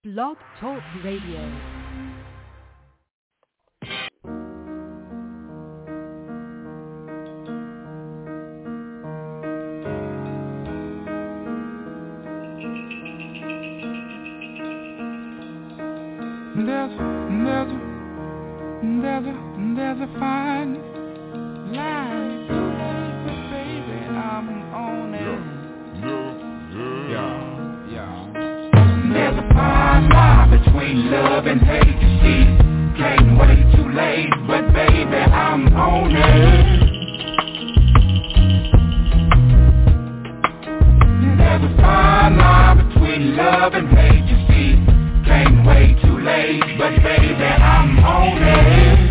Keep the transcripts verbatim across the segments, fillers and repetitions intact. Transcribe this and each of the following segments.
Blog Talk Radio. There's, there's, there's a, there's a fine line, baby, I'm on it. Yeah, yeah. There's a fine line between love and hate, you see. Can't wait too late, but baby, I'm on it. There's a fine line between love and hate, you see. Can't wait too late, but baby, I'm on it.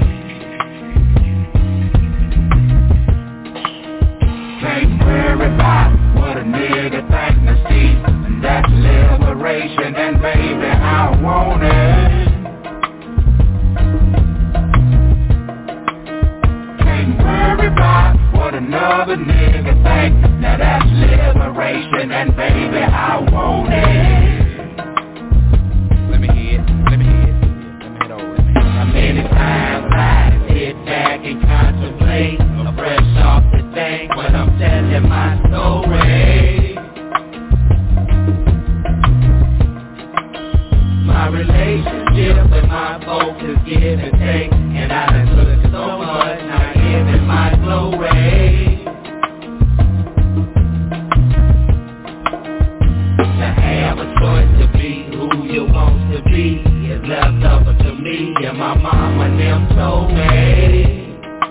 Can't worry about what a nigga think to see. And that's liberation, and baby, I want it. Can't worry about what another nigga think. Now that's liberation, and baby, I want it. Many times I sit back and contemplate a fresh off the thing when I'm telling my story. My relationship with my folks is give and take, and I done took so much, not giving my glory. To have a choice to be who you want to be is left up to me, and my mama and them told me.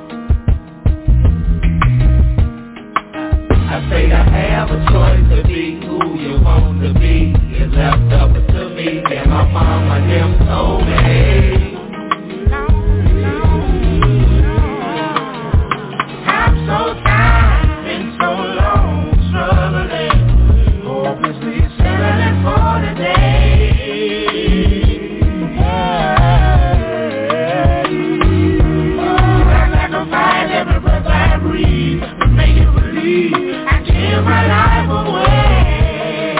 I say to have a choice to be who you want to be is left up to me, and my mama and them told me. I'm so tired, been so long, struggling, hopelessly settling for the day. Every breath I breathe, to make it believe I give my life away.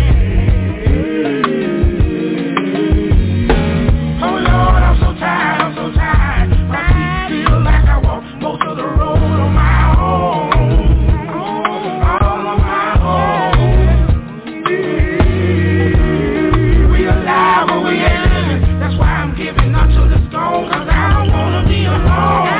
Oh Lord, I'm so tired, I'm so tired. My feet feel like I walk most of the road on my own, all on my own. We alive or we ain't living. That's why I'm giving up to this gone, cause I don't wanna be alone.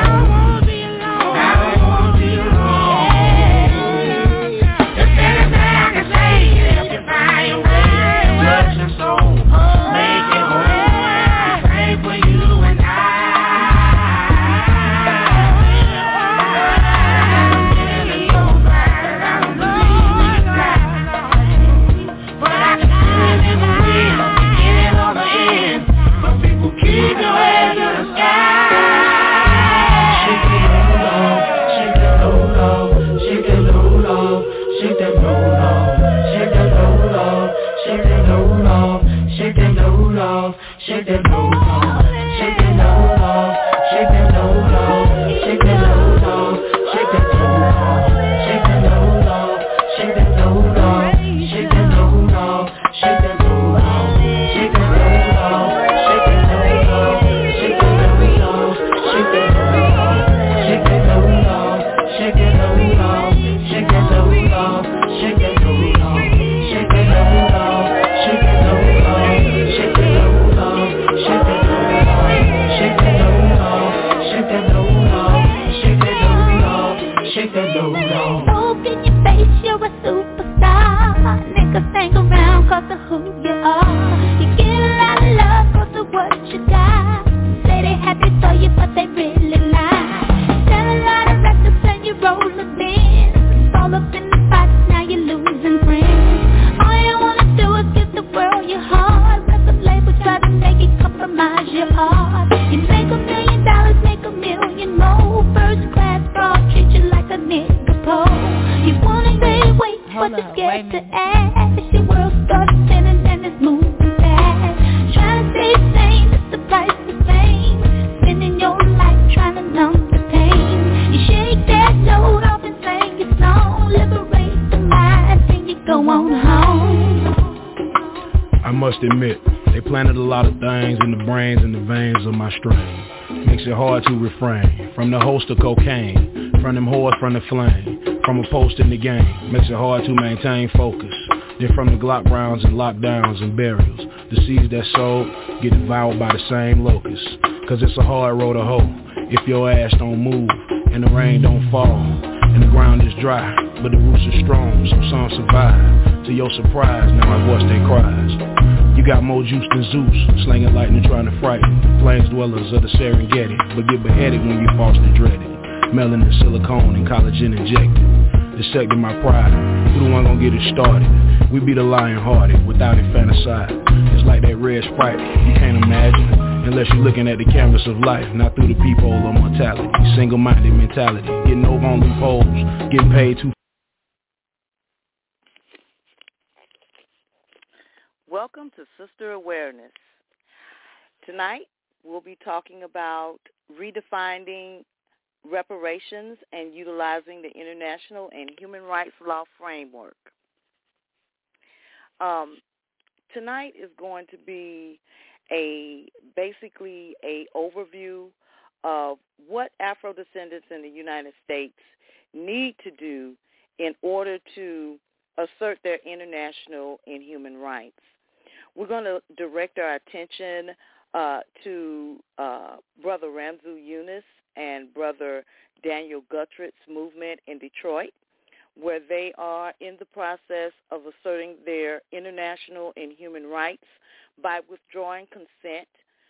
must admit, They planted a lot of things in the brains and the veins of my strain. Makes it hard to refrain from the host of cocaine, from them whores from the flame, from a post in the game. Makes it hard to maintain focus. Then from the Glock rounds and lockdowns and burials, the seeds that sowed get devoured by the same locusts. Cause it's a hard road to hoe if your ass don't move and the rain don't fall and the ground is dry, but the roots are strong, so some survive. To your surprise, now I voice their cries. You got more juice than Zeus, slinging lightning trying to frighten flames dwellers of the Serengeti, but get beheaded when you falsely dread it. Melanin, silicone, and collagen injected. Dissecting my pride, who the one gonna get it started? We be the lion-hearted, without infanticide. It's like that red Sprite, you can't imagine, unless you're looking at the canvas of life, not through the peephole of mortality. Single-minded mentality, getting over on loopholes, getting paid too. Welcome to Sister Awareness. Tonight, we'll be talking about redefining reparations and utilizing the international and human rights law framework. Um, tonight is going to be a basically a overview of what Afro-descendants in the United States need to do in order to assert their international and human rights. We're going to direct our attention uh, to uh, Brother Ramzu Yunus and Brother Daniel Guthrid's movement in Detroit, where they are in the process of asserting their international and human rights by withdrawing consent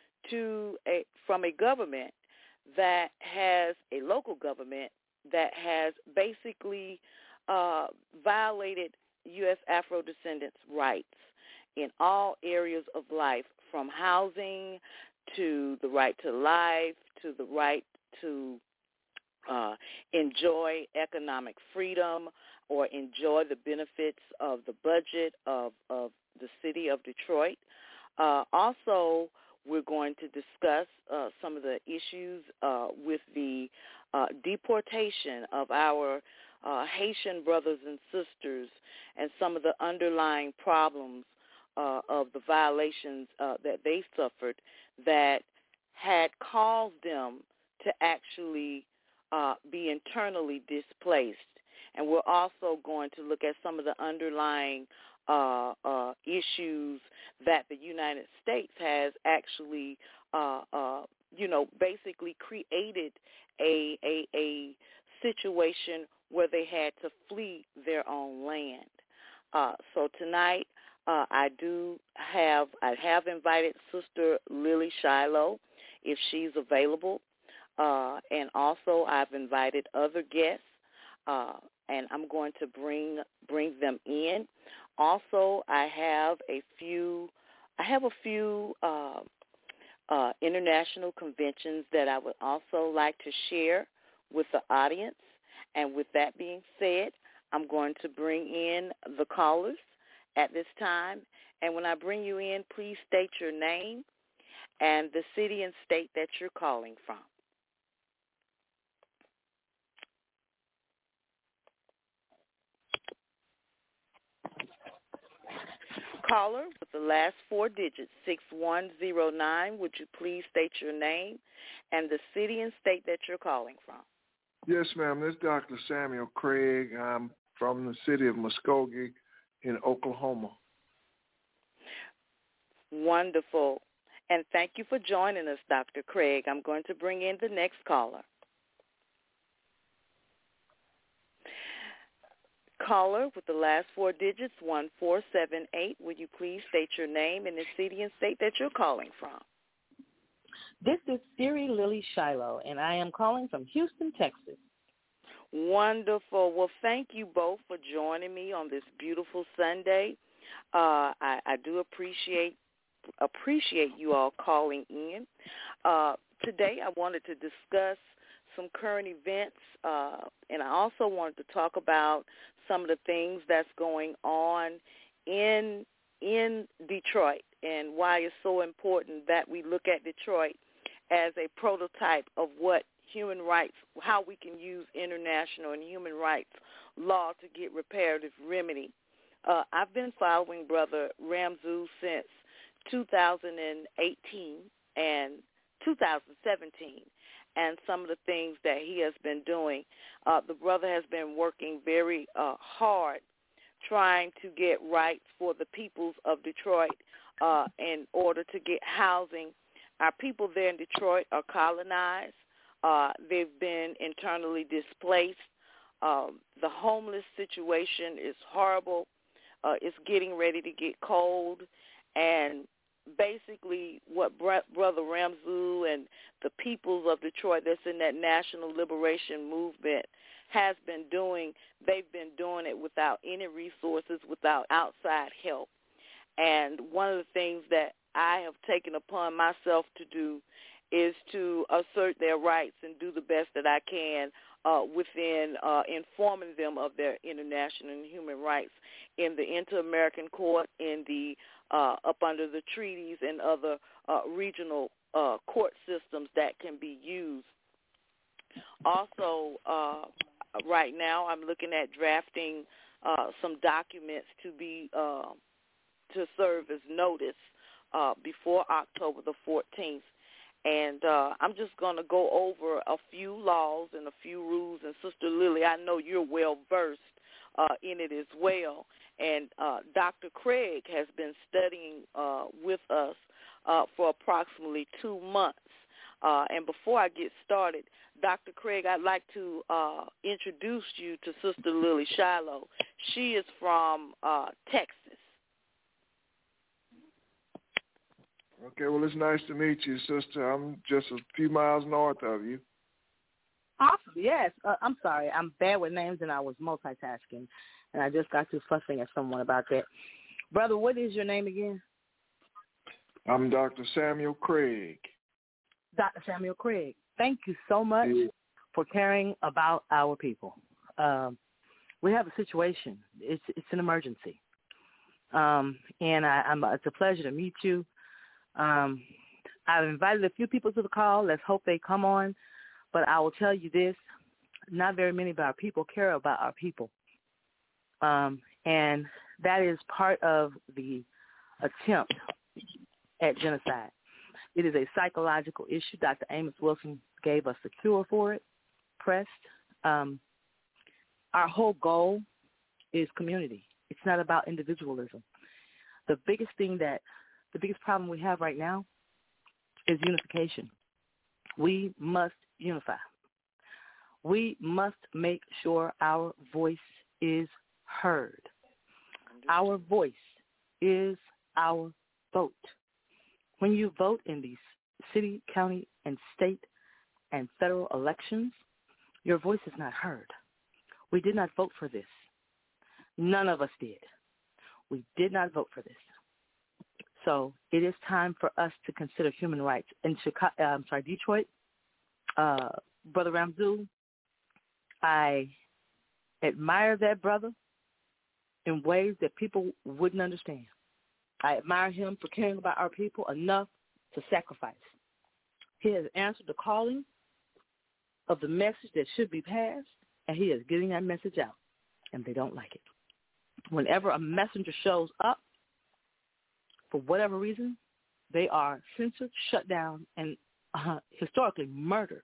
to a, from a government that has, a local government that has basically uh, violated U S Afro-descendants' rights in all areas of life, from housing to the right to life, to the right to uh, enjoy economic freedom or enjoy the benefits of the budget of, of the city of Detroit. Uh, also, we're going to discuss uh, some of the issues uh, with the uh, deportation of our uh, Haitian brothers and sisters and some of the underlying problems uh, of the violations uh, that they suffered that had caused them to actually uh, be internally displaced. And we're also going to look at some of the underlying uh, uh, issues that the United States has actually, uh, uh, you know, basically created a, a, a situation where they had to flee their own land. Uh, so tonight, uh, I do have, I have invited Sister Lily Shiloh, if she's available. Uh, and also I've invited other guests, uh, and I'm going to bring bring them in. Also, I have a few, I have a few uh, uh, international conventions that I would also like to share with the audience. And with that being said, I'm going to bring in the callers at this time. And when I bring you in, please state your name and the city and state that you're calling from. Caller with the last four digits, six one zero nine, would you please state your name and the city and state that you're calling from? Yes, ma'am. This is Doctor Samuel Craig. I'm from the city of Muskogee in Oklahoma. Wonderful. And thank you for joining us, Doctor Craig. I'm going to bring in the next caller. Caller with the last four digits, one four seven eight. Would you please state your name and the city and state that you're calling from? This is Siri Lily Shiloh, and I am calling from Houston, Texas. Wonderful. Well, thank you both for joining me on this beautiful Sunday. Uh, I, I do appreciate appreciate you all calling in. Uh, today I wanted to discuss some current events, uh, and I also wanted to talk about some of the things that's going on in in Detroit and why it's so important that we look at Detroit as a prototype of what human rights, how we can use international and human rights law to get reparative remedy. Uh, I've been following Brother Ramzu since two thousand eighteen and two thousand seventeen, and some of the things that he has been doing. Uh, the brother has been working very uh, hard trying to get rights for the peoples of Detroit uh, in order to get housing. Our people there in Detroit are colonized. Uh, they've been internally displaced. Um, the homeless situation is horrible. Uh, it's getting ready to get cold. And basically what Br- Brother Ramzu and the peoples of Detroit that's in that national liberation movement has been doing, they've been doing it without any resources, without outside help. And one of the things that I have taken upon myself to do is to assert their rights and do the best that I can uh, within uh, informing them of their international and human rights in the Inter-American Court, in the uh, up under the treaties and other uh, regional uh, court systems that can be used. Also, uh, right now I'm looking at drafting uh, some documents to be uh, to serve as notice uh, before October the fourteenth. And uh, I'm just going to go over a few laws and a few rules. And Sister Lily, I know you're well-versed uh, in it as well. And uh, Doctor Craig has been studying uh, with us uh, for approximately two months. Uh, and before I get started, Doctor Craig, I'd like to uh, introduce you to Sister Lily Shiloh. She is from uh, Texas. Okay, well, it's nice to meet you, sister. I'm just a few miles north of you. Awesome, yes. Uh, I'm sorry. I'm bad with names, and I was multitasking, and I just got through fussing at someone about that. Brother, what is your name again? I'm Doctor Samuel Craig. Doctor Samuel Craig. Thank you so much yeah. for caring about our people. Um, we have a situation. It's it's an emergency, um, and I, I'm, it's a pleasure to meet you. Um, I've invited a few people to the call. Let's hope they come on. But I will tell you this, not very many of our people care about our people. Um, and that is part of the attempt at genocide. It is a psychological issue. Doctor Amos Wilson gave us the cure for it, pressed. Um, our whole goal is community. It's not about individualism. The biggest thing that The biggest problem we have right now is unification. We must unify. We must make sure our voice is heard. Our voice is our vote. When you vote in these city, county, and state and federal elections, your voice is not heard. We did not vote for this. None of us did. We did not vote for this. So it is time for us to consider human rights. In Chicago, uh, I'm sorry, Detroit, uh, Brother Ramzu, I admire that brother in ways that people wouldn't understand. I admire him for caring about our people enough to sacrifice. He has answered the calling of the message that should be passed, and he is getting that message out, and they don't like it. Whenever a messenger shows up, for whatever reason, they are censored, shut down, and uh, historically murdered.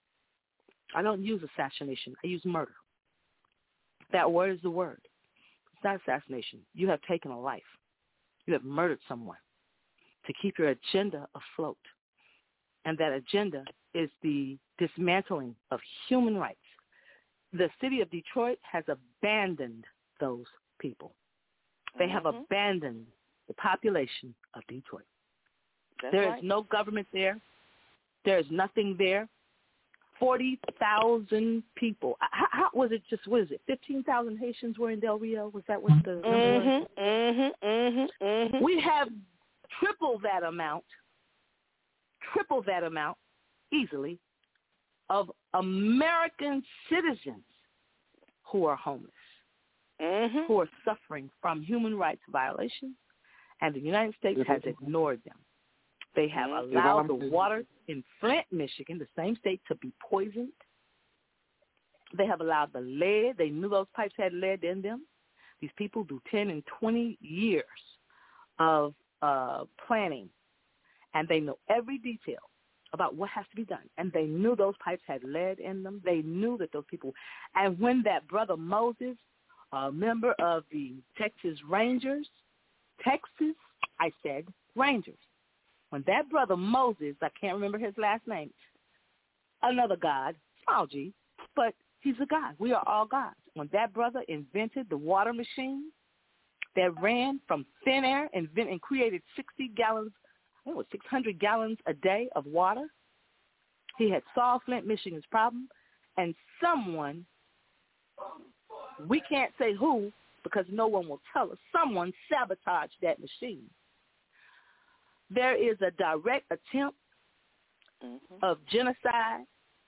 I don't use assassination. I use murder. That word is the word. It's not assassination. You have taken a life. You have murdered someone to keep your agenda afloat. And that agenda is the dismantling of human rights. The city of Detroit has abandoned those people. They have mm-hmm. abandoned the population of Detroit. That's there right. is no government there. There is nothing there. forty thousand people. How, how was it just, what is it, fifteen thousand Haitians were in Del Rio? Was that what the number mm-hmm, was? Mm-hmm, mm-hmm, mm-hmm. We have triple that amount, triple that amount, easily, of American citizens who are homeless, mm-hmm. who are suffering from human rights violations. And the United States has ignored them. They have allowed the water in Flint, Michigan, the same state, to be poisoned. They have allowed the lead. They knew those pipes had lead in them. These people do ten and twenty years of uh, planning, and they know every detail about what has to be done. And they knew those pipes had lead in them. They knew that those people, and when that brother Moses, a member of the Texas Rangers, Texas, I said Rangers, when that brother Moses, I can't remember his last name, another God, small G, but he's a God. We are all gods. When that brother invented the water machine that ran from thin air and, and created sixty gallons, I think it was six hundred gallons a day of water, he had solved Flint, Michigan's problem, and someone, we can't say who because no one will tell us, someone sabotaged that machine. There is a direct attempt mm-hmm. of genocide.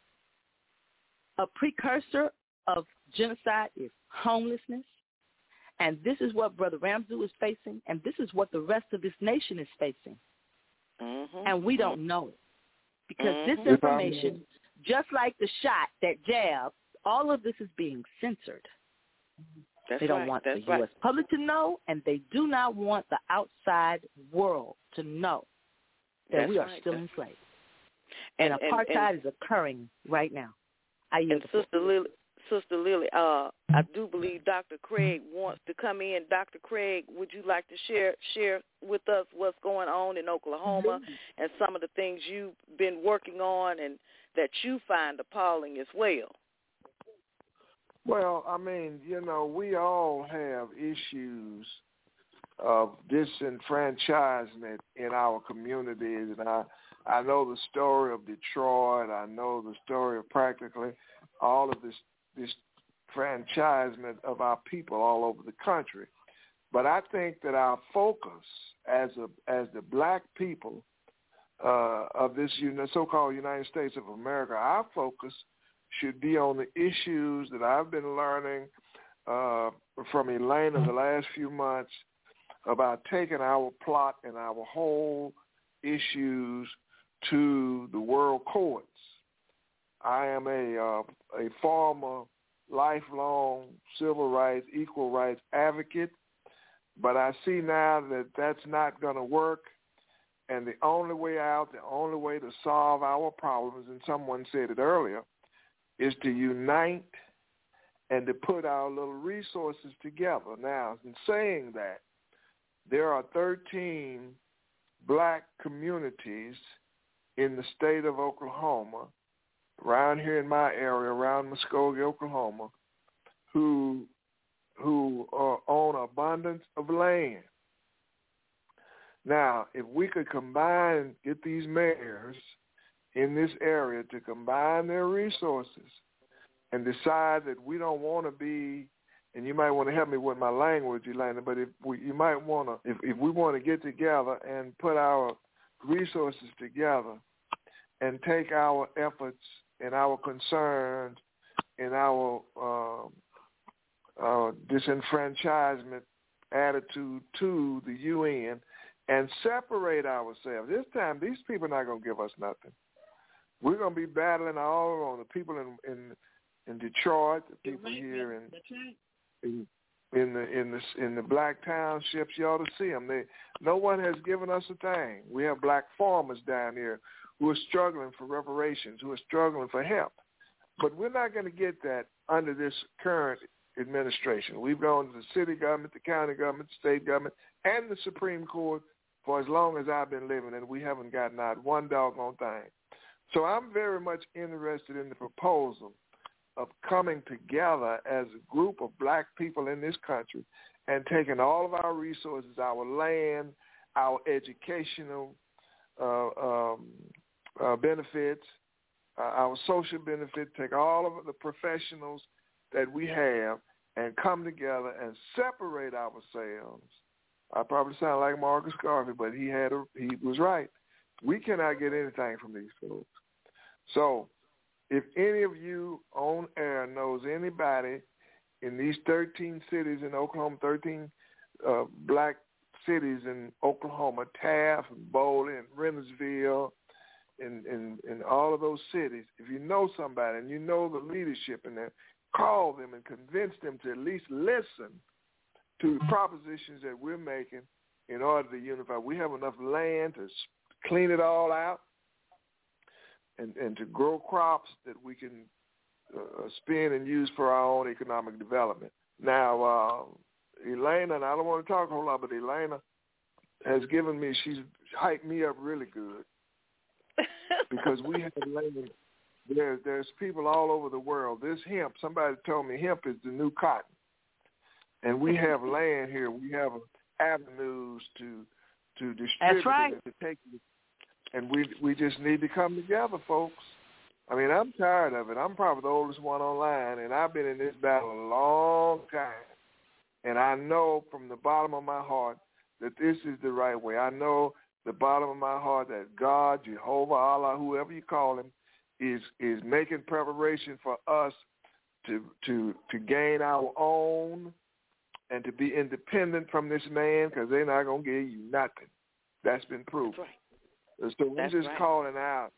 A precursor of genocide is homelessness. And this is what Brother Ramzu is facing, and this is what the rest of this nation is facing. Mm-hmm. And we don't know it. Because mm-hmm. this information, just like the shot, that jab, all of this is being censored. That's they don't right. want That's the U S right. public to know, and they do not want the outside world to know that That's we are right. still That's enslaved. And, and, and apartheid and, is occurring right now. I and Sister Lily, Sister Lily, uh, I do believe Doctor Craig wants to come in. Doctor Craig, would you like to share share with us what's going on in Oklahoma and some of the things you've been working on and that you find appalling as well? Well, I mean, you know, we all have issues of disenfranchisement in our communities, and I, I know the story of Detroit. I know the story of practically all of this this franchisement of our people all over the country. But I think that our focus as a as the black people uh, of this so-called United States of America, our focus should be on the issues that I've been learning uh, from Elena the last few months about taking our plot and our whole issues to the world courts. I am a uh, a former lifelong civil rights, equal rights advocate, but I see now that that's not going to work, and the only way out, the only way to solve our problems, and someone said it earlier, is to unite and to put our little resources together. Now, in saying that, there are thirteen black communities in the state of Oklahoma, around here in my area, around Muskogee, Oklahoma, who who uh, own abundance of land. Now, if we could combine, get these mayors in this area to combine their resources and decide that we don't want to be, and you might want to help me with my language, Elena, but if we, you might want to, if, if we want to get together and put our resources together and take our efforts and our concerns and our uh, uh, disenfranchisement attitude to the U N and separate ourselves. This time, these people are not going to give us nothing. We're going to be battling all on the people in in, in Detroit, the people right, here in, right. in in the in the in the black townships. You ought to see them. They, no one has given us a thing. We have black farmers down here who are struggling for reparations, who are struggling for help. But we're not going to get that under this current administration. We've gone to the city government, the county government, the state government, and the Supreme Court for as long as I've been living, and we haven't gotten out one doggone thing. So I'm very much interested in the proposal of coming together as a group of black people in this country and taking all of our resources, our land, our educational uh, um, uh, benefits, uh, our social benefits, take all of the professionals that we have and come together and separate ourselves. I probably sound like Marcus Garvey, but he had a, he was right. We cannot get anything from these folks. So if any of you on air knows anybody in these thirteen cities in Oklahoma, thirteen uh, black cities in Oklahoma, Taft and Bowling and Reynoldsville and, and, and all of those cities, if you know somebody and you know the leadership in there, call them and convince them to at least listen to the propositions that we're making in order to unify. We have enough land to clean it all out and, and to grow crops that we can uh, spend and use for our own economic development. Now, uh, Elena, and I don't want to talk a whole lot, but Elena has given me, she's hyped me up really good because we have land. There, there's people all over the world. This hemp, somebody told me hemp is the new cotton. And we have land here. We have avenues to to distribute That's right. it and to take it. And we we just need to come together, folks. I mean, I'm tired of it. I'm probably the oldest one online, and I've been in this battle a long time. And I know from the bottom of my heart that this is the right way. I know the bottom of my heart that God, Jehovah, Allah, whoever you call him, is is making preparation for us to to to gain our own and to be independent from this man, because they're not going to give you nothing. That's been proven. That's right. So we're That's just right. calling out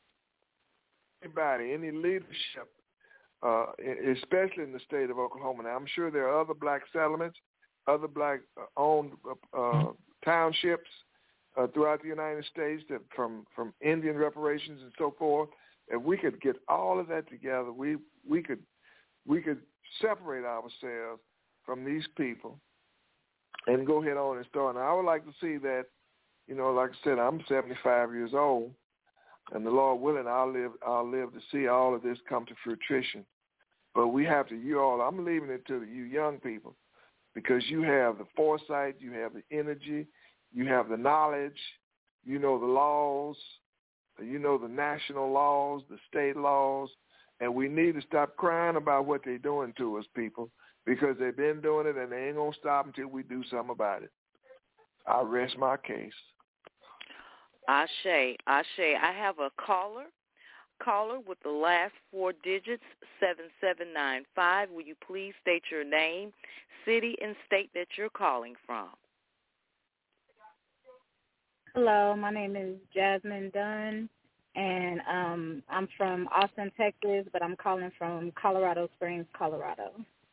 anybody, any leadership, uh, especially in the state of Oklahoma. Now, I'm sure there are other black settlements, other black-owned uh, uh, townships uh, throughout the United States, that from, from Indian reparations and so forth. If we could get all of that together, we we could we could separate ourselves from these people and go ahead on and start. Now, I would like to see that, you know, like I said, I'm seventy-five years old, and the Lord willing, I'll live I'll live to see all of this come to fruition. But we have to, you all, I'm leaving it to you young people, because you have the foresight, you have the energy, you have the knowledge, you know the laws, you know the national laws, the state laws, and we need to stop crying about what they're doing to us, people, because they've been doing it, and they ain't going to stop until we do something about it. I rest my case. Ashe, Ashe. I have a caller, caller with the last four digits, seven seven nine five. Will you please state your name, city, and state that you're calling from? Hello, my name is Jasmine Dunn, and um, I'm from Austin, Texas, but I'm calling from Colorado Springs, Colorado.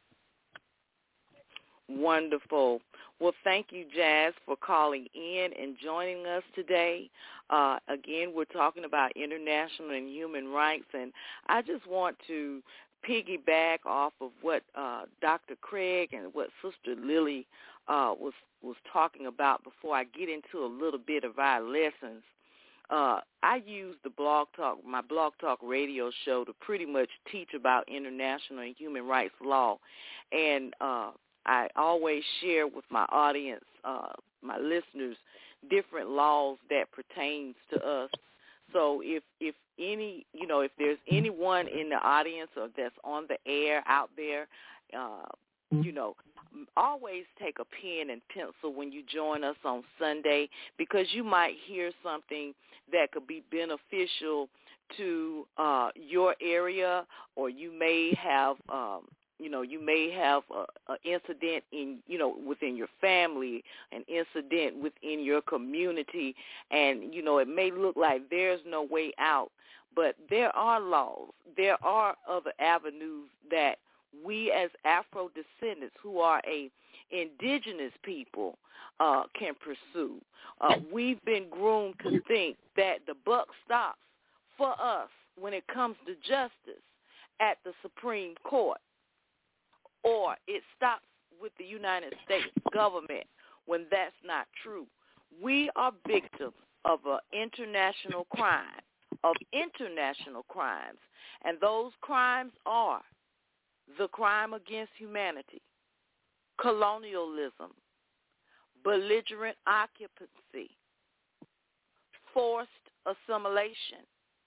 Wonderful. Well, thank you, Jazz, for calling in and joining us today. Uh, again, we're talking about international and human rights, and I just want to piggyback off of what uh, Doctor Craig and what Sister Lily uh, was was talking about before I get into a little bit of our lessons. Uh, I use the Blog Talk, my Blog Talk radio show, to pretty much teach about international and human rights law, and uh, I always share with my audience, uh, my listeners, different laws that pertains to us. So if if any, you know, if there's anyone in the audience or that's on the air out there, uh, you know, always take a pen and pencil when you join us on Sunday, because you might hear something that could be beneficial to uh, your area, or you may have um, You know, you may have an incident in, you know, within your family, an incident within your community, and, you know, it may look like there's no way out, but there are laws. There are other avenues that we as Afro-descendants, who are a indigenous people, uh, can pursue. Uh, we've been groomed to think that the buck stops for us when it comes to justice at the Supreme Court, or it stops with the United States government, when that's not true. We are victims of an international crime, of international crimes, and those crimes are the crime against humanity, colonialism, belligerent occupancy, forced assimilation,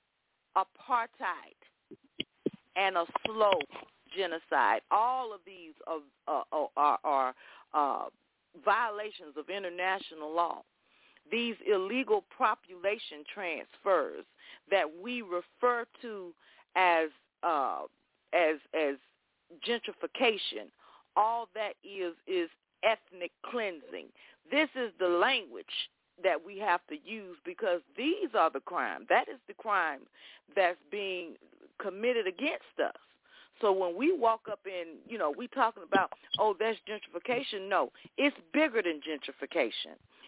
apartheid, and a slow genocide. All of these are, are, are, are uh, violations of international law. These illegal population transfers that we refer to as uh, as as gentrification, all that is is ethnic cleansing. This is the language that we have to use, because these are the crimes. That is the crime that's being committed against us. So when we walk up in, you know, we talking about, oh, that's gentrification. No, it's bigger than gentrification.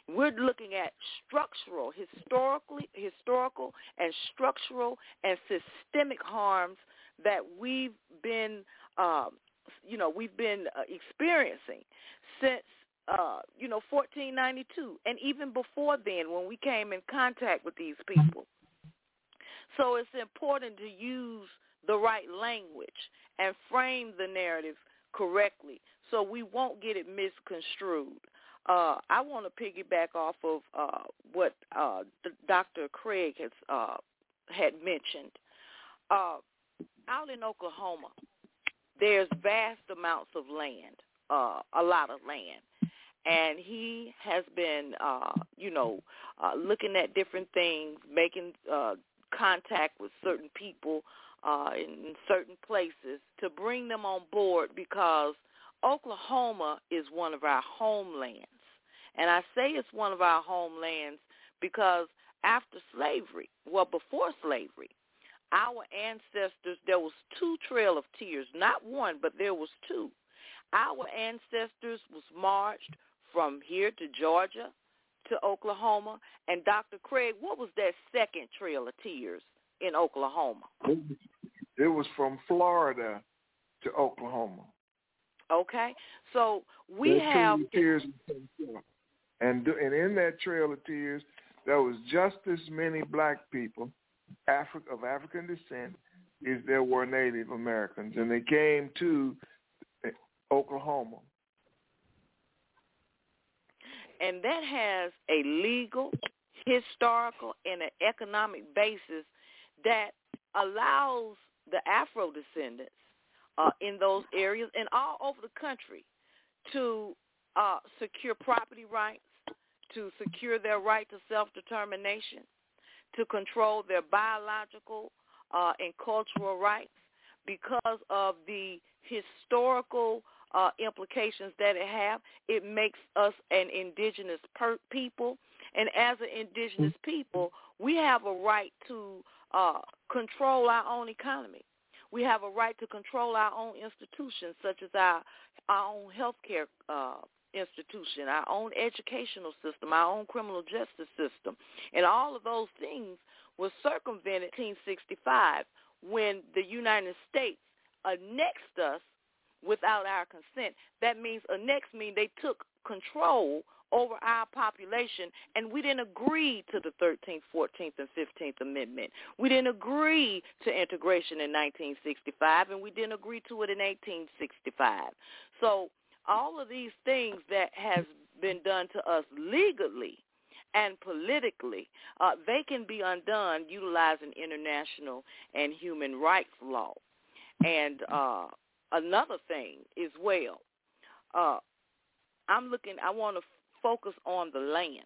We're looking at structural, historically, historical and structural and systemic harms that we've been, uh, you know, we've been uh, experiencing since, uh, you know, fourteen ninety-two, and even before then when we came in contact with these people. So it's important to use the right language and frame the narrative correctly so we won't get it misconstrued. Uh, I want to piggyback off of uh, what uh, Doctor Craig has uh, had mentioned. Uh, out in Oklahoma, there's vast amounts of land, uh, a lot of land. And he has been, uh, you know, uh, looking at different things, making uh, contact with certain people uh, in certain places to bring them on board, because Oklahoma is one of our homelands. And I say it's one of our homelands because after slavery, well, before slavery, our ancestors, there was two Trail of Tears, not one, but there was two. Our ancestors was marched from here to Georgia to Oklahoma. And Doctor Craig, what was that second Trail of Tears in Oklahoma? It was from Florida to Oklahoma. Okay, so we that have Trail of Tears, and and in that Trail of Tears, there was just as many black people, Afri- of African descent, as there were Native Americans, and they came to Oklahoma. And that has a legal, historical, and an economic basis that allows the Afro-descendants uh, in those areas and all over the country to uh, secure property rights, to secure their right to self-determination, to control their biological uh, and cultural rights because of the historical uh, implications that it have. It makes us an indigenous per- people, and as an indigenous people, we have a right to uh, control our own economy. We have a right to control our own institutions, such as our, our own healthcare uh, institution, our own educational system, our own criminal justice system. And all of those things were circumvented in nineteen sixty-five when the United States annexed us without our consent. That means annexed means they took control over our population, and we didn't agree to the thirteenth, fourteenth, and fifteenth Amendment. We didn't agree to integration in nineteen sixty-five, and we didn't agree to it in eighteen sixty-five. So all of these things that has been done to us legally and politically, uh, they can be undone utilizing international and human rights law. And uh, another thing as well, uh, I'm looking, I want to focus on the land.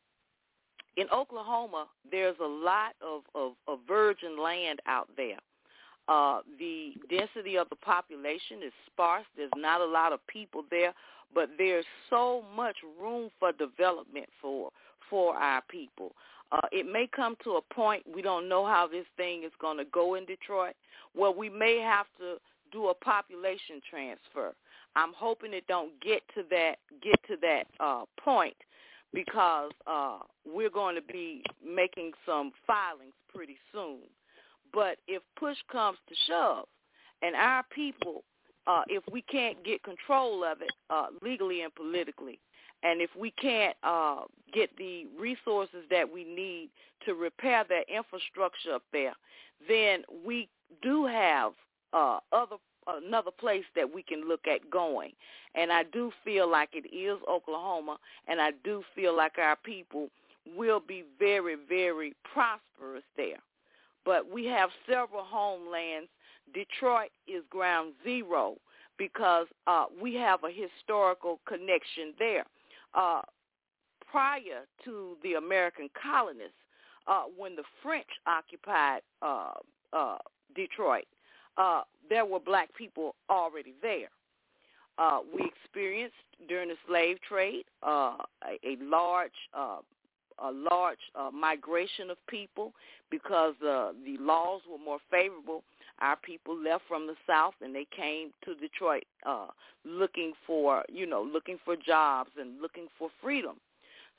In Oklahoma, there's a lot of, of, of virgin land out there. Uh, the density of the population is sparse. There's not a lot of people there, but there's so much room for development for for our people. Uh, it may come to a point, we don't know how this thing is going to go in Detroit, where we may have to do a population transfer. I'm hoping it don't get to that get to that uh, point, because uh, we're going to be making some filings pretty soon. But if push comes to shove, and our people, uh, if we can't get control of it uh, legally and politically, and if we can't uh, get the resources that we need to repair that infrastructure up there, then we do have uh, other another place that we can look at going. And I do feel like it is Oklahoma, and I do feel like our people will be very, very prosperous there. But we have several homelands. Detroit is ground zero because uh, we have a historical connection there. Uh, prior to the American colonists, uh, when the French occupied uh, uh, Detroit, uh, there were black people already there. Uh, we experienced during the slave trade uh, a, a large uh, a large uh, migration of people because uh, the laws were more favorable. Our people left from the South and they came to Detroit uh, looking for, you know, looking for jobs and looking for freedom.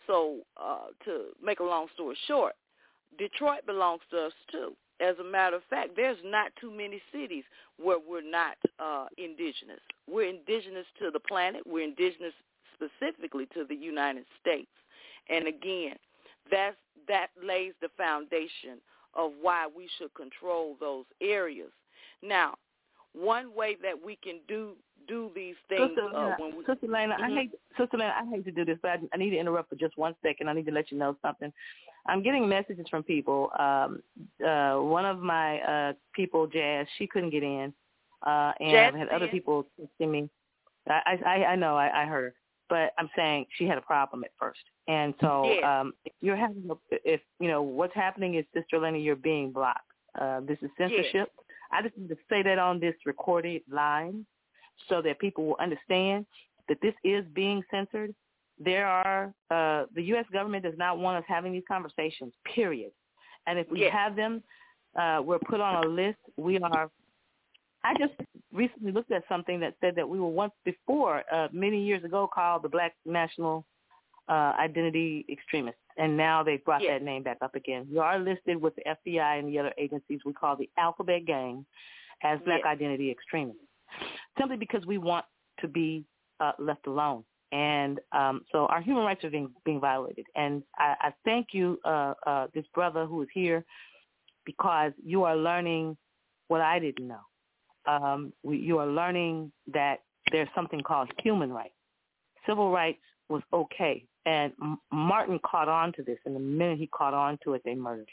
so uh, to make a long story short, Detroit belongs to us too. As a matter of fact, there's not too many cities where we're not uh, indigenous. We're indigenous to the planet. We're indigenous specifically to the United States. And again, that's, that lays the foundation of why we should control those areas. Now, one way that we can do do these things. Sister, uh, when we, Sister Lena, mm-hmm. I hate Sister Lena, I hate to do this, but I, I need to interrupt for just one second. I need to let you know something. I'm getting messages from people. Um, uh, one of my uh, people, Jazz, she couldn't get in, uh, and Jazz I've had other in. people texting me. I, I, I know, I, I heard her, but I'm saying she had a problem at first, and so yeah. um, if you're having, a, if you know what's happening is, Sister Lena, you're being blocked. Uh, this is censorship. Yeah. I just need to say that on this recorded line, so that people will understand that this is being censored. There are, uh, the U S government does not want us having these conversations, period. And if we yes. have them, uh, we're put on a list. We are, I just recently looked at something that said that we were once before, uh, many years ago, called the Black National uh, Identity Extremists. And now they've brought yes. that name back up again. We are listed with the F B I and the other agencies we call the Alphabet Gang as Black yes. Identity Extremists, simply because we want to be uh, left alone. And um, so our human rights are being, being violated. And I, I thank you, uh, uh, this brother who is here, because you are learning what I didn't know. Um, we, you are learning that there's something called human rights. Civil rights was okay. And M- Martin caught on to this, and the minute he caught on to it, they murdered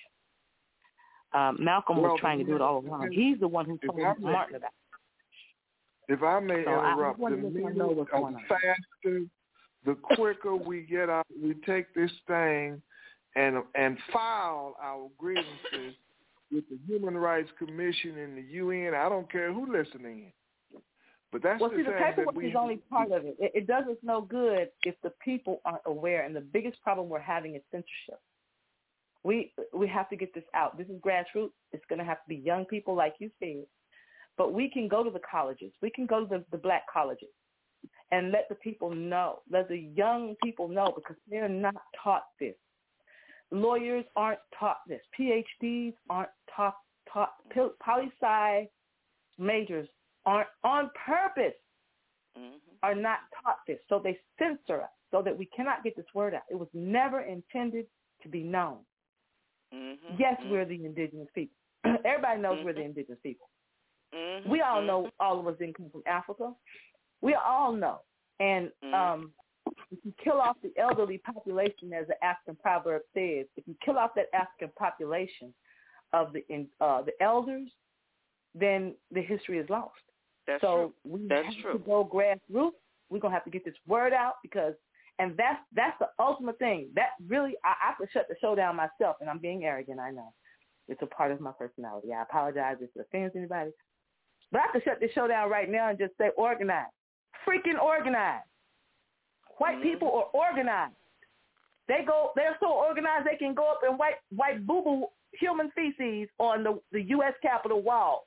him. Um, Malcolm well, was trying to do it all along. He's the one who told Martin about it. If I may so interrupt, I the minute, uh, faster, the quicker we get out, we take this thing and and file our grievances with the Human Rights Commission and the U N. I don't care who listening in. But that's well, the see, the thing paperwork that we is only part of it. it. It does us no good if the people aren't aware, and the biggest problem we're having is censorship. We we have to get this out. This is grassroots. It's going to have to be young people, like you said. But we can go to the colleges. We can go to the, the black colleges and let the people know, let the young people know, because they're not taught this. Lawyers aren't taught this. P H Ds aren't taught, taught poli-sci majors aren't on purpose, mm-hmm. are not taught this. So they censor us so that we cannot get this word out. It was never intended to be known. Mm-hmm. Yes, mm-hmm. we're the indigenous people. Everybody knows mm-hmm. we're the indigenous people. Mm-hmm. We all know all of us didn't come from Africa. We all know. And mm-hmm. um, if you kill off the elderly population, as the African proverb says, if you kill off that African population of the uh, the elders, then the history is lost. That's so true. we That's have true. to go grassroots. We're gonna have to get this word out, because, and that's that's the ultimate thing. That really, I, I could shut the show down myself, and I'm being arrogant. I know it's a part of my personality. I apologize if it offends anybody, but I could shut this show down right now and just say organize, freaking organize. White mm-hmm. people are organized. They go. They're so organized they can go up and wipe wipe boo boo human feces on the the U S Capitol wall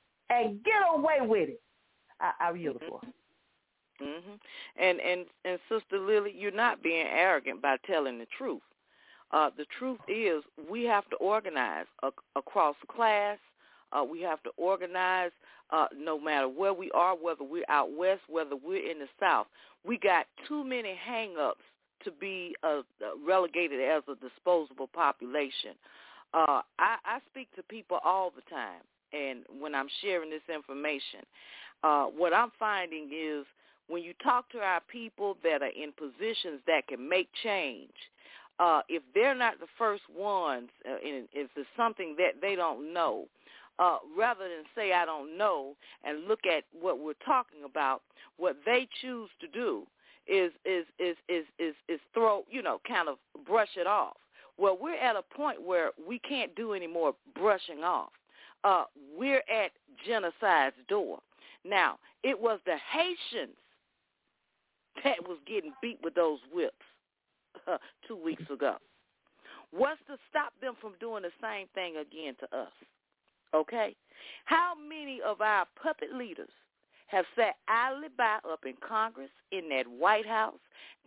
and get away with it. I, I yield the floor. Mm-hmm. And and and Sister Lily, you're not being arrogant by telling the truth. Uh, the truth is, we have to organize uh, across class. Uh, we have to organize uh, no matter where we are, whether we're out west, whether we're in the south. We got too many hang-ups to be uh, relegated as a disposable population. Uh, I, I speak to people all the time, and when I'm sharing this information, uh, what I'm finding is when you talk to our people that are in positions that can make change, uh, if they're not the first ones, uh, and if it's something that they don't know, uh, rather than say I don't know and look at what we're talking about, what they choose to do is is is is is, is throw, you know, kind of brush it off. Well, we're at a point where we can't do any more brushing off. Uh, we're at genocide's door. Now, it was the Haitians that was getting beat with those whips uh, two weeks ago. What's to stop them from doing the same thing again to us? Okay? How many of our puppet leaders have sat idly by up in Congress, in that White House,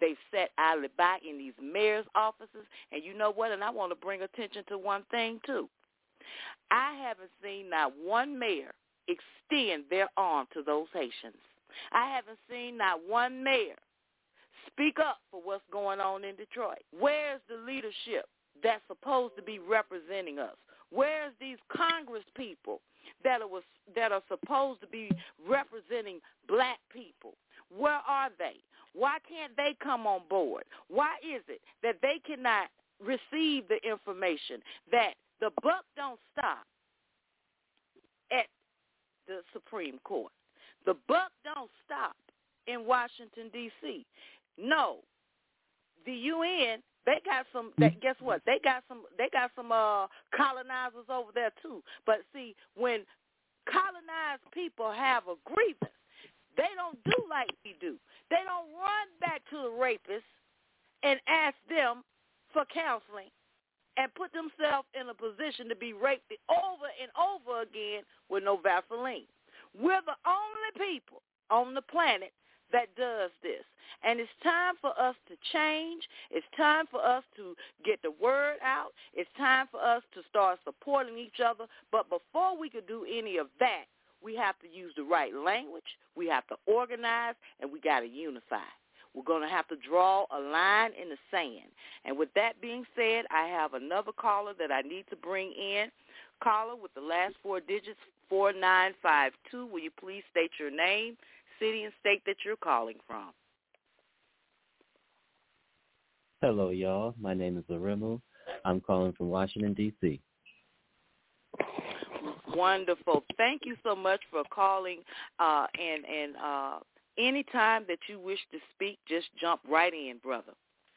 They've sat idly by in these mayor's offices. And you know what? And I want to bring attention to one thing, too. I haven't seen not one mayor extend their arm to those Haitians. I haven't seen not one mayor speak up for what's going on in Detroit. Where's the leadership that's supposed to be representing us? Where's these Congress people that are, that are supposed to be representing black people? Where are they? Why can't they come on board? Why is it that they cannot receive the information that the buck don't stop at the Supreme Court? The buck don't stop in Washington, D C No, the U N, they got some. They, guess what? They got some. They got some uh, colonizers over there too. But see, when colonized people have a grievance, they don't do like we do. They don't run back to the rapists and ask them for counseling and put themselves in a position to be raped over and over again with no Vaseline. We're the only people on the planet that does this. And it's time for us to change. It's time for us to get the word out. It's time for us to start supporting each other. But before we could do any of that, we have to use the right language. We have to organize, and we got to unify. We're going to have to draw a line in the sand. And with that being said, I have another caller that I need to bring in. Caller with the last four digits, four nine five two. Will you please state your name, city, and state that you're calling from? Hello, y'all. My name is Arimu. I'm calling from Washington, D C Wonderful. Thank you so much for calling. Uh, and and uh, anytime that you wish to speak, just jump right in, brother.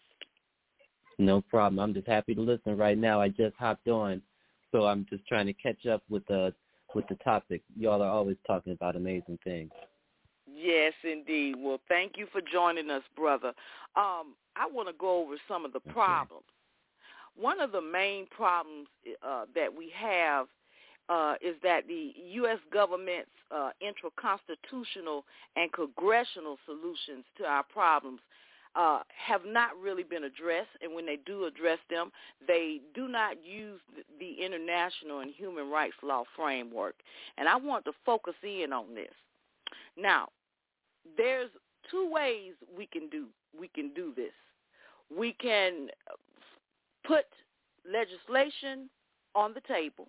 No problem. I'm just happy to listen right now. I just hopped on, so I'm just trying to catch up with the with the topic. Y'all are always talking about amazing things. Yes, indeed. Well, thank you for joining us, brother. Um, I want to go over some of the okay. problems. One of the main problems uh, that we have uh, is that the U S government's uh, intra-constitutional and congressional solutions to our problems uh, have not really been addressed, and when they do address them, they do not use the international and human rights law framework. And I want to focus in on this. Now, there's two ways we can do we can do this. We can put legislation on the table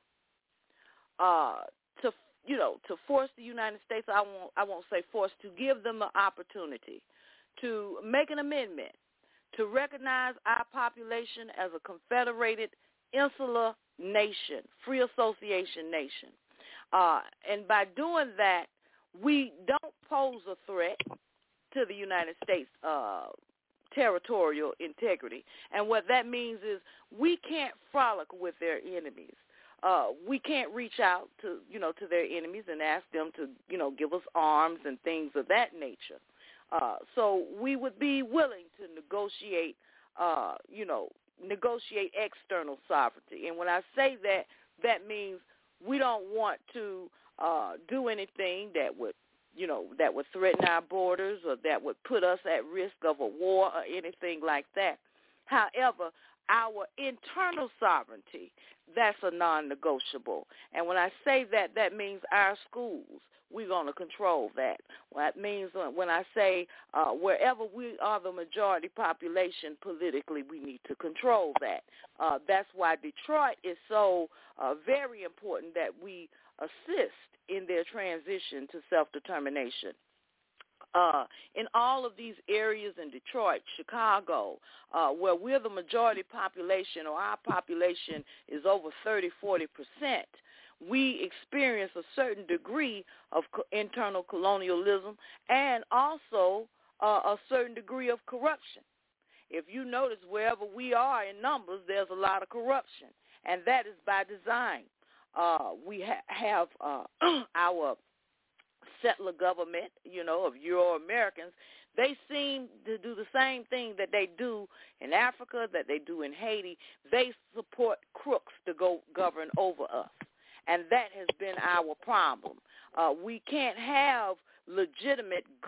uh, to you know to force the United States. I won't I won't say force to give them the opportunity to make an amendment to recognize our population as a confederated insular nation, free association nation, uh, and by doing that, we don't pose a threat to the United States uh, territorial integrity. And what that means is we can't frolic with their enemies. Uh, we can't reach out to, you know, to their enemies and ask them to, you know, give us arms and things of that nature. Uh, so we would be willing to negotiate, uh, you know, negotiate external sovereignty. And when I say that, that means we don't want to uh, do anything that would, you know, that would threaten our borders or that would put us at risk of a war or anything like that. However, our internal sovereignty, that's a non-negotiable. And when I say that, that means our schools, we're going to control that. Well, that means when I say uh, wherever we are the majority population politically, we need to control that. Uh, that's why Detroit is so uh, very important that we assist in their transition to self-determination. Uh, in all of these areas in Detroit, Chicago, uh, where we're the majority population, or our population is over thirty, forty percent, we experience a certain degree of co- internal colonialism and also uh, a certain degree of corruption. If you notice, wherever we are in numbers, there's a lot of corruption, and that is by design. Uh, we ha- have uh, our settler government, you know, of Euro-Americans. They seem to do the same thing that they do in Africa, that they do in Haiti. They support crooks to go govern over us, and that has been our problem. Uh, we can't have legitimate, good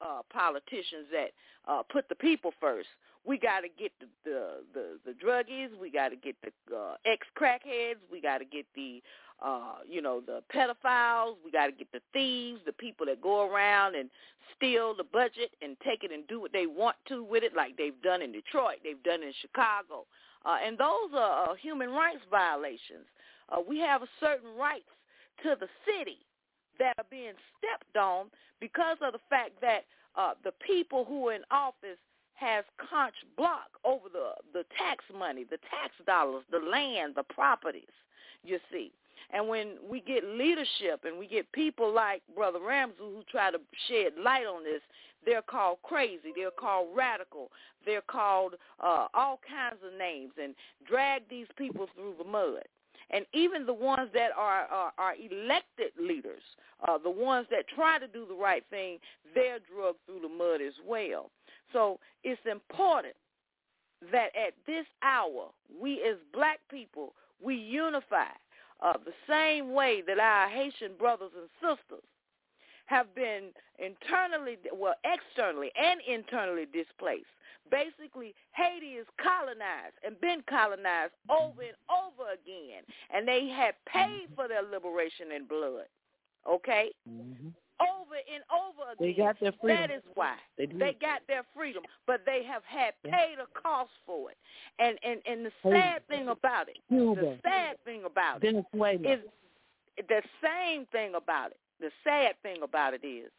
uh, politicians that uh, put the people first. We got to get the, the, the, the druggies. We got to get the uh, ex-crackheads. We got to get the, uh, you know, the pedophiles. We got to get the thieves, the people that go around and steal the budget and take it and do what they want to with it, like they've done in Detroit. They've done in Chicago. Uh, and those are uh, human rights violations. Uh, we have a certain rights to the city that are being stepped on because of the fact that uh, the people who are in office has conch block over the, the tax money, the tax dollars, the land, the properties, you see. And when we get leadership and we get people like Brother Ramsey who try to shed light on this, they're called crazy, they're called radical, they're called uh, all kinds of names and drag these people through the mud. And even the ones that are, are, are elected leaders, uh, the ones that try to do the right thing, they're drugged through the mud as well. So it's important that at this hour, we as black people, we unify uh, the same way that our Haitian brothers and sisters have been internally, well, externally and internally displaced. Basically, Haiti is colonized and been colonized over and over again, and they have paid for their liberation in blood, okay? Mm-hmm. Over and over again. They got their freedom. That is why. They, they got their freedom, but they have had paid a cost for it. And and, and the sad thing about it, Cuba. the sad thing about Venezuela. it is the same thing about it. The sad thing about it is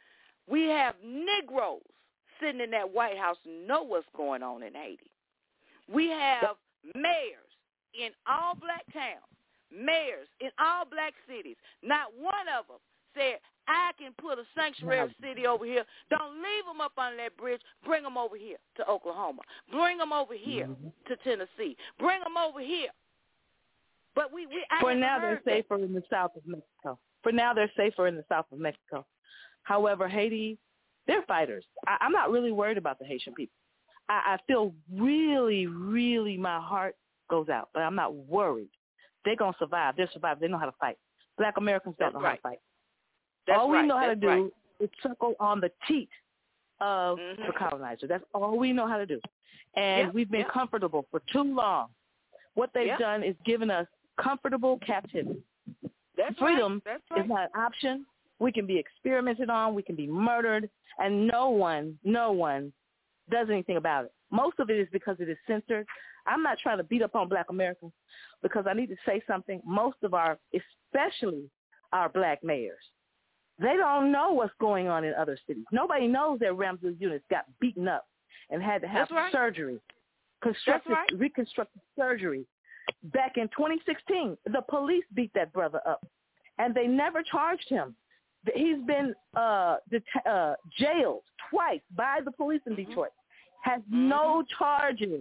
we have Negroes sitting in that White House who know what's going on in Haiti. We have mayors in all black towns, mayors in all black cities. Not one of them said, I can put a sanctuary city over here. Don't leave them up on that bridge. Bring them over here to Oklahoma. Bring them over here mm-hmm. to Tennessee. Bring them over here. But we, we I For now, they're that. safer in the south of Mexico. For now, they're safer in the south of Mexico. However, Haiti, they're fighters. I, I'm not really worried about the Haitian people. I, I feel really, really, my heart goes out, but I'm not worried. They're going to survive. They'll survive. They know how to fight. Black Americans don't That's know right. how to fight. That's all we right. know how That's to do right. is suckle on the teat of mm-hmm. the colonizer. That's all we know how to do. And yep. we've been yep. comfortable for too long. What they've yep. done is given us comfortable captivity. That's Freedom right. That's right. is not an option. We can be experimented on. We can be murdered. And no one, no one does anything about it. Most of it is because it is censored. I'm not trying to beat up on black Americans because I need to say something. Most of our, especially our black mayors, they don't know what's going on in other cities. Nobody knows that Ramsey units got beaten up and had to have right. surgery, constructive, right. reconstructive surgery. Back in twenty sixteen, the police beat that brother up, and they never charged him. He's been uh, det- uh, jailed twice by the police in Detroit. Has mm-hmm. no charges,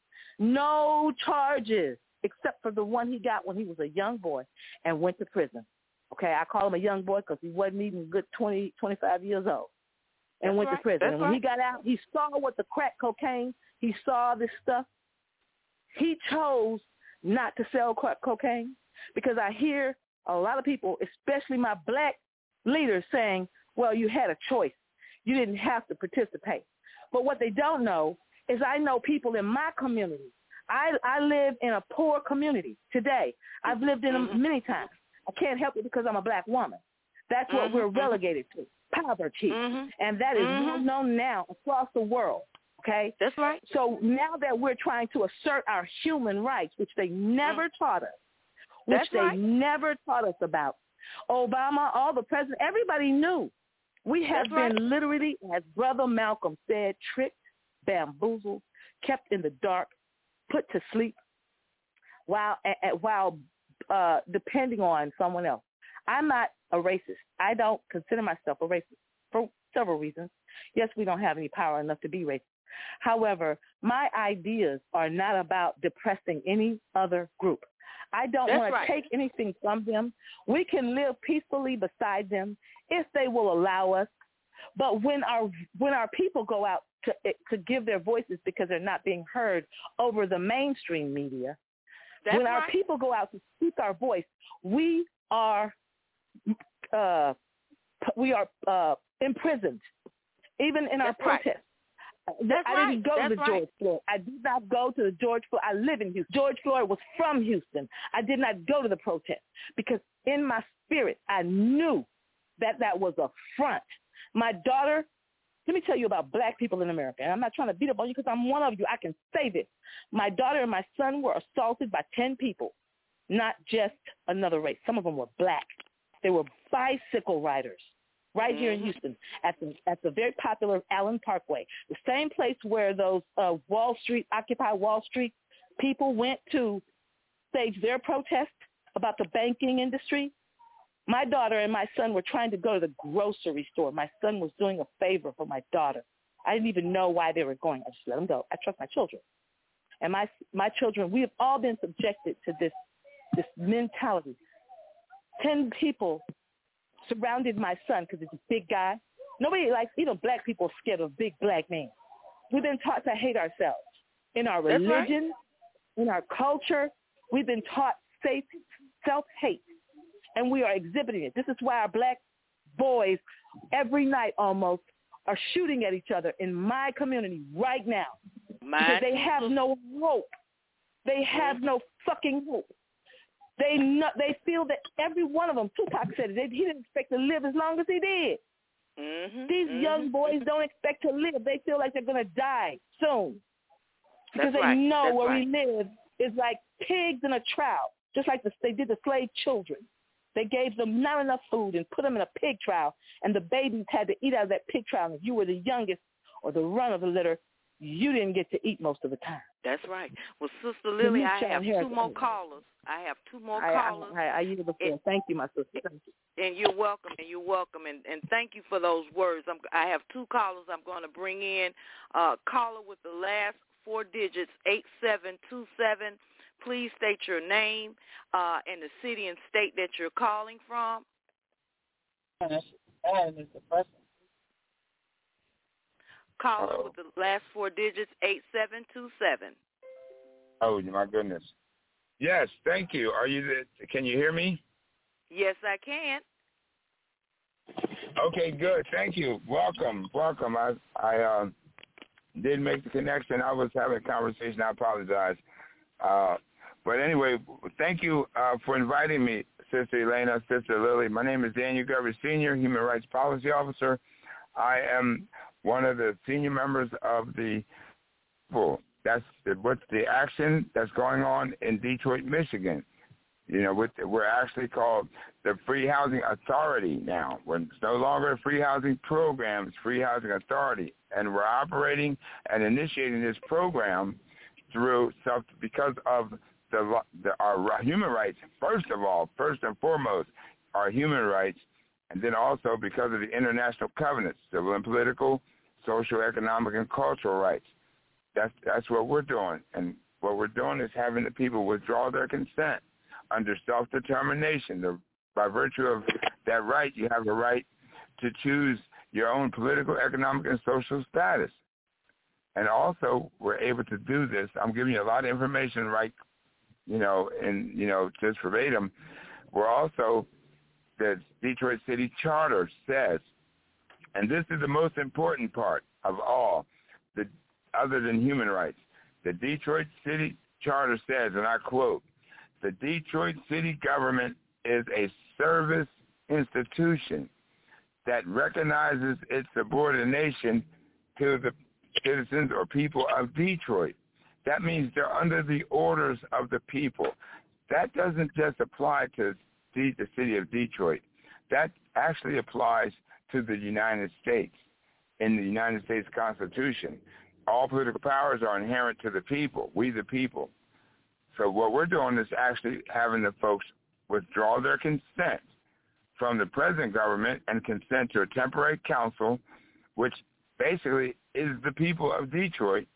no charges, except for the one he got when he was a young boy and went to prison. Okay, I call him a young boy because he wasn't even a good twenty, twenty-five years old and That's went right. to prison. That's and when right. he got out, he saw what the crack cocaine, he saw this stuff. He chose not to sell crack cocaine because I hear a lot of people, especially my black leaders, saying, well, you had a choice. You didn't have to participate. But what they don't know is I know people in my community. I, I live in a poor community today. I've lived in them mm-hmm. many times. I can't help it because I'm a black woman. That's what mm-hmm. we're relegated to, poverty. Mm-hmm. And that is mm-hmm. well known now across the world, okay? That's right. So now that we're trying to assert our human rights, which they never mm. taught us, which That's they right. never taught us about, Obama, all the presidents, everybody knew. We have That's been right. literally, as Brother Malcolm said, tricked, bamboozled, kept in the dark, put to sleep, while uh, while uh, depending on someone else. I'm not a racist. I don't consider myself a racist for several reasons. Yes, we don't have any power enough to be racist. However, my ideas are not about depressing any other group. I don't That's want right. to take anything from them. We can live peacefully beside them if they will allow us. But when our when our people go out to to give their voices because they're not being heard over the mainstream media, That's when right. our people go out to speak our voice, we are uh, we are uh, imprisoned even in That's our right. protests. That's I right. didn't go That's to the right. George Floyd. I did not go to the George Floyd. I live in Houston. George Floyd was from Houston. I did not go to the protest because in my spirit, I knew that that was a front. My daughter, let me tell you about black people in America. And I'm not trying to beat up on you because I'm one of you. I can say this. My daughter and my son were assaulted by ten people, not just another race. Some of them were black. They were bicycle riders. Right here in Houston, at the at the very popular Allen Parkway, the same place where those uh, Wall Street, Occupy Wall Street people went to stage their protest about the banking industry. My daughter and my son were trying to go to the grocery store. My son was doing a favor for my daughter. I didn't even know why they were going. I just let them go. I trust my children. And my my children, we have all been subjected to this this mentality. Ten people surrounded my son because he's a big guy. Nobody likes, even black people are scared of big black men. We've been taught to hate ourselves. In our That's religion, right. In our culture, we've been taught safe self-hate, and we are exhibiting it. This is why our black boys every night almost are shooting at each other in my community right now. Mine. Because they have no hope. They have no fucking hope. They know, they feel that every one of them, Tupac said it, he didn't expect to live as long as he did. Mm-hmm, These mm-hmm. young boys don't expect to live. They feel like they're going to die soon. Because That's they right. know That's where right. we live is like pigs in a trough, just like the, they did the slave children. They gave them not enough food and put them in a pig trough, and the babies had to eat out of that pig trough. And if you were the youngest or the run of the litter, you didn't get to eat most of the time. That's right. Well, Sister Lily, I have two more callers. I have two more I, callers. I, I, I yield the floor. And, thank you, my sister. Thank you. And you're welcome, and you're welcome, and, and thank you for those words. I'm, I have two callers I'm going to bring in. Uh, caller with the last four digits, eight seven two seven. Please state your name uh, and the city and state that you're calling from. Caller Uh-oh. with the last four digits, eight seven two seven. Oh, my goodness. Yes, thank you. Are you? The, can you hear me? Yes, I can. Okay, good. Thank you. Welcome, welcome. I I uh, did make the connection. I was having a conversation. I apologize. Uh, but anyway, thank you uh, for inviting me, Sister Elena, Sister Lily. My name is Daniel Govers, Senior Human Rights Policy Officer. I am one of the senior members of the well, that's the, what's the action that's going on in Detroit, Michigan. You know, with, we're actually called the Free Housing Authority now. We're, it's no longer a free housing program, it's Free Housing Authority. And we're operating and initiating this program through self because of the, the our human rights, first of all, first and foremost, our human rights, and then also because of the international covenants, civil and political, social, economic, and cultural rights. That's that's what we're doing. And what we're doing is having the people withdraw their consent under self-determination. The, by virtue of that right, you have a right to choose your own political, economic, and social status. And also, we're able to do this. I'm giving you a lot of information, right, you know, and, you know, just verbatim. We're also, the Detroit City Charter says, and this is the most important part of all, the, other than human rights, the Detroit City Charter says, and I quote, the Detroit city government is a service institution that recognizes its subordination to the citizens or people of Detroit. That means they're under the orders of the people. That doesn't just apply to the city of Detroit. That actually applies to the United States. In the United States Constitution, all political powers are inherent to the people, we the people. So what we're doing is actually having the folks withdraw their consent from the present government and consent to a temporary council, which basically is the people of Detroit,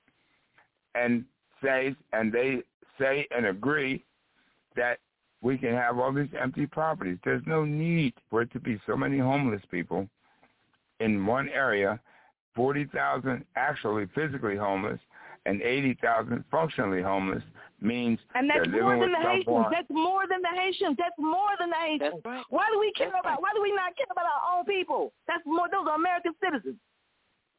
and says, and they say and agree that we can have all these empty properties. There's no need for it to be so many homeless people in one area, forty thousand actually physically homeless and eighty thousand functionally homeless. Means and that's they're more living than the with Haitians. someone. That's more than the Haitians. That's more than the Haitians. Right. Why do we care That's about? right. Why do we not care about our own people? That's more. Those are American citizens.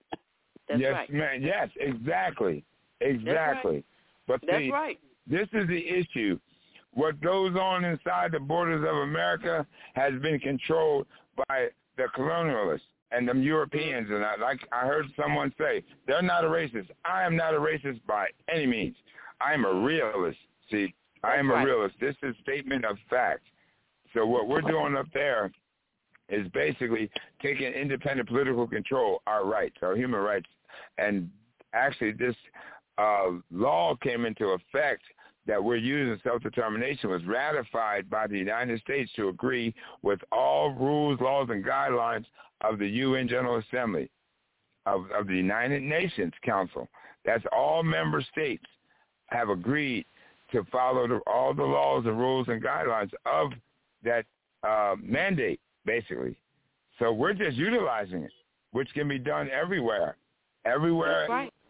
That's yes, right. man. Yes, exactly. Exactly. Right. But That's see, right. this is the issue. What goes on inside the borders of America has been controlled by the colonialists and them Europeans. And I, like I heard someone say, they're not a racist. I am not a racist by any means. I am a realist. See, I am right. a realist. This is a statement of fact. So what we're doing up there is basically taking independent political control, our rights, our human rights. And actually this uh, law came into effect that we're using self-determination was ratified by the United States to agree with all rules, laws, and guidelines of the U N General Assembly, of, of the United Nations Council. That's all member states have agreed to follow the, all the laws and rules and guidelines of that uh, mandate, basically. So we're just utilizing it, which can be done everywhere, everywhere That's right.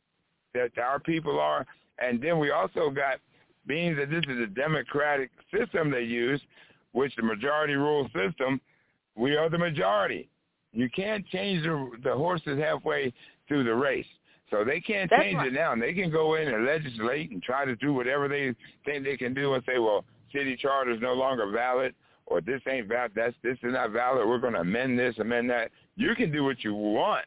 that our people are. And then we also got, being that this is a democratic system they use, which the majority rule system, we are the majority. You can't change the, the horses halfway through the race. So they can't That's change right. it now. And they can go in and legislate and try to do whatever they think they can do and say, well, city charter is no longer valid, or this ain't valid, that's, this is not valid, we're going to amend this, amend that. You can do what you want,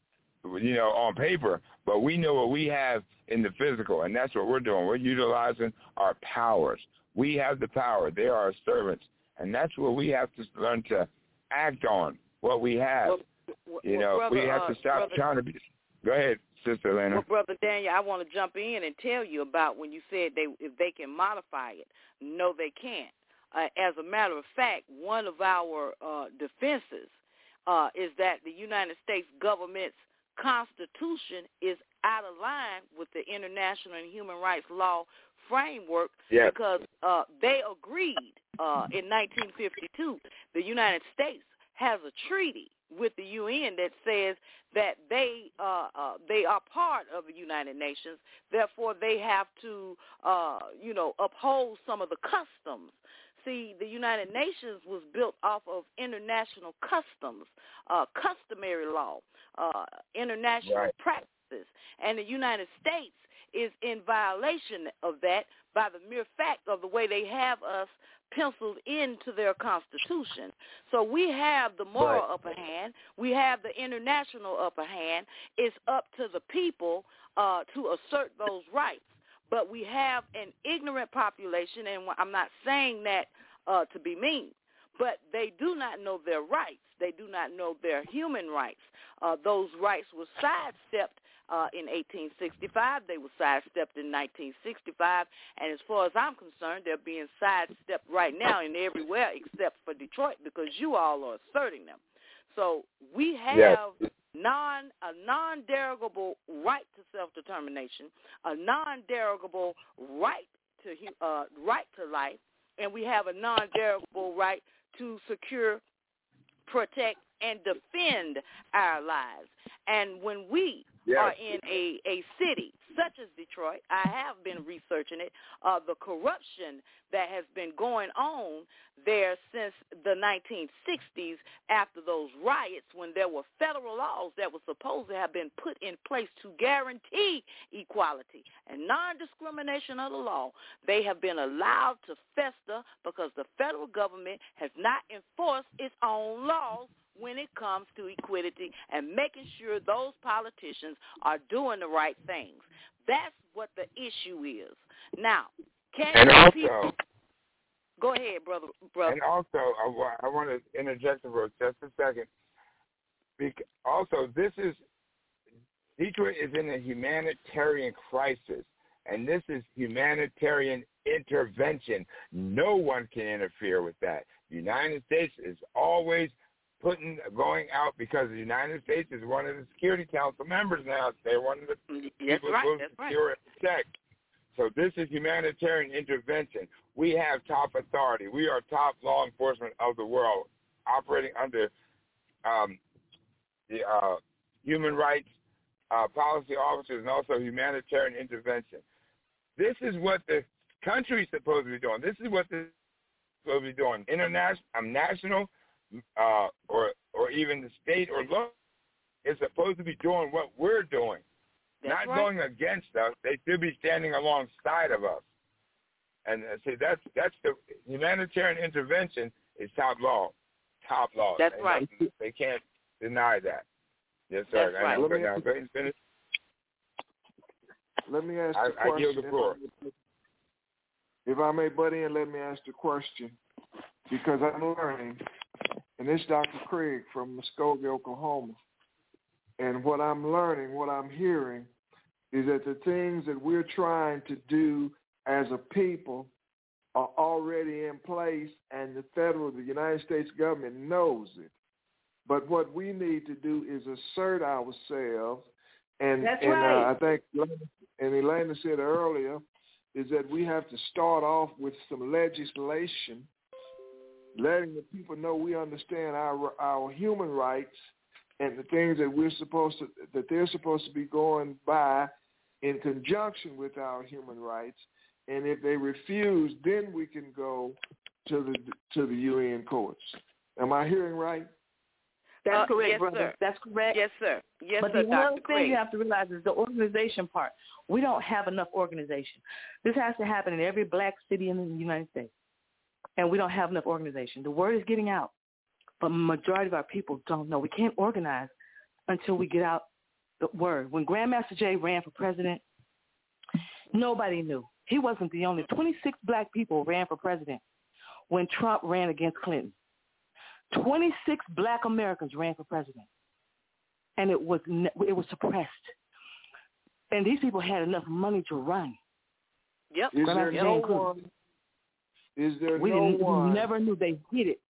you know, on paper, but we know what we have in the physical, and that's what we're doing. We're utilizing our powers. We have the power. They are our servants, and that's what we have to learn to act on, what we have. Well, well, you know, brother, we have uh, to stop brother, trying to be. Go ahead, Sister Elena. Well, Brother Daniel, I want to jump in and tell you about when you said they if they can modify it. No, they can't. Uh, as a matter of fact, one of our uh, defenses uh, is that the United States government's Constitution is out of line with the international and human rights law framework yes. because uh, they agreed uh, in nineteen fifty-two, the United States has a treaty with the U N that says that they uh, uh, they are part of the United Nations. Therefore, they have to, uh, you know, uphold some of the customs. See, the United Nations was built off of international customs, uh, customary law, uh, international right. practices, and the United States is in violation of that by the mere fact of the way they have us penciled into their Constitution. So we have the moral right. upper hand. We have the international upper hand. It's up to the people uh, to assert those rights. But we have an ignorant population, and I'm not saying that uh, to be mean, but they do not know their rights. They do not know their human rights. Uh, those rights were sidestepped uh, in eighteen sixty-five. They were sidestepped in nineteen sixty-five. And as far as I'm concerned, they're being sidestepped right now and everywhere except for Detroit because you all are asserting them. So we have yes. non a non-derogable right to self-determination, a non-derogable right to uh, right to life, and we have a non-derogable right to secure, protect, and defend our lives. And when we yes. are in a, a city such as Detroit, I have been researching it, uh, the corruption that has been going on there since the nineteen sixties after those riots when there were federal laws that were supposed to have been put in place to guarantee equality and non-discrimination of the law. They have been allowed to fester because the federal government has not enforced its own laws when it comes to equity and making sure those politicians are doing the right things. That's what the issue is. Now, can and also, people... Go ahead, brother. brother. And also, I, I want to interject for just a second. Because also, this is, Detroit is in a humanitarian crisis, and this is humanitarian intervention. No one can interfere with that. The United States is always putting going out because the United States is one of the Security Council members now. They're one of the that's people right, who that's secure right. and protect. So this is humanitarian intervention. We have top authority. We are top law enforcement of the world, operating under um, the uh, human rights uh, policy officers and also humanitarian intervention. This is what the country is supposed to be doing. This is what this is supposed to be doing. International, um, national, uh, or or even the state or local is supposed to be doing what we're doing, That's not right. going against us. They should be standing alongside of us. And uh, see, that's that's the humanitarian intervention is top law, top law. That's they right. Not, they can't deny that. Yes, sir. That's I right. know. Let me Now, ask go ahead and finish. Let me ask I, the I question. yield the floor. If I may butt in, let me ask the question, because I'm learning, and this is Doctor Craig from Muskogee, Oklahoma, and what I'm learning, what I'm hearing, is that the things that we're trying to do as a people are already in place, and the federal, the United States government knows it. But what we need to do is assert ourselves, and, That's and right. uh, I think, and Elena said earlier, is that we have to start off with some legislation, letting the people know we understand our our human rights and the things that we're supposed to, that they're supposed to be going by in conjunction with our human rights. And if they refuse, then we can go to the to the U N courts. Am I hearing right? That's Uh, correct, yes, brother. sir. That's correct. Yes, sir. Yes, but sir, the Doctor one thing Craig. you have to realize is the organization part. We don't have enough organization. This has to happen in every black city in the United States, and we don't have enough organization. The word is getting out, but majority of our people don't know. We can't organize until we get out the word. When Grandmaster Jay ran for president, nobody knew. He wasn't the only. twenty-six black people ran for president when Trump ran against Clinton. twenty-six black Americans ran for president, and it was it was suppressed. And these people had enough money to run. Yep. Is there Yep. no one? Is there We no didn't, one? we never knew they did it.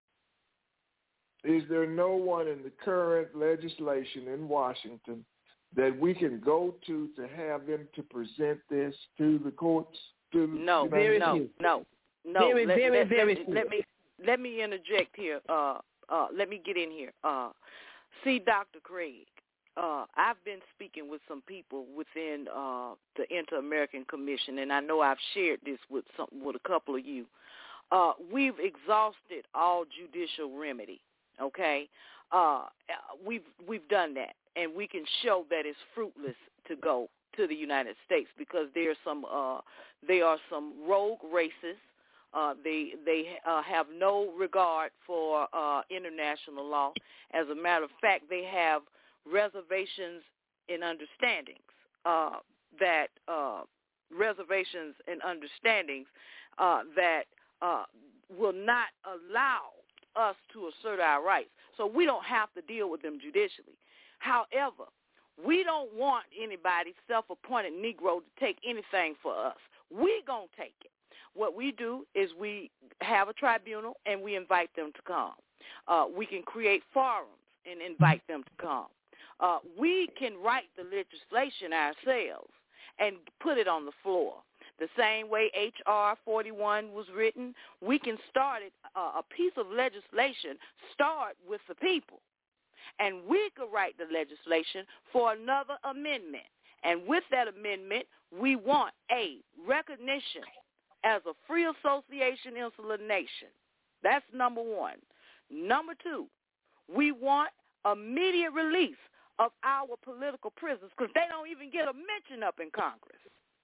Is there no one in the current legislation in Washington that we can go to to have them to present this to the courts? To the No, United Very no, few. no, no. Very, let, very, let, very let, few. let me let me interject here. Uh, uh, let me get in here. Uh, see, Doctor Craig. Uh, I've been speaking with some people within uh, the Inter-American Commission, and I know I've shared this with some with a couple of you. Uh, we've exhausted all judicial remedy. Okay, uh, we've we've done that, and we can show that it's fruitless to go to the United States because there's some uh, there are some rogue racists. Uh, they they uh, have no regard for uh, international law. As a matter of fact, they have reservations in understandings uh, that uh, reservations and understandings uh, that uh, will not allow us to assert our rights. So we don't have to deal with them judicially. However, we don't want anybody, self-appointed Negro, to take anything for us. We gonna take it. What we do is we have a tribunal and we invite them to come. Uh, we can create forums and invite them to come. Uh, we can write the legislation ourselves and put it on the floor. The same way H R forty-one was written, we can start it, uh, a piece of legislation, start with the people. And we could write the legislation for another amendment. And with that amendment, we want a recognition as a free association insular nation. That's number one. Number two, we want immediate release of our political prisoners because they don't even get a mention up in Congress.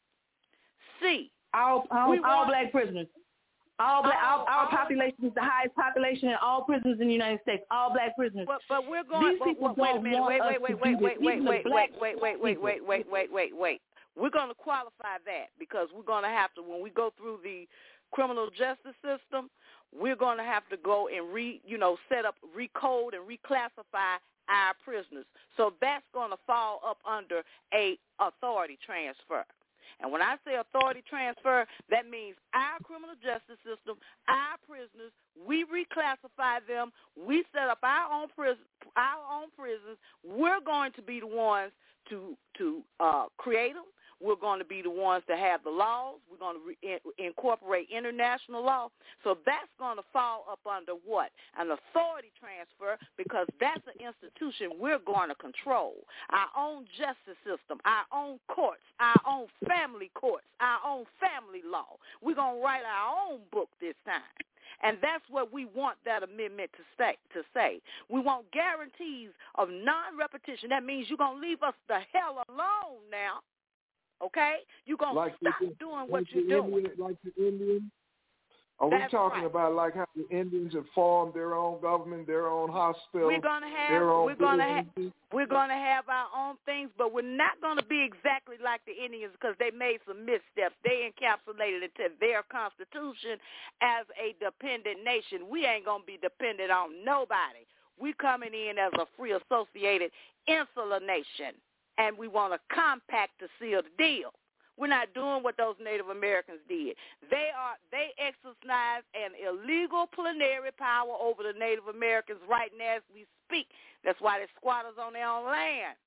C, all all, we all want, black prisoners. All black, all, our, our all, population is the highest population in all prisons in the United States. All black prisoners. But, but we're going. These But, people wait a don't minute. want Wait, us wait, to wait, do wait, this. wait, Even wait, the wait, black wait, wait, wait, people. wait, wait, wait, wait, wait. We're going to qualify that because we're going to have to, when we go through the criminal justice system, we're going to have to go and re, you know, set up, recode and reclassify our prisoners. So that's going to fall up under a authority transfer. And when I say authority transfer, that means our criminal justice system, our prisoners, we reclassify them, we set up our own prison, our own prisons. We're going to be the ones to to uh, create them. We're going to be the ones to have the laws. We're going to re- in- incorporate international law. So that's going to fall up under what? An authority transfer, because that's an institution we're going to control. Our own justice system, our own courts, our own family courts, our own family law. We're going to write our own book this time. And that's what we want that amendment to say. To say. We want guarantees of non-repetition. That means you're going to leave us the hell alone now, okay? You're going to like stop the, doing like what you're doing. Indian, like the Indians? Are That's we talking right. about like how the Indians have formed their own government, their own hospitals, We're gonna have their own we're gonna have businesses? we're gonna have our own things, but we're not gonna be exactly like the Indians because they made some missteps. They encapsulated into their constitution as a dependent nation. We ain't gonna be dependent on nobody. We coming in as a free associated insular nation, and we want a compact to seal the deal. We're not doing what those Native Americans did. They are they exercise an illegal plenary power over the Native Americans right now as we speak. That's why they're squatters on their own land.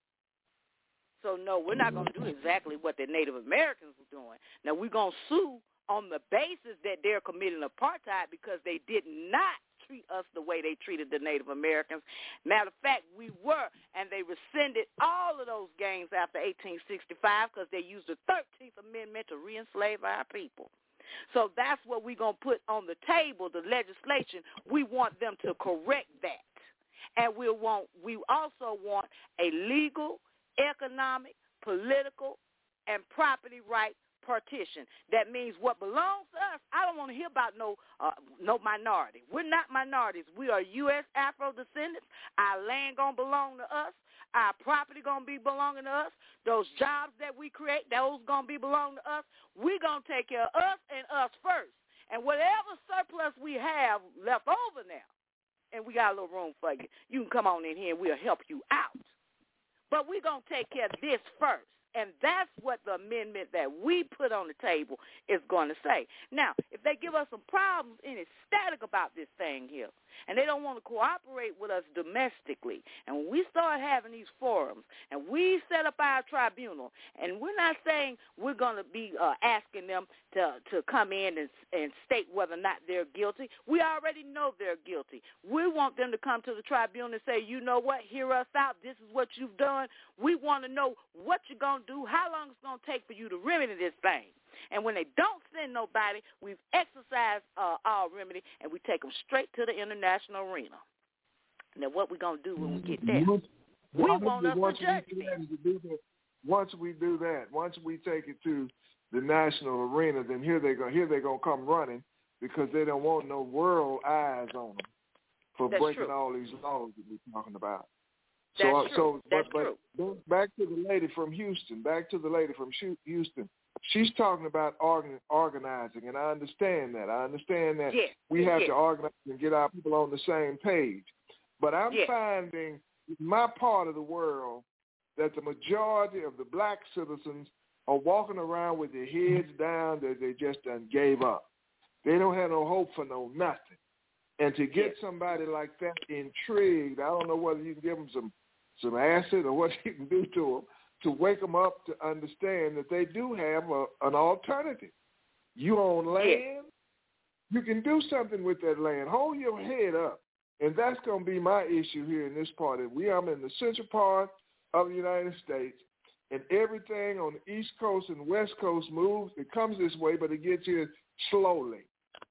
So, no, we're not going to do exactly what the Native Americans were doing. Now, we're going to sue on the basis that they're committing apartheid because they did not treat us the way they treated the Native Americans. Matter of fact, we were, and they rescinded all of those gains after eighteen sixty-five because they used the thirteenth Amendment to re-enslave our people. So that's what we're going to put on the table, the legislation. We want them to correct that. And we want we also want a legal, economic, political, and property right partition. That means what belongs to us. I don't want to hear about no uh, no minority. We're not minorities. We are U S Afro descendants. Our land gonna belong to us. Our property gonna be belonging to us. Those jobs that we create, those gonna be belonging to us. We gonna take care of us and us first. And whatever surplus we have left over now, and we got a little room for you, you can come on in here and we'll help you out. But we're gonna take care of this first. And that's what the amendment that we put on the table is going to say. Now, if they give us some problems and it's static about this thing here, and they don't want to cooperate with us domestically, and when we start having these forums, and we set up our tribunal, and we're not saying we're going to be uh, asking them to, to come in and, and state whether or not they're guilty. We already know they're guilty. We want them to come to the tribunal and say, you know what, hear us out. This is what you've done. We want to know what you're going to do, how long it's going to take for you to remedy this thing. And when they don't send nobody, we've exercised uh, our remedy, and we take them straight to the international arena. Now, what we're going to do when we get there? Once, we want us once to judge we them. do that, once we do that, once we take it to the national arena, then here they go. Here they gonna come running because they don't want no world eyes on them for That's breaking true. all these laws that we're talking about. That's so, true. so, That's but, true. but back to the lady from Houston. Back to the lady from Houston. She's talking about organ, organizing, and I understand that. I understand that yes. we have yes. to organize and get our people on the same page. But I'm yes. finding in my part of the world that the majority of the black citizens are walking around with their heads down that they just done gave up. They don't have no hope for no nothing. And to get yes. somebody somebody like that intrigued, I don't know whether you can give them some, some acid or what you can do to them, to wake them up to understand that they do have a, an alternative. You own land, yes. you can do something with that land. Hold your head up. And that's going to be my issue here in this part. We are in the central part of the United States, and everything on the East Coast and West Coast moves. It comes this way, but it gets here slowly.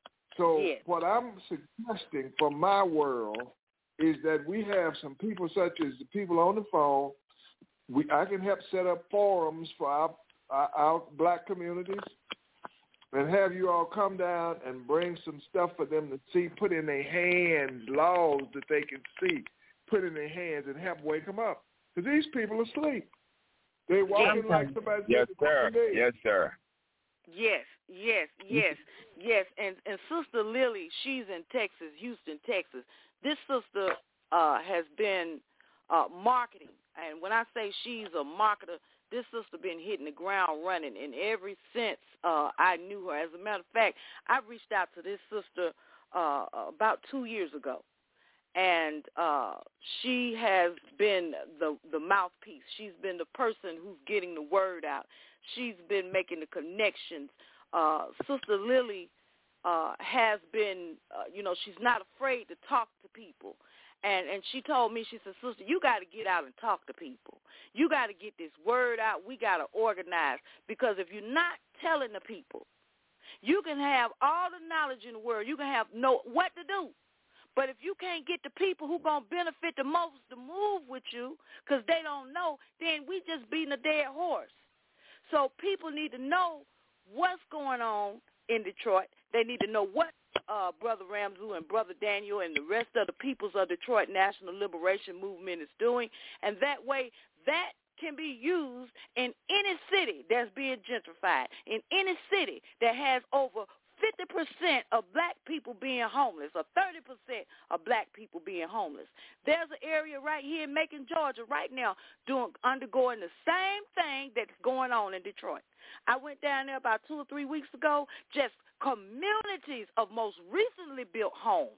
So yes. what I'm suggesting for my world is that we have some people such as the people on the phone. We I can help set up forums for our, our, our black communities and have you all come down and bring some stuff for them to see, put in their hands, laws that they can see, put in their hands and help wake them up. Because these people are asleep. They're walking yes. like somebody. Yes, sir. Yes, sir. Yes, yes, yes, yes. And and Sister Lily, she's in Texas, Houston, Texas. This sister uh, has been uh, marketing. And when I say she's a marketer, this sister been hitting the ground running. And ever since uh, I knew her, as a matter of fact, I reached out to this sister uh, about two years ago. And uh, she has been the, the mouthpiece. She's been the person who's getting the word out. She's been making the connections. Uh, Sister Lily uh, has been, uh, you know, she's not afraid to talk to people. And and she told me, she said, sister, you got to get out and talk to people. You got to get this word out. We got to organize. Because if you're not telling the people, You can have all the knowledge in the world. You can have know what to do. But if you can't get the people who going to benefit the most to move with you because they don't know, then we just beating a dead horse. So people need to know what's going on in Detroit. They need to know what uh, Brother Ramzu and Brother Daniel and the rest of the peoples of Detroit National Liberation Movement is doing. And that way, that can be used in any city that's being gentrified, in any city that has over fifty percent of black people being homeless or thirty percent of black people being homeless. There's an area right here in Macon, Georgia right now doing undergoing the same thing that's going on in Detroit. I went down there about two or three weeks ago, just communities of most recently built homes.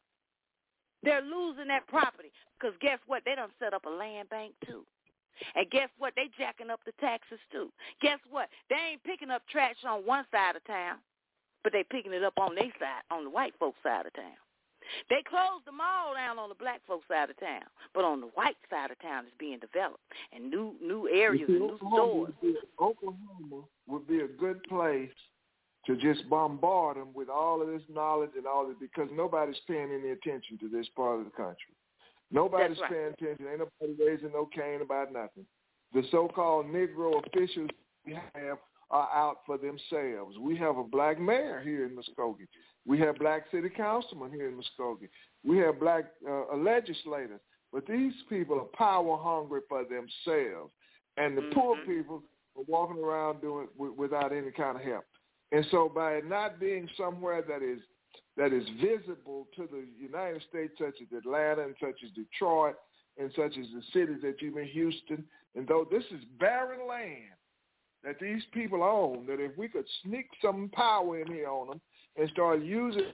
They're losing that property because guess what? They done set up a land bank too. And guess what? They jacking up the taxes too. Guess what? They ain't picking up trash on one side of town, but they picking it up on their side, on the white folks' side of town. They closed the mall down on the black folks' side of town, but on the white side of town it's being developed, and new new areas see, and new Oklahoma stores. Would be, Oklahoma would be a good place to just bombard them with all of this knowledge and all this, because nobody's paying any attention to this part of the country. Nobody's right. paying attention. Ain't nobody raising no cane about nothing. The so-called Negro officials we have are out for themselves. We have a black mayor here in Muskogee. We have black city councilmen here in Muskogee. We have black uh, legislators. But these people are power hungry for themselves. And the mm-hmm. poor people are walking around doing w- without any kind of help. And so by it not being somewhere that is that is visible to the United States, such as Atlanta and such as Detroit and such as the cities that you've been, Houston, and though this is barren land that these people own, that if we could sneak some power in here on them and start using,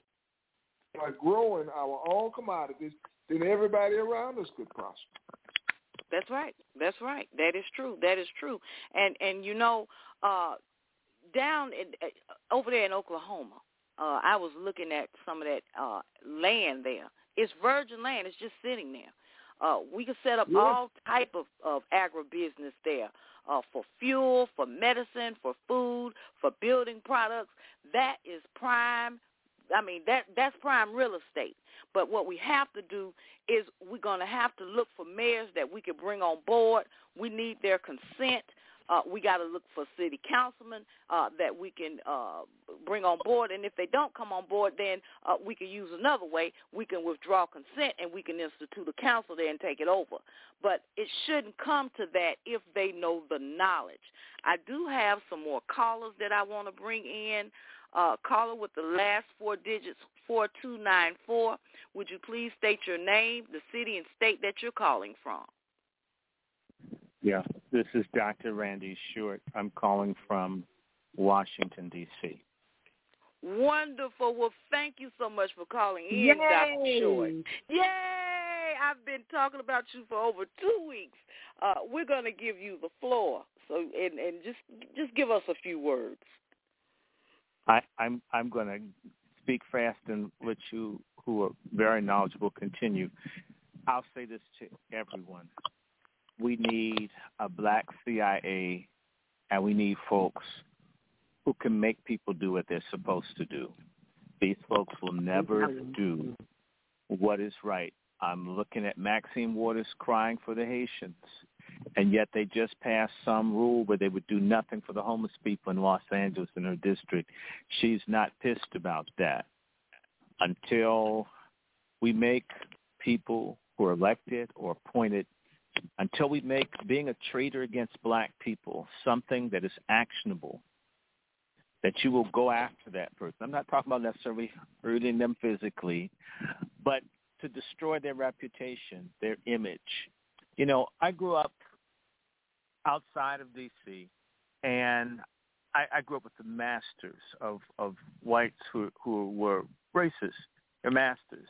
like growing our own commodities, then everybody around us could prosper. That's right. That's right. That is true. That is true. And, and you know, uh, down in, uh, over there in Oklahoma, uh, I was looking at some of that uh, land there. It's virgin land. It's just sitting there. Uh, we could set up yeah. all type of, of agribusiness there uh, for fuel, for medicine, for food, for building products. That is prime. I mean, that that's prime real estate. But what we have to do is we're going to have to look for mayors that we can bring on board. We need their consent. Uh, we got to look for city councilmen uh, that we can uh, bring on board. And if they don't come on board, then uh, we can use another way. We can withdraw consent and we can institute a council there and take it over. But it shouldn't come to that if they know the knowledge. I do have some more callers that I want to bring in. Uh, caller with the last four digits, four two nine four. Would you please state your name, the city and state that you're calling from? Yeah, this is Doctor Randy Short. I'm calling from Washington, D C Wonderful. Well, thank you so much for calling in, Yay. Doctor Short. Yay! I've been talking about you for over two weeks. Uh, we're going to give you the floor, so and, and just just give us a few words. I, I'm I'm going to speak fast and let you, who are very knowledgeable, continue. I'll say this to everyone. We need a black C I A, and we need folks who can make people do what they're supposed to do. These folks will never do what is right. I'm looking at Maxine Waters crying for the Haitians, and yet they just passed some rule where they would do nothing for the homeless people in Los Angeles in her district. She's not pissed about that. Until we make people who are elected or appointed, until we make being a traitor against black people something that is actionable, that you will go after that person. I'm not talking about necessarily hurting them physically, but to destroy their reputation, their image. You know, I grew up outside of D C, and I, I grew up with the masters of, of whites who, who were racist. They're masters.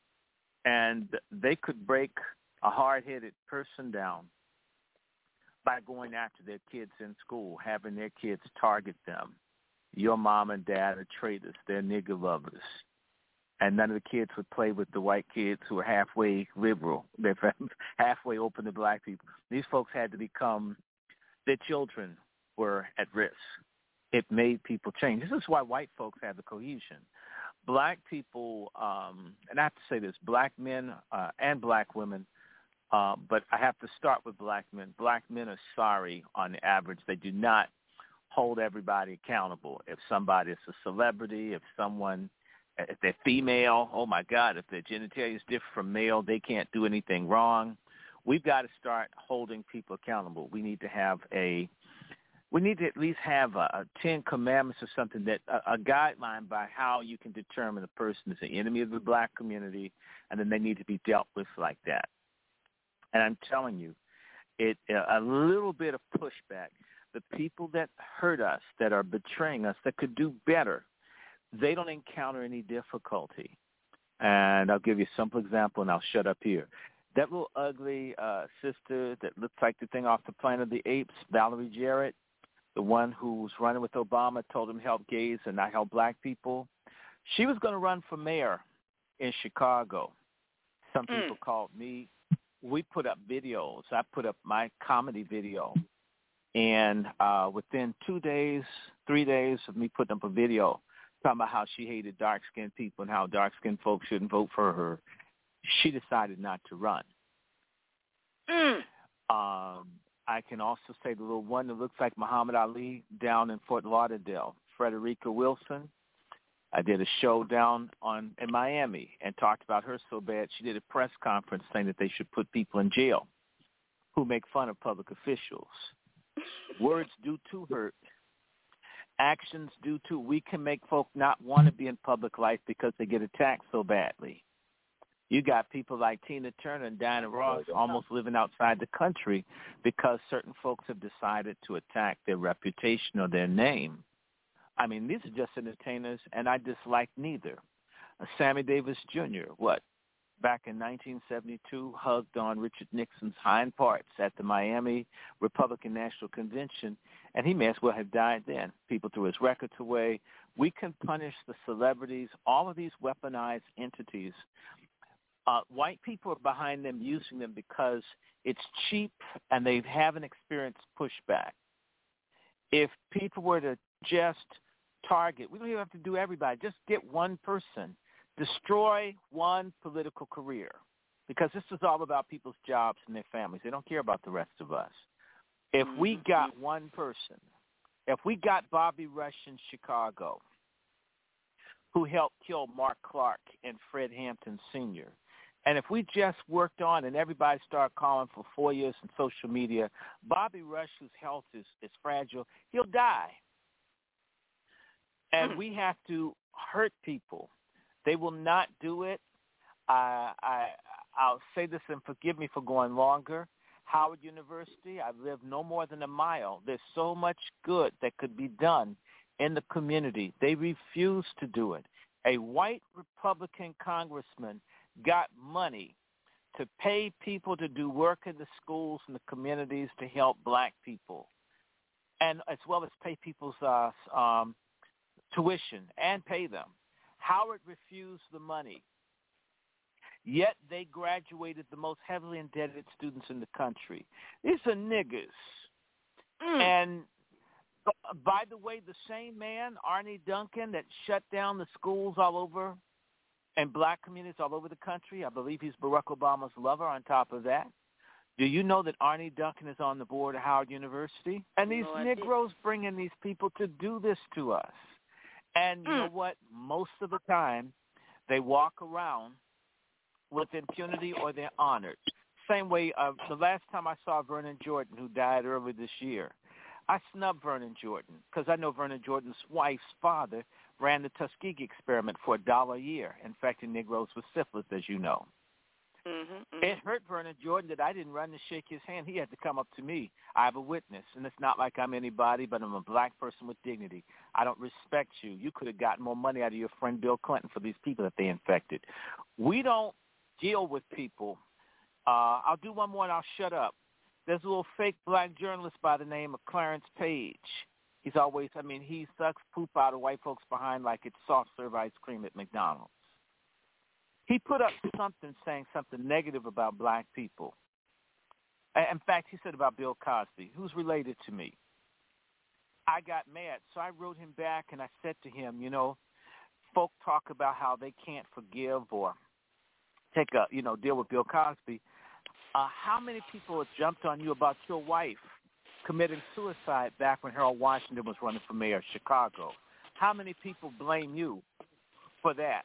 And they could break a hard-headed person down by going after their kids in school, having their kids target them. Your mom and dad are traitors. They're nigger lovers. And none of the kids would play with the white kids who are halfway liberal. They're halfway open to black people. These folks had to become, their children were at risk. it made people change. This is why white folks have the cohesion. Black people, um, and I have to say this, black men uh, and black women, uh, but I have to start with black men. Black men are sorry on the average. They do not hold everybody accountable. If somebody is a celebrity, if someone, if they're female, oh my God, if their genitalia is different from male, they can't do anything wrong. We've got to start holding people accountable. We need to have a We need to at least have a, a Ten Commandments or something, that a, a guideline by how you can determine a person is an enemy of the black community, and then they need to be dealt with like that. And I'm telling you, it a little bit of pushback. The people that hurt us, that are betraying us, that could do better, they don't encounter any difficulty. And I'll give you a simple example, and I'll shut up here. That little ugly uh, sister that looks like the thing off the Planet of the Apes, Valerie Jarrett, the one who was running with Obama, told him to help gays and not help black people. She was going to run for mayor in Chicago. Some Mm. people called me. We put up videos. I put up my comedy video. And uh, within two days, three days of me putting up a video talking about how she hated dark-skinned people and how dark-skinned folks shouldn't vote for her, she decided not to run. Mm. Um, I can also say the little one that looks like Muhammad Ali down in Fort Lauderdale, Frederica Wilson. I did a show down on in Miami and talked about her so bad she did a press conference saying that they should put people in jail who make fun of public officials. Words do too hurt. Actions do too. We can make folk not want to be in public life because they get attacked so badly. You got people like Tina Turner and Diana Ross almost living outside the country because certain folks have decided to attack their reputation or their name. I mean, these are just entertainers, and I dislike neither. Uh, Sammy Davis Junior, what, back in nineteen seventy-two, hugged on Richard Nixon's hind parts at the Miami Republican National Convention, and he may as well have died then. People threw his records away. We can punish the celebrities, all of these weaponized entities. Uh, white people are behind them, using them because it's cheap and they haven't experienced pushback. If people were to just target, we don't even have to do everybody, just get one person, destroy one political career, because this is all about people's jobs and their families. They don't care about the rest of us. If we got one person, if we got Bobby Rush in Chicago, who helped kill Mark Clark and Fred Hampton Senior, and if we just worked on and everybody started calling for four years in social media, Bobby Rush, whose health is, is fragile, he'll die. And we have to hurt people. They will not do it. Uh, I, I'll say this, and forgive me for going longer. Howard University, I've lived no more than a mile. There's so much good that could be done in the community. They refuse to do it. A white Republican congressman got money to pay people to do work in the schools and the communities to help black people, and as well as pay people's uh, um, tuition and pay them. Howard refused the money, yet they graduated the most heavily indebted students in the country. These are niggers. Mm. And by the way, the same man, Arne Duncan, that shut down the schools all over and black communities all over the country, I believe he's Barack Obama's lover on top of that. Do you know that Arne Duncan is on the board of Howard University? And these no, Negroes bringing these people to do this to us. And you mm. know what? Most of the time, they walk around with impunity or they're honored. Same way, uh, the last time I saw Vernon Jordan, who died earlier this year, I snubbed Vernon Jordan because I know Vernon Jordan's wife's father ran the Tuskegee experiment for a dollar a year, infecting Negroes with syphilis, as you know. Mm-hmm, mm-hmm. It hurt Vernon Jordan that I didn't run to shake his hand. He had to come up to me. I have a witness, and it's not like I'm anybody, but I'm a black person with dignity. I don't respect you. You could have gotten more money out of your friend Bill Clinton for these people that they infected. We don't deal with people. Uh, I'll do one more and I'll shut up. There's a little fake black journalist by the name of Clarence Page. He's always, I mean, he sucks poop out of white folks behind like it's soft-serve ice cream at McDonald's. He put up something saying something negative about black people. In fact, he said about Bill Cosby, who's related to me. I got mad. So I wrote him back and I said to him, you know, folk talk about how they can't forgive or take a, you know, deal with Bill Cosby. Uh, how many people have jumped on you about your wife committing suicide back when Harold Washington was running for mayor of Chicago? How many people blame you for that?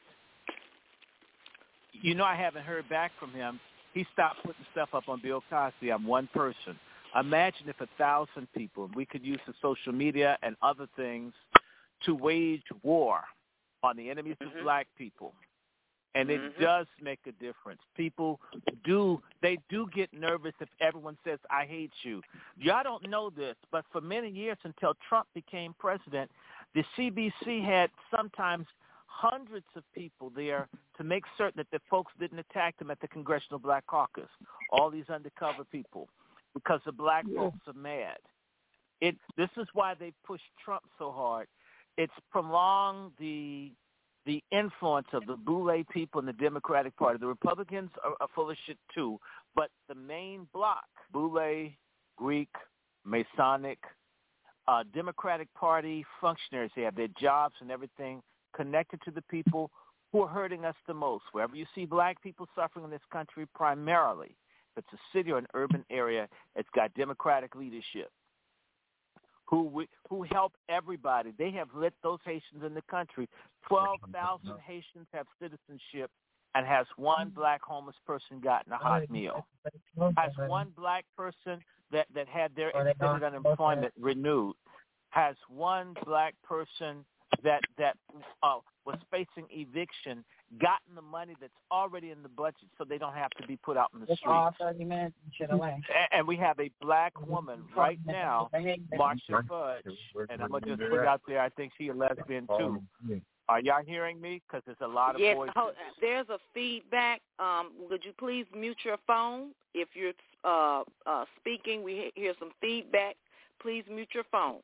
You know, I haven't heard back from him. He stopped putting stuff up on Bill Cosby. I'm one person. Imagine if a thousand people, we could use the social media and other things to wage war on the enemies mm-hmm. of black people. And it mm-hmm. does make a difference. People do, they do get nervous if everyone says, I hate you. Y'all don't know this, but for many years until Trump became president, the C B C had sometimes hundreds of people there to make certain that the folks didn't attack them at the Congressional Black Caucus, all these undercover people, because the black yeah. folks are mad. It. This is why they pushed Trump so hard. It's prolonged the the influence of the Boule people in the Democratic Party. The Republicans are, are full of shit too, but the main bloc, Boule, Greek, Masonic, uh, Democratic Party functionaries, they have their jobs and everything connected to the people who are hurting us the most. Wherever you see black people suffering in this country, primarily, if it's a city or an urban area, it's got Democratic leadership who who help everybody. They have let those Haitians in the country. twelve thousand Haitians have citizenship, and has one black homeless person gotten a hot meal? Has one black person that, that had their extended unemployment renewed? Has one black person that that uh, was facing eviction gotten the money that's already in the budget so they don't have to be put out in the streets? All thirty minutes and shit away. And we have a black woman right now, Marsha Fudge, and I'm going to just put it out there, I think she's a lesbian too. Are y'all hearing me? Because there's a lot of yes, voices. Hold, there's a feedback. Um, would you please mute your phone? If you're uh, uh, speaking, we hear some feedback. Please mute your phone.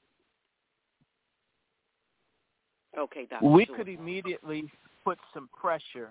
Okay, Doctor We Stewart. could immediately put some pressure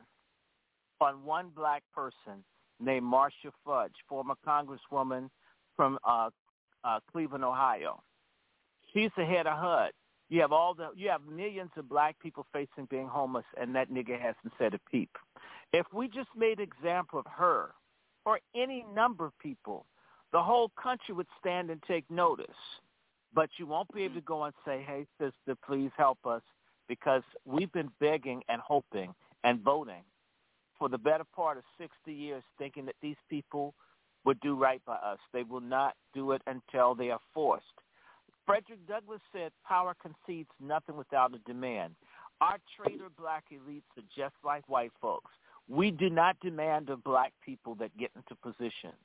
on one black person named Marsha Fudge, former congresswoman from uh, uh, Cleveland, Ohio. She's the head of H U D. You have all the you have millions of black people facing being homeless, and that nigga hasn't said a peep. If we just made an example of her or any number of people, the whole country would stand and take notice. But you won't be able to go and say, hey, sister, please help us, because we've been begging and hoping and voting for the better part of sixty years, thinking that these people would do right by us. They will not do it until they are forced. Frederick Douglass said, power concedes nothing without a demand. Our traitor black elites are just like white folks. We do not demand of black people that get into positions.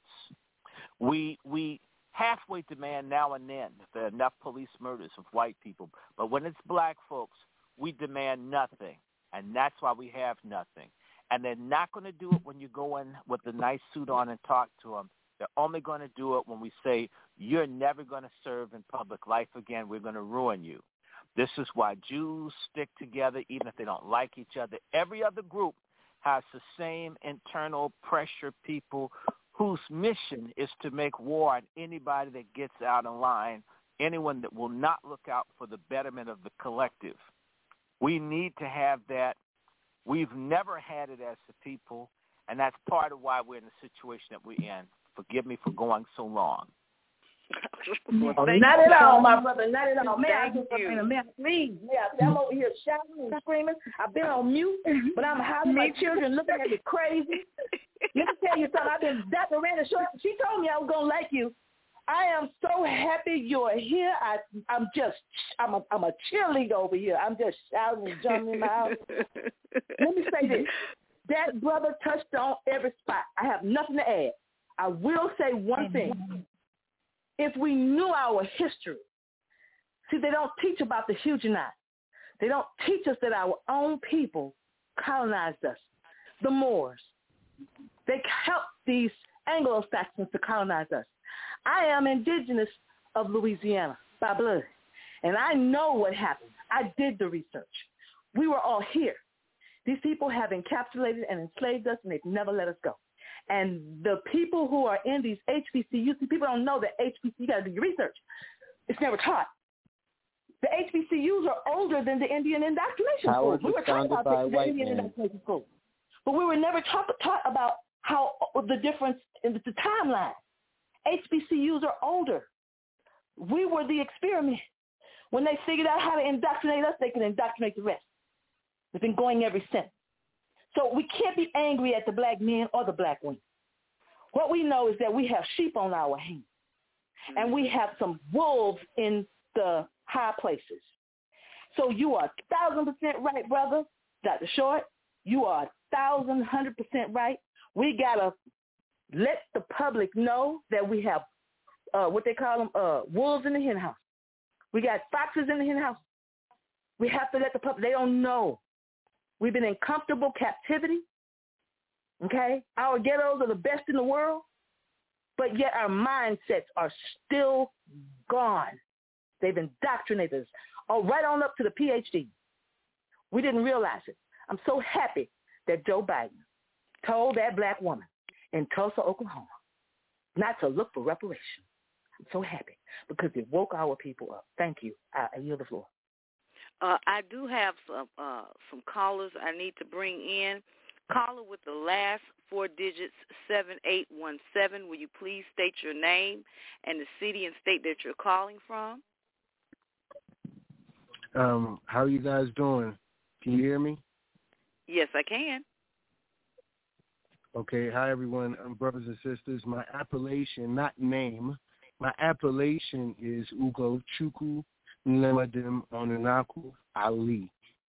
We we halfway demand now and then if there are enough police murders of white people. But when it's black folks, we demand nothing, and that's why we have nothing. And they're not going to do it when you go in with a nice suit on and talk to them. They're only going to do it when we say, you're never going to serve in public life again. We're going to ruin you. This is why Jews stick together even if they don't like each other. Every other group has the same internal pressure people whose mission is to make war on anybody that gets out of line, anyone that will not look out for the betterment of the collective. We need to have that. We've never had it as the people, and that's part of why we're in the situation that we're in. Forgive me for going so long. Well, not at all, my brother. Not at all. May I just say, man, please, may I, I'm over here shouting and screaming. I've been on mute, but I'm having my children looking at me crazy. Let me tell you something. I've been, Doctor Randa Short, she told me I was going to like you. I am so happy you're here. I, I'm just, I'm a, I'm a cheerleader over here. I'm just shouting and jumping in my house. Let me say this. That brother touched on every spot. I have nothing to add. I will say one thing. If we knew our history, see, they don't teach about the Huguenots. They don't teach us that our own people colonized us, the Moors. They helped these Anglo-Saxons to colonize us. I am indigenous of Louisiana by blood, and I know what happened. I did the research. We were all here. These people have encapsulated and enslaved us, and they've never let us go. And the people who are in these H B C Us, people don't know that H B C, you got to do your research. It's never taught. The H B C Us are older than the Indian indoctrination How schools. We were talking about the, the Indian men. indoctrination schools. But we were never taught, taught about how the difference in the, the timeline. H B C Us are older. We were the experiment. When they figured out how to indoctrinate us, they can indoctrinate the rest. It's been going ever since. So we can't be angry at the black men or the black women. What we know is that we have sheep on our hands, and we have some wolves in the high places. So you are a thousand percent right, brother, Doctor Short. You are a thousand, hundred percent right. We got to let the public know that we have uh, what they call them, uh, wolves in the hen house. We got foxes in the hen house. We have to let the public, they don't know. We've been in comfortable captivity, okay? Our ghettos are the best in the world, but yet our mindsets are still gone. They've indoctrinated us, oh, right on up to the P H D. We didn't realize it. I'm so happy that Joe Biden told that black woman in Tulsa, Oklahoma, not to look for reparation. I'm so happy because it woke our people up. Thank you. I, I yield the floor. Uh, I do have some uh, some callers I need to bring in. Caller with the last four digits, seven eight one seven. Will you please state your name and the city and state that you're calling from? Um, how are you guys doing? Can you hear me? Yes, I can. Okay. Hi, everyone. Um, brothers and sisters. My appellation, not name, my appellation is Ugo Chukwu Nlemadem Onunaku Ali.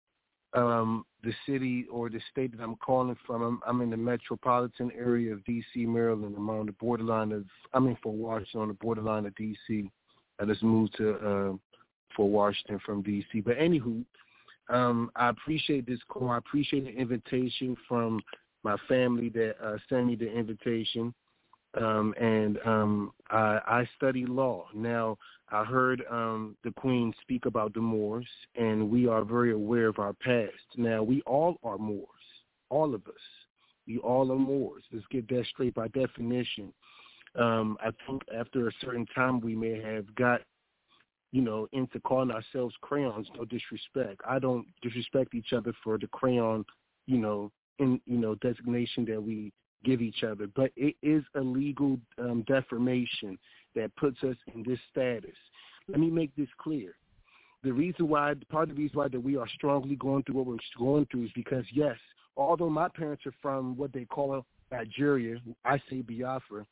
Um, the city or the state that I'm calling from, I'm, I'm in the metropolitan area of D C, Maryland. I'm on the borderline of, I'm in Fort Washington on the borderline of D C. I just moved to uh, Fort Washington from D C. But anywho, um, I appreciate this call. I appreciate the invitation from my family that uh, sent me the invitation. Um, and um, I, I study law. Now, I heard um, the Queen speak about the Moors, and we are very aware of our past. Now, we all are Moors, all of us. We all are Moors. Let's get that straight by definition. Um, I think after a certain time we may have got, you know, into calling ourselves crayons, no disrespect. I don't disrespect each other for the crayon, you know, in, you know, designation that we give each other, but it is a legal um, deformation that puts us in this status. Let me make this clear. The reason why, part of the reason why that we are strongly going through what we're going through is because, yes, although my parents are from what they call Nigeria, I say Biafra,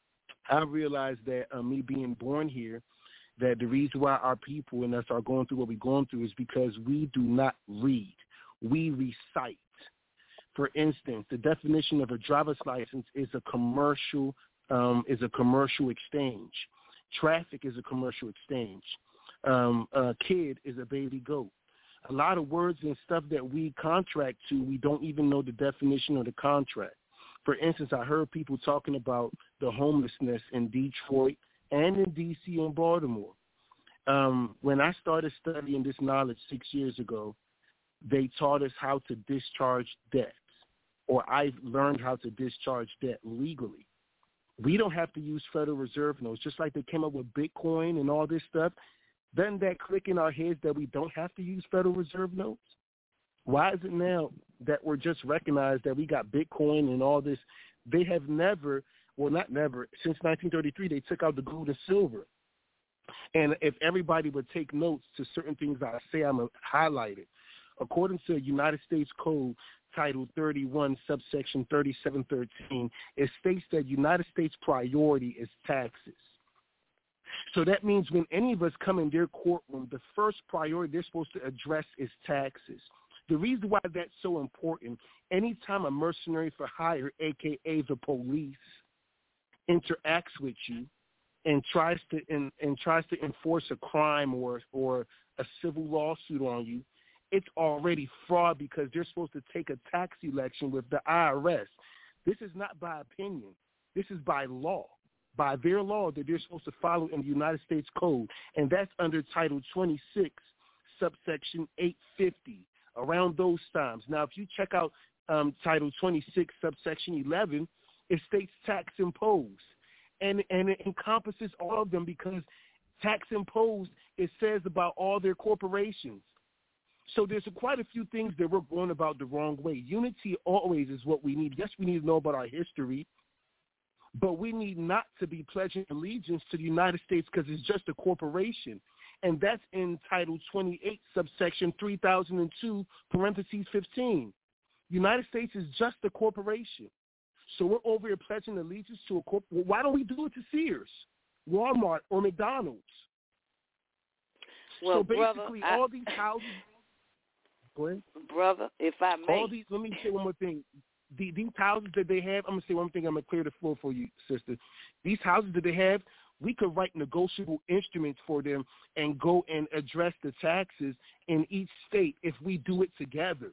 I realized that uh, me being born here, that the reason why our people and us are going through what we're going through is because we do not read. We recite. For instance, the definition of a driver's license is a commercial um, is a commercial exchange. Traffic is a commercial exchange. Um, a kid is a baby goat. A lot of words and stuff that we contract to, we don't even know the definition of the contract. For instance, I heard people talking about the homelessness in Detroit and in D C and Baltimore. Um, when I started studying this knowledge six years ago, they taught us how to discharge debt, or I've learned how to discharge debt legally. We don't have to use Federal Reserve notes, just like they came up with Bitcoin and all this stuff. Doesn't that click in our heads that we don't have to use Federal Reserve notes? Why is it now that we're just recognized that we got Bitcoin and all this? They have never, well, not never, since nineteen thirty-three, they took out the gold and silver. And if everybody would take notes to certain things I say, I'm going to highlight it. According to United States Code, Title thirty-one, subsection thirty-seven thirteen, it states that United States priority is taxes. So that means when any of us come in their courtroom, the first priority they're supposed to address is taxes. The reason why that's so important, anytime a mercenary for hire, a k a the police, interacts with you and tries to and, and tries to enforce a crime or or a civil lawsuit on you, it's already fraud because they're supposed to take a tax election with the I R S. This is not by opinion. This is by law, by their law that they're supposed to follow in the United States Code, and that's under Title twenty-six, subsection eight fifty, around those times. Now, if you check out um, Title twenty-six, subsection eleven, it states tax imposed, and, and it encompasses all of them because tax imposed it says about all their corporations. So there's quite a few things that we're going about the wrong way. Unity always is what we need. Yes, we need to know about our history, but we need not to be pledging allegiance to the United States because it's just a corporation. And that's in Title twenty-eight, subsection three thousand two, parentheses fifteen. United States is just a corporation. So we're over here pledging allegiance to a corp. Well, why don't we do it to Sears, Walmart, or McDonald's? Well, so basically, brother, all I, these houses. Go ahead. Brother, if I may. All these. Let me say one more thing. The, these houses that they have, I'm gonna say one thing. I'm gonna clear the floor for you, sister. These houses that they have, we could write negotiable instruments for them and go and address the taxes in each state if we do it together.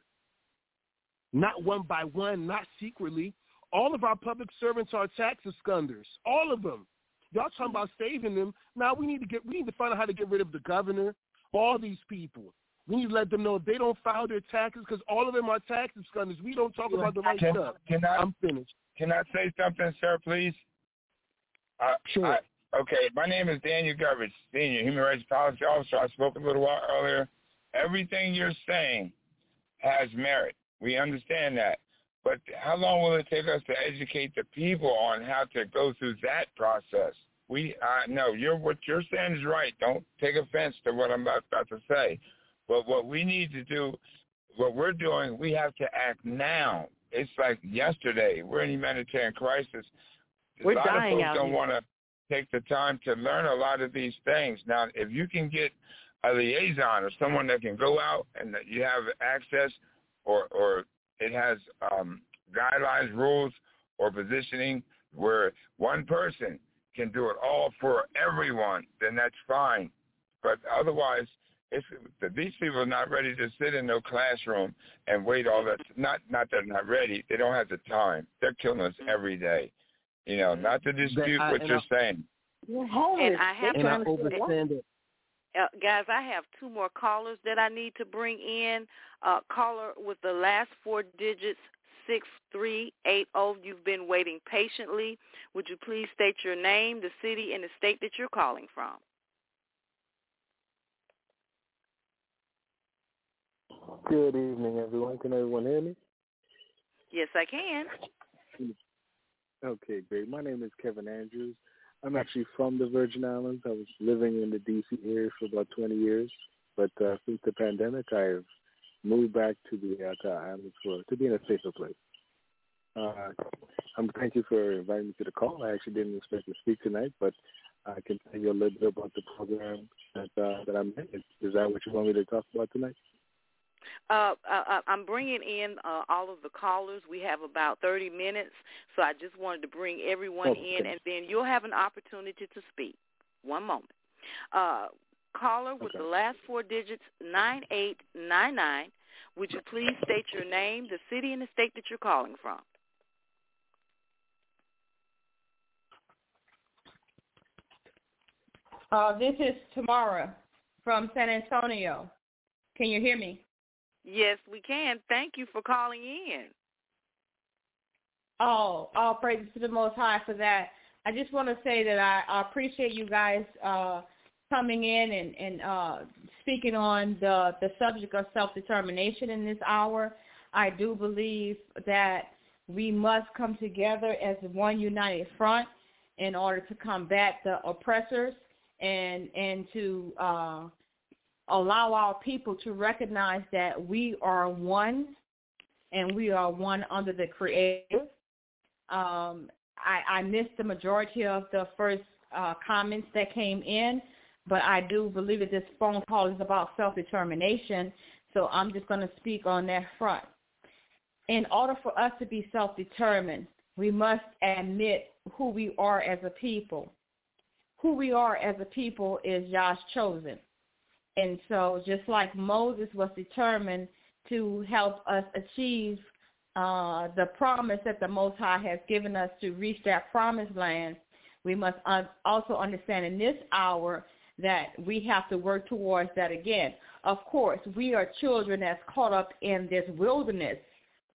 Not one by one, not secretly. All of our public servants are tax absconders. All of them. Y'all talking about saving them. Now we need to get we need to find out how to get rid of the governor, all these people. We need to let them know if they don't file their taxes, because all of them are tax absconders. We don't talk about the right can, stuff. Can I, I'm finished. Can I say something, sir, please? Uh, sure. I, okay, my name is Daniel Govich, Senior Human Rights Policy Officer. I spoke a little while earlier. Everything you're saying has merit. We understand that. But how long will it take us to educate the people on how to go through that process? We uh, no, you're what you're saying is right. Don't take offense to what I'm about, about to say. But what we need to do, what we're doing, we have to act now. It's like yesterday. We're in a humanitarian crisis. We're a lot dying of folks out don't here. want to take the time to learn a lot of these things. Now, if you can get a liaison or someone that can go out and that you have access, or or it has um, guidelines, rules, or positioning where one person can do it all for everyone, then that's fine. But otherwise, it's, these people are not ready to sit in no classroom and wait all that. Not not that they're not ready. They don't have the time. They're killing us every day. You know, not to dispute I, what you're I, saying. You're homeless. And I have and to I overstand it. Uh, guys, I have two more callers that I need to bring in. Uh, caller with the last four digits, six three eight zero. You've been waiting patiently. Would you please state your name, the city, and the state that you're calling from? Good evening, everyone. Can everyone hear me? Yes, I can. Okay, great. My name is Kevin Andrews. I'm actually from the Virgin Islands. I was living in the D C area for about twenty years, but uh, since the pandemic, I have moved back to the uh, to islands for to be in a safer place. Uh, I'm thank you for inviting me to the call. I actually didn't expect to speak tonight, but I can tell you a little bit about the program that uh, that I'm in. Is, is that what you want me to talk about tonight? Uh, uh, I'm bringing in uh, all of the callers. We have about thirty minutes, so I just wanted to bring everyone oh, in, okay. and then you'll have an opportunity to speak. One moment. Uh, caller with okay. the last four digits, nine eight nine nine. Would you please state your name, the city, and the state that you're calling from? Uh, this is Tamara from San Antonio. Can you hear me? Yes, we can. Thank you for calling in. Oh, all praises to the Most High for that. I just want to say that I, I appreciate you guys uh, coming in and, and uh, speaking on the, the subject of self-determination in this hour. I do believe that we must come together as one united front in order to combat the oppressors and, and to uh, allow our people to recognize that we are one and we are one under the Creator. Um, I, I missed the majority of the first uh, comments that came in, but I do believe that this phone call is about self-determination, so I'm just going to speak on that front. In order for us to be self-determined, we must admit who we are as a people. Who we are as a people is Yah's chosen. And so just like Moses was determined to help us achieve uh, the promise that the Most High has given us to reach that promised land, we must un- also understand in this hour that we have to work towards that again. Of course, we are children that's caught up in this wilderness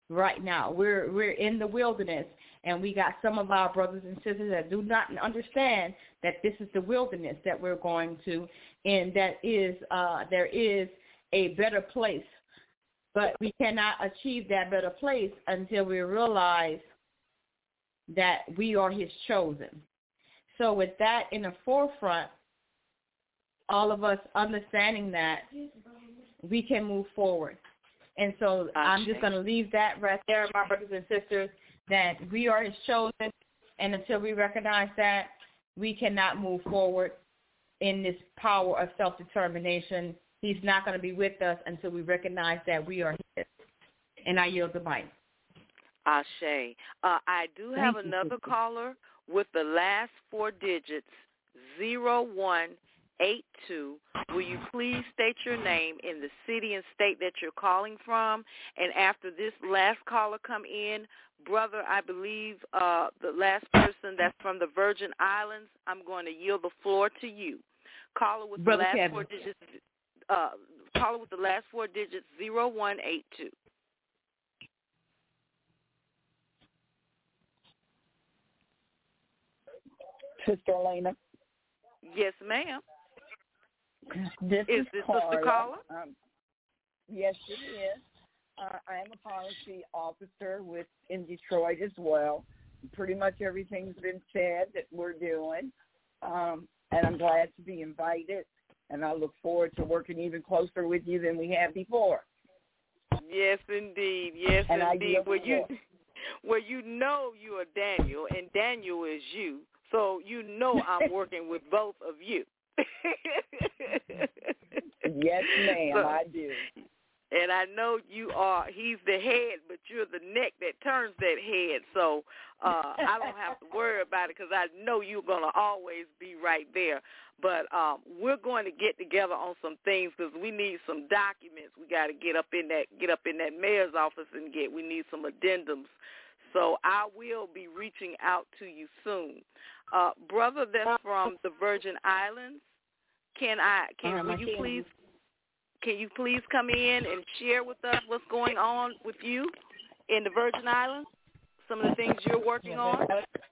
right now. We're we're in the wilderness, and we got some of our brothers and sisters that do not understand that this is the wilderness that we're going to, and that is uh, there is a better place. But we cannot achieve that better place until we realize that we are his chosen. So with that in the forefront, all of us understanding that, we can move forward. And so I'm just going to leave that right there, my brothers and sisters, that we are his chosen, and until we recognize that, we cannot move forward in this power of self-determination. He's not going to be with us until we recognize that we are his. And I yield the mic. Ashe. Uh, I do Thank have you, another sister. caller with the last four digits, zero one eight two. Will you please state your name in the city and state that you're calling from? And after this last caller come in, brother, I believe uh, the last person that's from the Virgin Islands, I'm going to yield the floor to you. Caller with Brother the last Kevin. four digits, uh, caller with the last four digits, zero one eight two. Sister Elena. Yes, ma'am. This is, is this Carla. Sister Carla? Um, yes, it is. Uh, I am a policy officer with in Detroit as well. Pretty much everything's been said that we're doing, um, and I'm glad to be invited. And I look forward to working even closer with you than we have before. Yes, indeed. Yes, and indeed. Well, you, well, you know you are Daniel, and Daniel is you. So you know I'm working with both of you. Yes, ma'am, so, I do. And I know you are, he's the head, but you're the neck that turns that head. So uh, I don't have to worry about it because I know you're going to always be right there. But um, we're going to get together on some things because we need some documents. We got to get up in that get up in that mayor's office and get. We need some addendums. So I will be reaching out to you soon. Uh, brother that's from the Virgin Islands, can I can um, will I you can. please can you please come in and share with us what's going on with you in the Virgin Islands? Some of the things you're working on?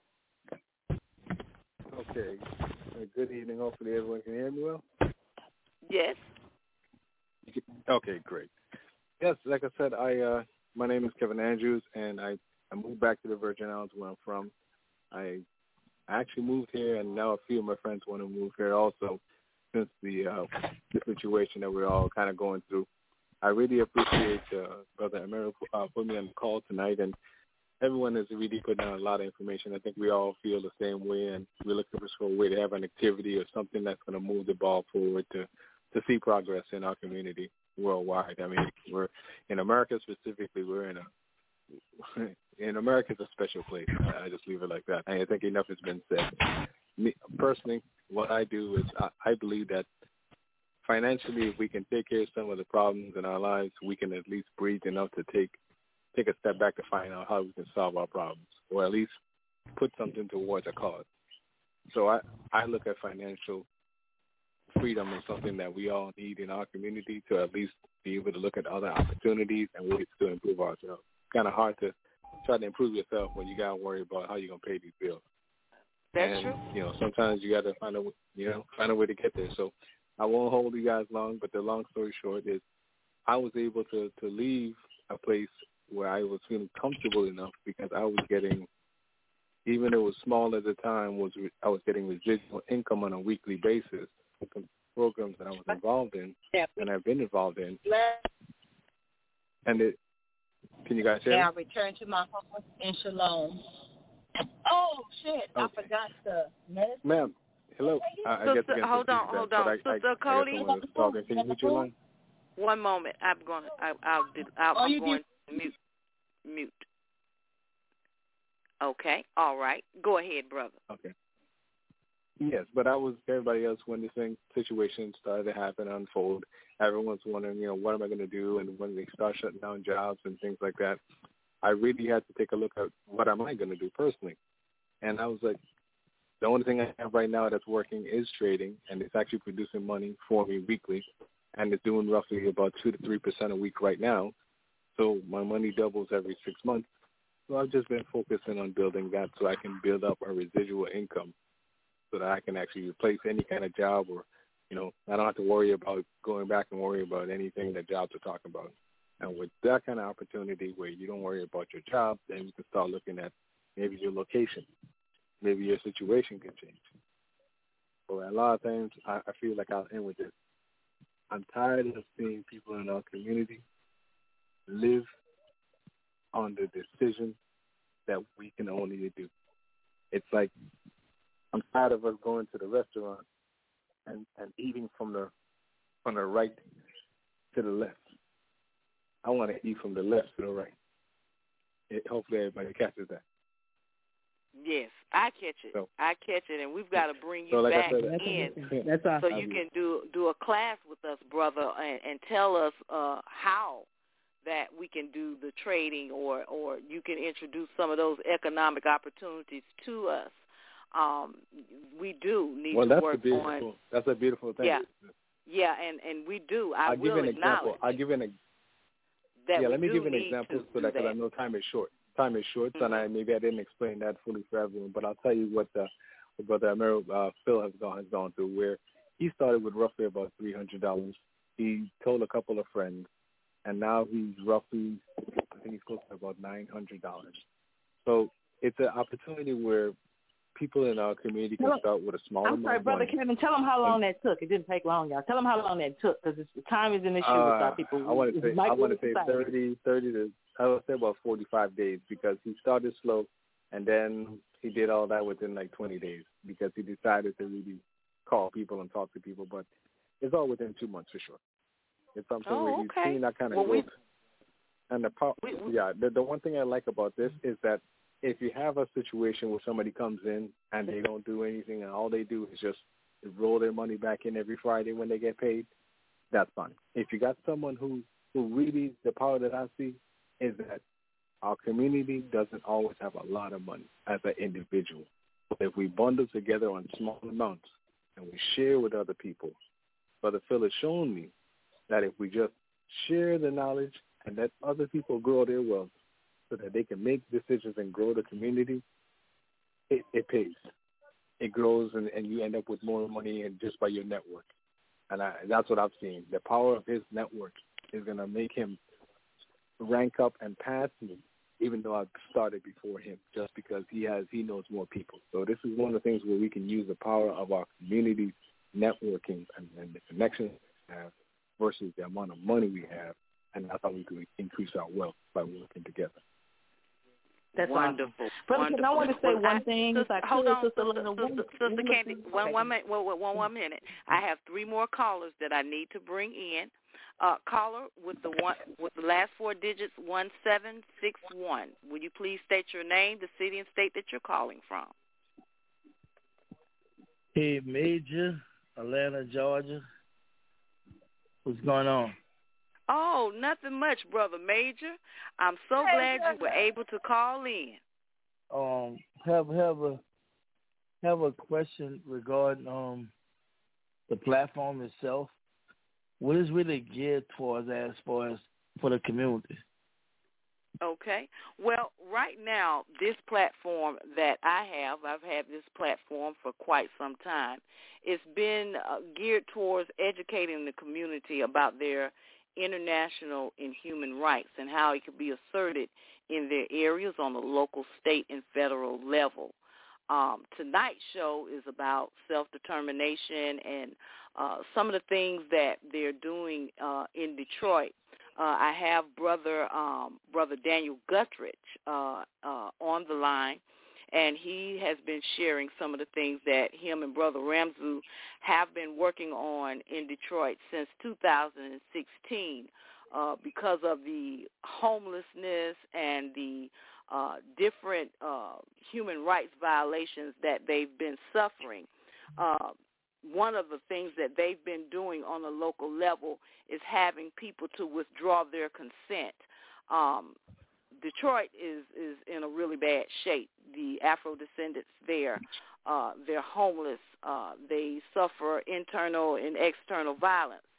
Okay. Uh, good evening. Hopefully everyone can hear me well. Yes. Okay, great. Yes, like I said, I uh, my name is Kevin Andrews, and I, I moved back to the Virgin Islands where I'm from. I I actually moved here, and now a few of my friends want to move here also since the, uh, the situation that we're all kind of going through. I really appreciate uh, Brother Emero uh, putting me on the call tonight, and everyone is really putting out a lot of information. I think we all feel the same way, and we're looking for a way to have an activity or something that's going to move the ball forward to, to see progress in our community worldwide. I mean, we're in America specifically, we're in a in America, it's a special place. I just leave it like that. I think enough has been said. Me, personally, what I do is I, I believe that financially, if we can take care of some of the problems in our lives, we can at least breathe enough to take take a step back to find out how we can solve our problems, or at least put something towards a cause. So I, I look at financial freedom as something that we all need in our community to at least be able to look at other opportunities and ways to improve ourselves. It's kind of hard to try to improve yourself when you got to worry about how you're going to pay these bills. That's and, true. You know, sometimes you got to find a, you know, find a way to get there. So I won't hold you guys long, but the long story short is I was able to, to leave a place where I was feeling comfortable enough because I was getting, even though it was small at the time, was I was getting residual income on a weekly basis from programs that I was involved in and I've been involved in. And it, can you guys hear me? Yeah, I returned to my home in Shalom. Oh, shit, okay. I forgot the medicine. Ma'am, hello. I, I guess Sister, hold on, hold on. I, Sister I, Cody. I was talking. Can you mute your line? One moment. I'm going to, I, I'll do, I'll, Oh, I'm you going to mute, mute. Okay, all right. Go ahead, brother. Okay. Yes, but I was everybody else when this thing, situation started to happen, unfold. Everyone's wondering, you know, what am I going to do? And when they start shutting down jobs and things like that, I really had to take a look at what am I going to do personally. And I was like, the only thing I have right now that's working is trading, and it's actually producing money for me weekly, and it's doing roughly about two to three percent a week right now. So my money doubles every six months. So I've just been focusing on building that so I can build up a residual income so that I can actually replace any kind of job or, you know, I don't have to worry about going back and worry about anything that jobs are talking about. And with that kind of opportunity where you don't worry about your job, then you can start looking at maybe your location. Maybe your situation can change. So a lot of times I, I feel like I'll end with this. I'm tired of seeing people in our community live on the decision that we can only do. It's like I'm tired of us going to the restaurant and, and eating from the from the right to the left. I want to eat from the left to the right. It, hopefully everybody catches that. Yes, I catch it. So, I catch it, and we've got to bring you so like back I said, in that's awesome. so you can do do a class with us, brother, and, and tell us uh, how that we can do the trading, or, or you can introduce some of those economic opportunities to us. Um, we do need well, to that's work a beautiful, on. That's a beautiful thing. Yeah, yeah, and, and we do. I I'll will give an acknowledge example. I'll give an example. that yeah, we let me do give an need example to so do that because I that. know time is short. Time is short, Mm-hmm. and I maybe I didn't explain that fully for everyone. But I'll tell you what the what Brother Amir, uh, Phil has gone has gone through. Where he started with roughly about three hundred dollars. He told a couple of friends, and now he's roughly I think he's close to about nine hundred dollars. So it's an opportunity where people in our community can Well, start with a small I'm amount sorry, of Brother money. Kevin, tell them how long that took. It didn't take long, y'all. Tell them how long that took, because time is an issue Uh, with our people. I want to say I want to say society. thirty, thirty to I would say about forty-five days because he started slow, and then he did all that within like twenty days because he decided to really call people and talk to people. But it's all within two months for sure. It's something Oh, where he's okay. seen that kind of Well, we- growth. And the po- We- we- yeah, the the one thing I like about this is that if you have a situation where somebody comes in and they don't do anything and all they do is just roll their money back in every Friday when they get paid, that's fine. If you got someone who, who really, the power that I see is that our community doesn't always have a lot of money as an individual. But if we bundle together on small amounts and we share with other people, Brother Phil has shown me that if we just share the knowledge and let other people grow their wealth so that they can make decisions and grow the community, it, it pays. It grows and, and you end up with more money and just by your network. And I, that's what I've seen. The power of his network is going to make him rank up and pass me, even though I've started before him, just because he has he knows more people. So this is one of the things where we can use the power of our community networking and, and the connections we have versus the amount of money we have, and that's how we can increase our wealth by working together. That's wonderful. Awesome. Brother, wonderful. can I want to say Well, one I, thing? Sister, if I hold could, on, Sister, Sister, Lena, Sister, one, Sister Candy. One, okay. one, minute, one, one, one minute. I have three more callers that I need to bring in. Uh, caller with the one with the last four digits one seven six one. Will you please state your name, the city and state that you're calling from? Hey, Major, Atlanta, Georgia. What's going on? Oh, nothing much, Brother Major. I'm so glad you were able to call in. Um, have have a have a question regarding um the platform itself. What is really geared towards as far as for the community? Okay. Well, right now, this platform that I have, I've had this platform for quite some time. It's been uh, geared towards educating the community about their international and human rights and how it could be asserted in their areas on the local, state, and federal level. Um, tonight's show is about self-determination and uh, some of the things that they're doing uh, in Detroit. Uh, I have brother um, brother Daniel Guthridge uh, uh, on the line, and he has been sharing some of the things that him and Brother Ramzu have been working on in Detroit since two thousand sixteen uh, because of the homelessness and the uh, different uh, human rights violations that they've been suffering. Uh, one of the things that they've been doing on a local level is having people to withdraw their consent. Um, Detroit is, is in a really bad shape. The Afro-descendants there, uh, they're homeless. Uh, they suffer internal and external violence.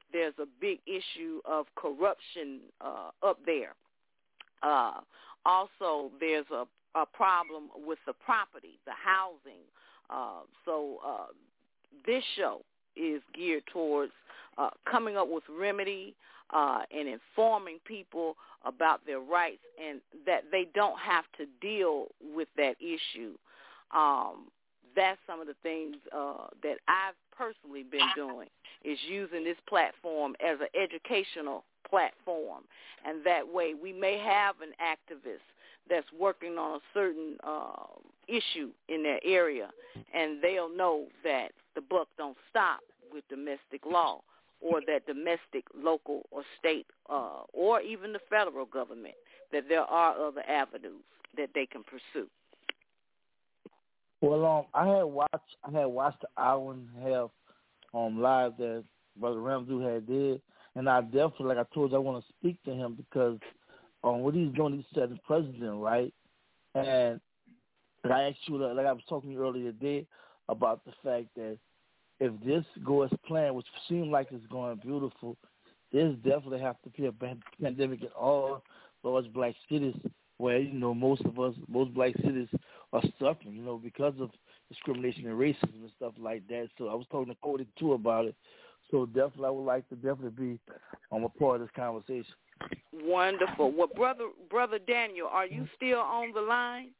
there's a big issue of corruption uh, up there. Uh, also, there's a, a problem with the property, the housing. Uh, so uh, this show is geared towards uh, coming up with remedy uh, and informing people about their rights and that they don't have to deal with that issue. Um, that's some of the things uh, that I've personally been doing, is using this platform as an educational platform. And that way we may have an activist that's working on a certain uh, issue in their area, and they'll know that the buck don't stop with domestic law, or that domestic, local, or state, uh, or even the federal government, that there are other avenues that they can pursue. Well, um, I had watched, I had watched the hour and a half um live that Brother Ramzu had did, and I definitely, like I told you, I want to speak to him because um, what he's doing, he's setting precedent, right? And like I asked you, like I was talking to you earlier today about the fact that if this goes as planned, which seems like it's going beautiful, there's definitely have to be a pandemic in all large black cities where, you know, most of us, most black cities are suffering, you know, because of discrimination and racism and stuff like that. So I was talking to Cody, too, about it. So definitely I would like to definitely be um, a part of this conversation. Wonderful. Well, Brother Brother Daniel, are you still on the line?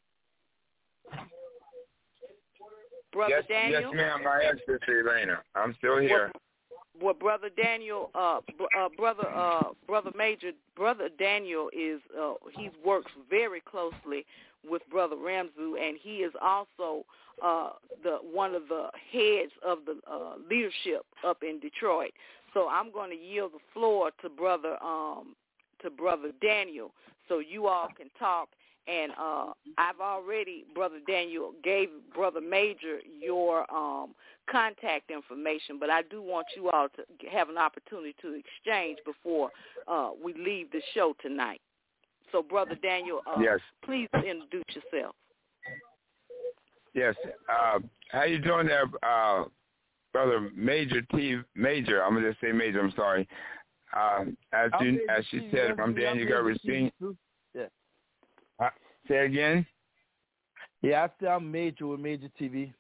Brother yes, Daniel? Yes, ma'am, my Excellency Elena. I'm still here. Well, well Brother Daniel, uh, uh, Brother uh, Brother Major, Brother Daniel is, uh, he works very closely with Brother Ramzu, and he is also uh, the one of the heads of the uh, leadership up in Detroit. So I'm going to yield the floor to Brother um, to Brother Daniel, so you all can talk. And uh, I've already, Brother Daniel, gave Brother Major your um, contact information, but I do want you all to have an opportunity to exchange before uh, we leave the show tonight. So, Brother Daniel, uh, yes. please introduce yourself. Yes. Uh, how you doing there, uh, Brother Major T? Major, I'm gonna just say Major. I'm sorry. Uh, as you, as she said, I'm Daniel Gerber Senior. Yeah. Uh, say again. Yeah, I say I'm Major with Major T V.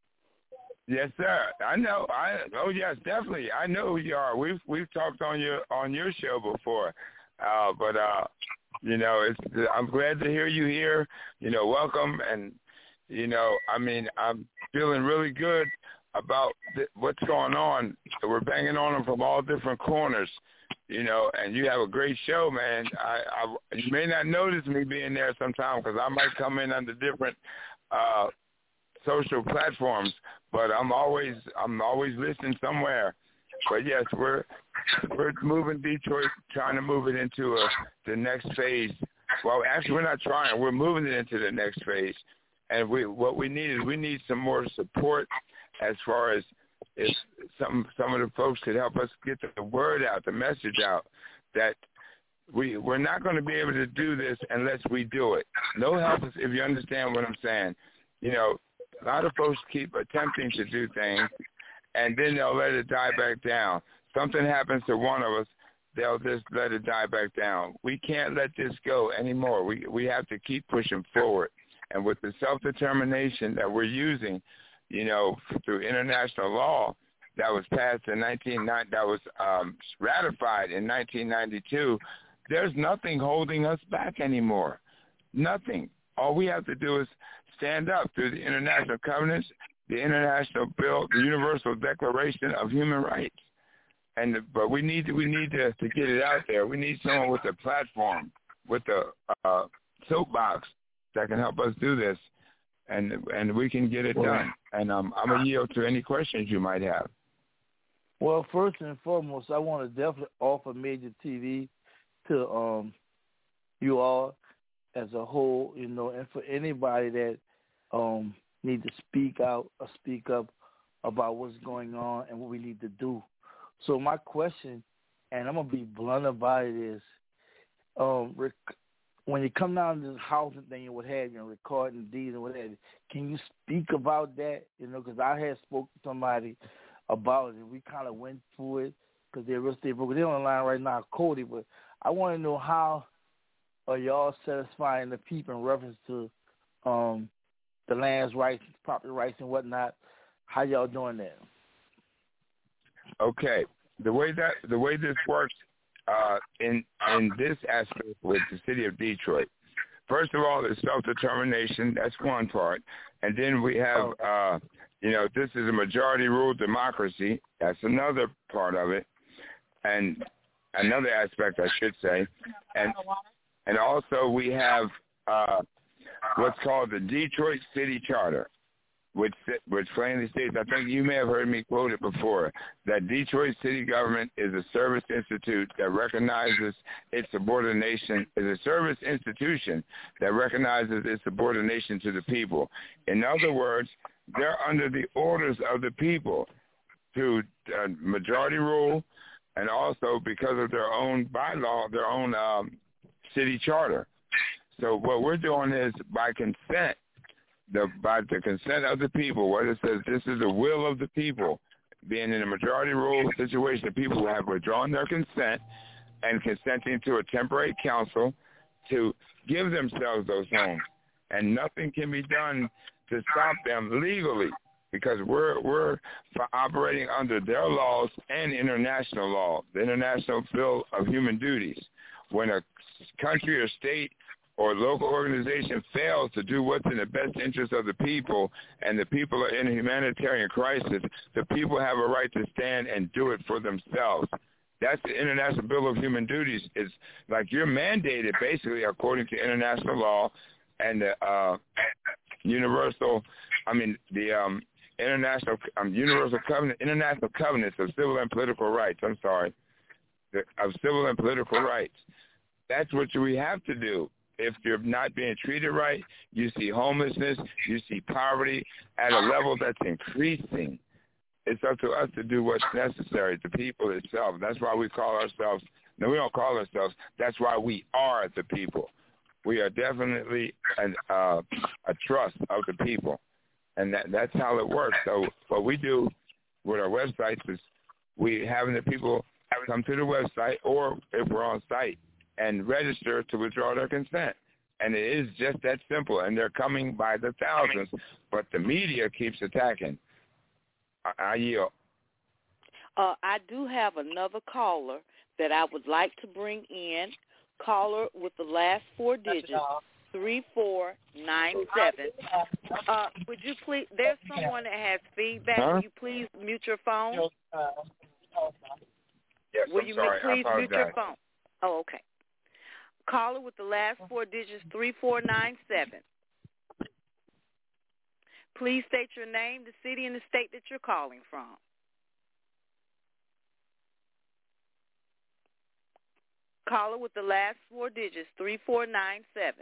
Yes, sir. I know. I oh yes, definitely. I know who you are. We've we've talked on your on your show before, uh, but uh, you know, it's I'm glad to hear you here. You know, welcome, and you know, I mean, I'm feeling really good about th- what's going on. We're banging on them from all different corners. You know, and you have a great show, man. I, I you may not notice me being there sometime because I might come in under different uh, social platforms, but I'm always I'm always listening somewhere. But yes, we're we're moving Detroit, trying to move it into a, the next phase. Well, actually, we're not trying. We're moving it into the next phase, and we what we need is we need some more support as far as if some some of the folks could help us get the word out, the message out, that we we're not going to be able to do this unless we do it. No help us, if you understand what I'm saying. You know, a lot of folks keep attempting to do things, and then they'll let it die back down. Something happens to one of us, they'll just let it die back down. We can't let this go anymore. We we have to keep pushing forward, and with the self-determination that we're using, you know, through international law that was passed in nineteen ninety, that was um, ratified in nineteen ninety-two, there's nothing holding us back anymore. Nothing. All we have to do is stand up through the international covenants, the international bill, the Universal Declaration of Human Rights. And but we need to, we need to, to get it out there. We need someone with a platform, with a uh, soapbox that can help us do this. And and we can get it done. And um, I'm going to yield to any questions you might have. Well, first and foremost, I want to definitely offer Major T V to um, you all as a whole, you know, and for anybody that um, need to speak out or speak up about what's going on and what we need to do. So my question, and I'm going to be blunt about it, is um, rec- when you come down to this housing thing and what have you, and recording deeds and what have you, can you speak about that? You know, because I had spoke to somebody about it, and we kind of went through it, because they're real estate brokers. They're on the line right now, Cody. But I want to know how are y'all satisfying the people in reference to um, the land's rights, property rights, and whatnot. How y'all doing that? Okay, the way that the way this works uh, in in this aspect with the city of Detroit. First of all, it's self-determination. That's one part, and then we have, uh, you know, this is a majority rule democracy. That's another part of it, and another aspect, I should say, and and also we have uh, what's called the Detroit City Charter, which which plainly states, I think you may have heard me quote it before, that Detroit city government is a service institute that recognizes its subordination, is a service institution that recognizes its subordination to the people. In other words, they're under the orders of the people through uh, majority rule and also because of their own bylaw, their own um, city charter. So what we're doing is by consent, The, by the consent of the people, what it says, this is the will of the people. Being in a majority rule situation, people have withdrawn their consent and consenting to a temporary council to give themselves those homes. And nothing can be done to stop them legally because we're we're operating under their laws and international law, the International Bill of Human Duties. When a country or state or local organization fails to do what's in the best interest of the people, and the people are in a humanitarian crisis, the people have a right to stand and do it for themselves. That's the International Bill of Human Duties. It's like you're mandated, basically, according to international law and the uh, universal, I mean, the um, international um, universal covenant, international covenants of civil and political rights. I'm sorry, the, of civil and political rights. That's what we have to do. If you're not being treated right, you see homelessness, you see poverty at a level that's increasing. It's up to us to do what's necessary, the people itself. That's why we call ourselves, no, we don't call ourselves, that's why we are the people. We are definitely an, uh, a trust of the people, and that, that's how it works. So what we do with our websites is we having the people come to the website, or if we're on site, and register to withdraw their consent. And it is just that simple. And they're coming by the thousands, but the media keeps attacking. I, I yield. Uh, I do have another caller that I would like to bring in. Caller with the last four digits, three four nine seven. Uh, would you please, there's someone that has feedback. Huh? Will you please mute your phone? Yes, Will I'm you sorry. please I mute your apologize. phone? Oh, okay. Caller with the last four digits, three four nine seven. Please state your name, the city, and the state that you're calling from. Caller with the last four digits, three four nine seven.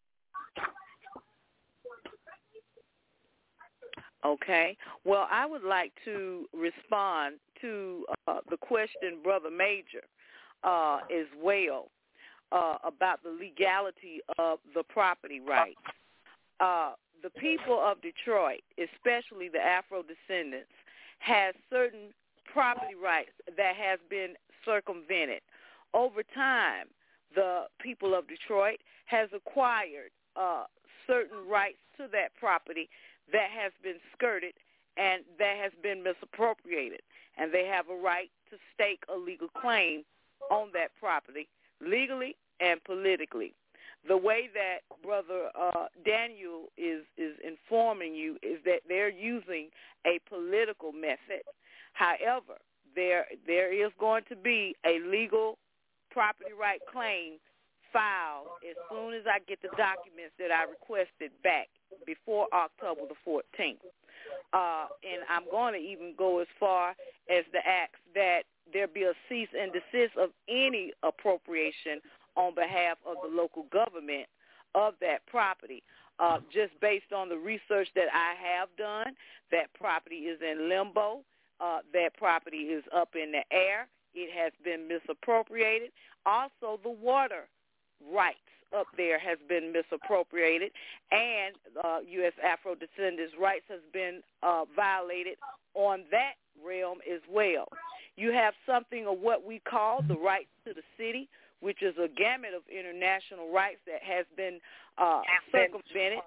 Okay. Well, I would like to respond to uh, the question, Brother Major, uh, as well. Uh, about the legality of the property rights. Uh, the people of Detroit, especially the Afro-descendants, has certain property rights that has been circumvented. Over time, the people of Detroit has acquired uh, certain rights to that property that has been skirted and that has been misappropriated. And they have a right to stake a legal claim on that property, legally and politically. The way that Brother uh, Daniel is, is informing you is that they're using a political method. However, there there is going to be a legal property right claim filed as soon as I get the documents that I requested back before October the fourteenth. Uh, and I'm going to even go as far as to ask that there be a cease and desist of any appropriation on behalf of the local government of that property. Uh, just based on the research that I have done, that property is in limbo. Uh, that property is up in the air. It has been misappropriated. Also, the water rights up there has been misappropriated, and uh, U S Afro descendants' rights has been uh, violated on that realm as well. You have something of what we call the right to the city, which is a gamut of international rights that has been uh, circumvented.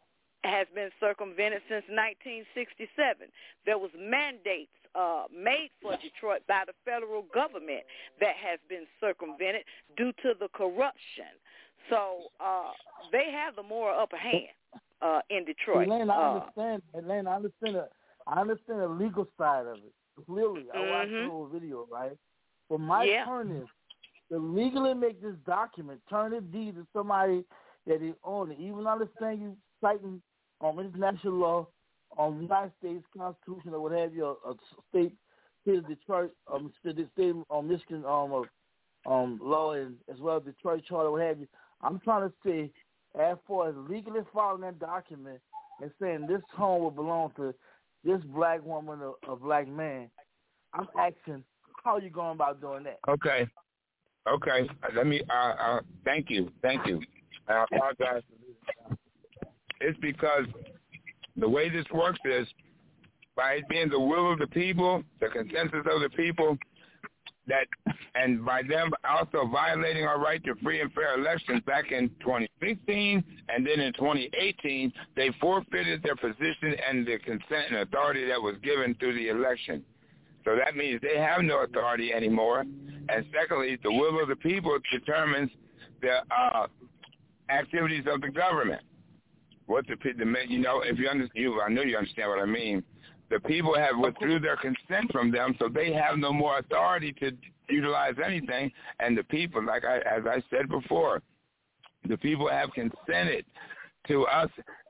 has been circumvented since nineteen sixty-seven. There was mandates uh, made for Detroit by the federal government that has been circumvented due to the corruption. So uh, they have the moral upper hand uh, in Detroit. Elaine, I uh, understand. Elaine, I understand. The, I understand the legal side of it. Clearly, I mm-hmm. watched the whole video, right? But my yeah. turn is to legally make this document, turn it deed to somebody that is on it. Even understand you citing um, international law, um, United States Constitution, or what have you, a, a state, here Detroit, um, state, state um, Michigan um, uh, um, law, and as well as Detroit Charter, what have you. I'm trying to say, as far as legally following that document and saying this home will belong to this black woman or a black man, I'm asking, how are you going about doing that? Okay. Okay. Let me, uh, uh, thank you. Thank you. I apologize for this. It's because the way this works is by it being the will of the people, the consensus of the people, that, and by them also violating our right to free and fair elections back in twenty sixteen, and then in twenty eighteen, they forfeited their position and the consent and authority that was given through the election. So that means they have no authority anymore. And secondly, the will of the people determines the uh, activities of the government. What the, the you know, if you understand, you, I know you understand what I mean. The people have withdrew their consent from them, so they have no more authority to utilize anything. And the people, like I, as I said before, the people have consented to us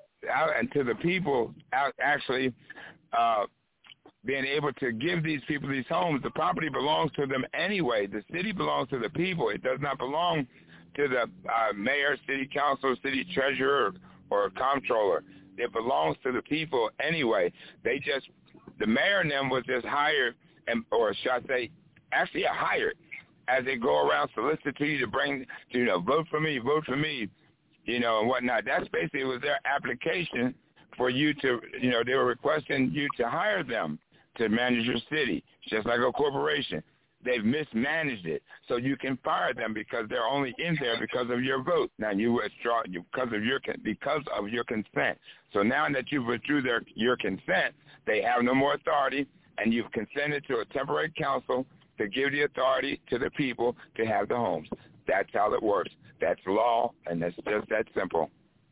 and to the people actually uh, being able to give these people these homes. The property belongs to them anyway. The city belongs to the people. It does not belong to the uh, mayor, city council, city treasurer, or, or comptroller. It belongs to the people anyway. They just, the mayor and them was just hired, and, or should I say, actually yeah, hired, as they go around solicit to you to bring, to, you know, vote for me, vote for me, you know, and whatnot. That's basically was their application for you to, you know, they were requesting you to hire them to manage your city. It's just like a corporation. They've mismanaged it, so you can fire them because they're only in there because of your vote. Now you withdraw because of your because of your consent. So now that you've withdrew their your consent, they have no more authority, and you've consented to a temporary council to give the authority to the people to have the homes. That's how it works. That's law, and that's just that simple.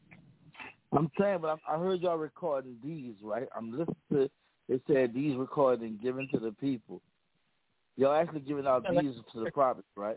I'm saying, but I heard y'all recording these, right? I'm listening to. It said these recorded and given to the people. Y'all actually giving out these to the property, right?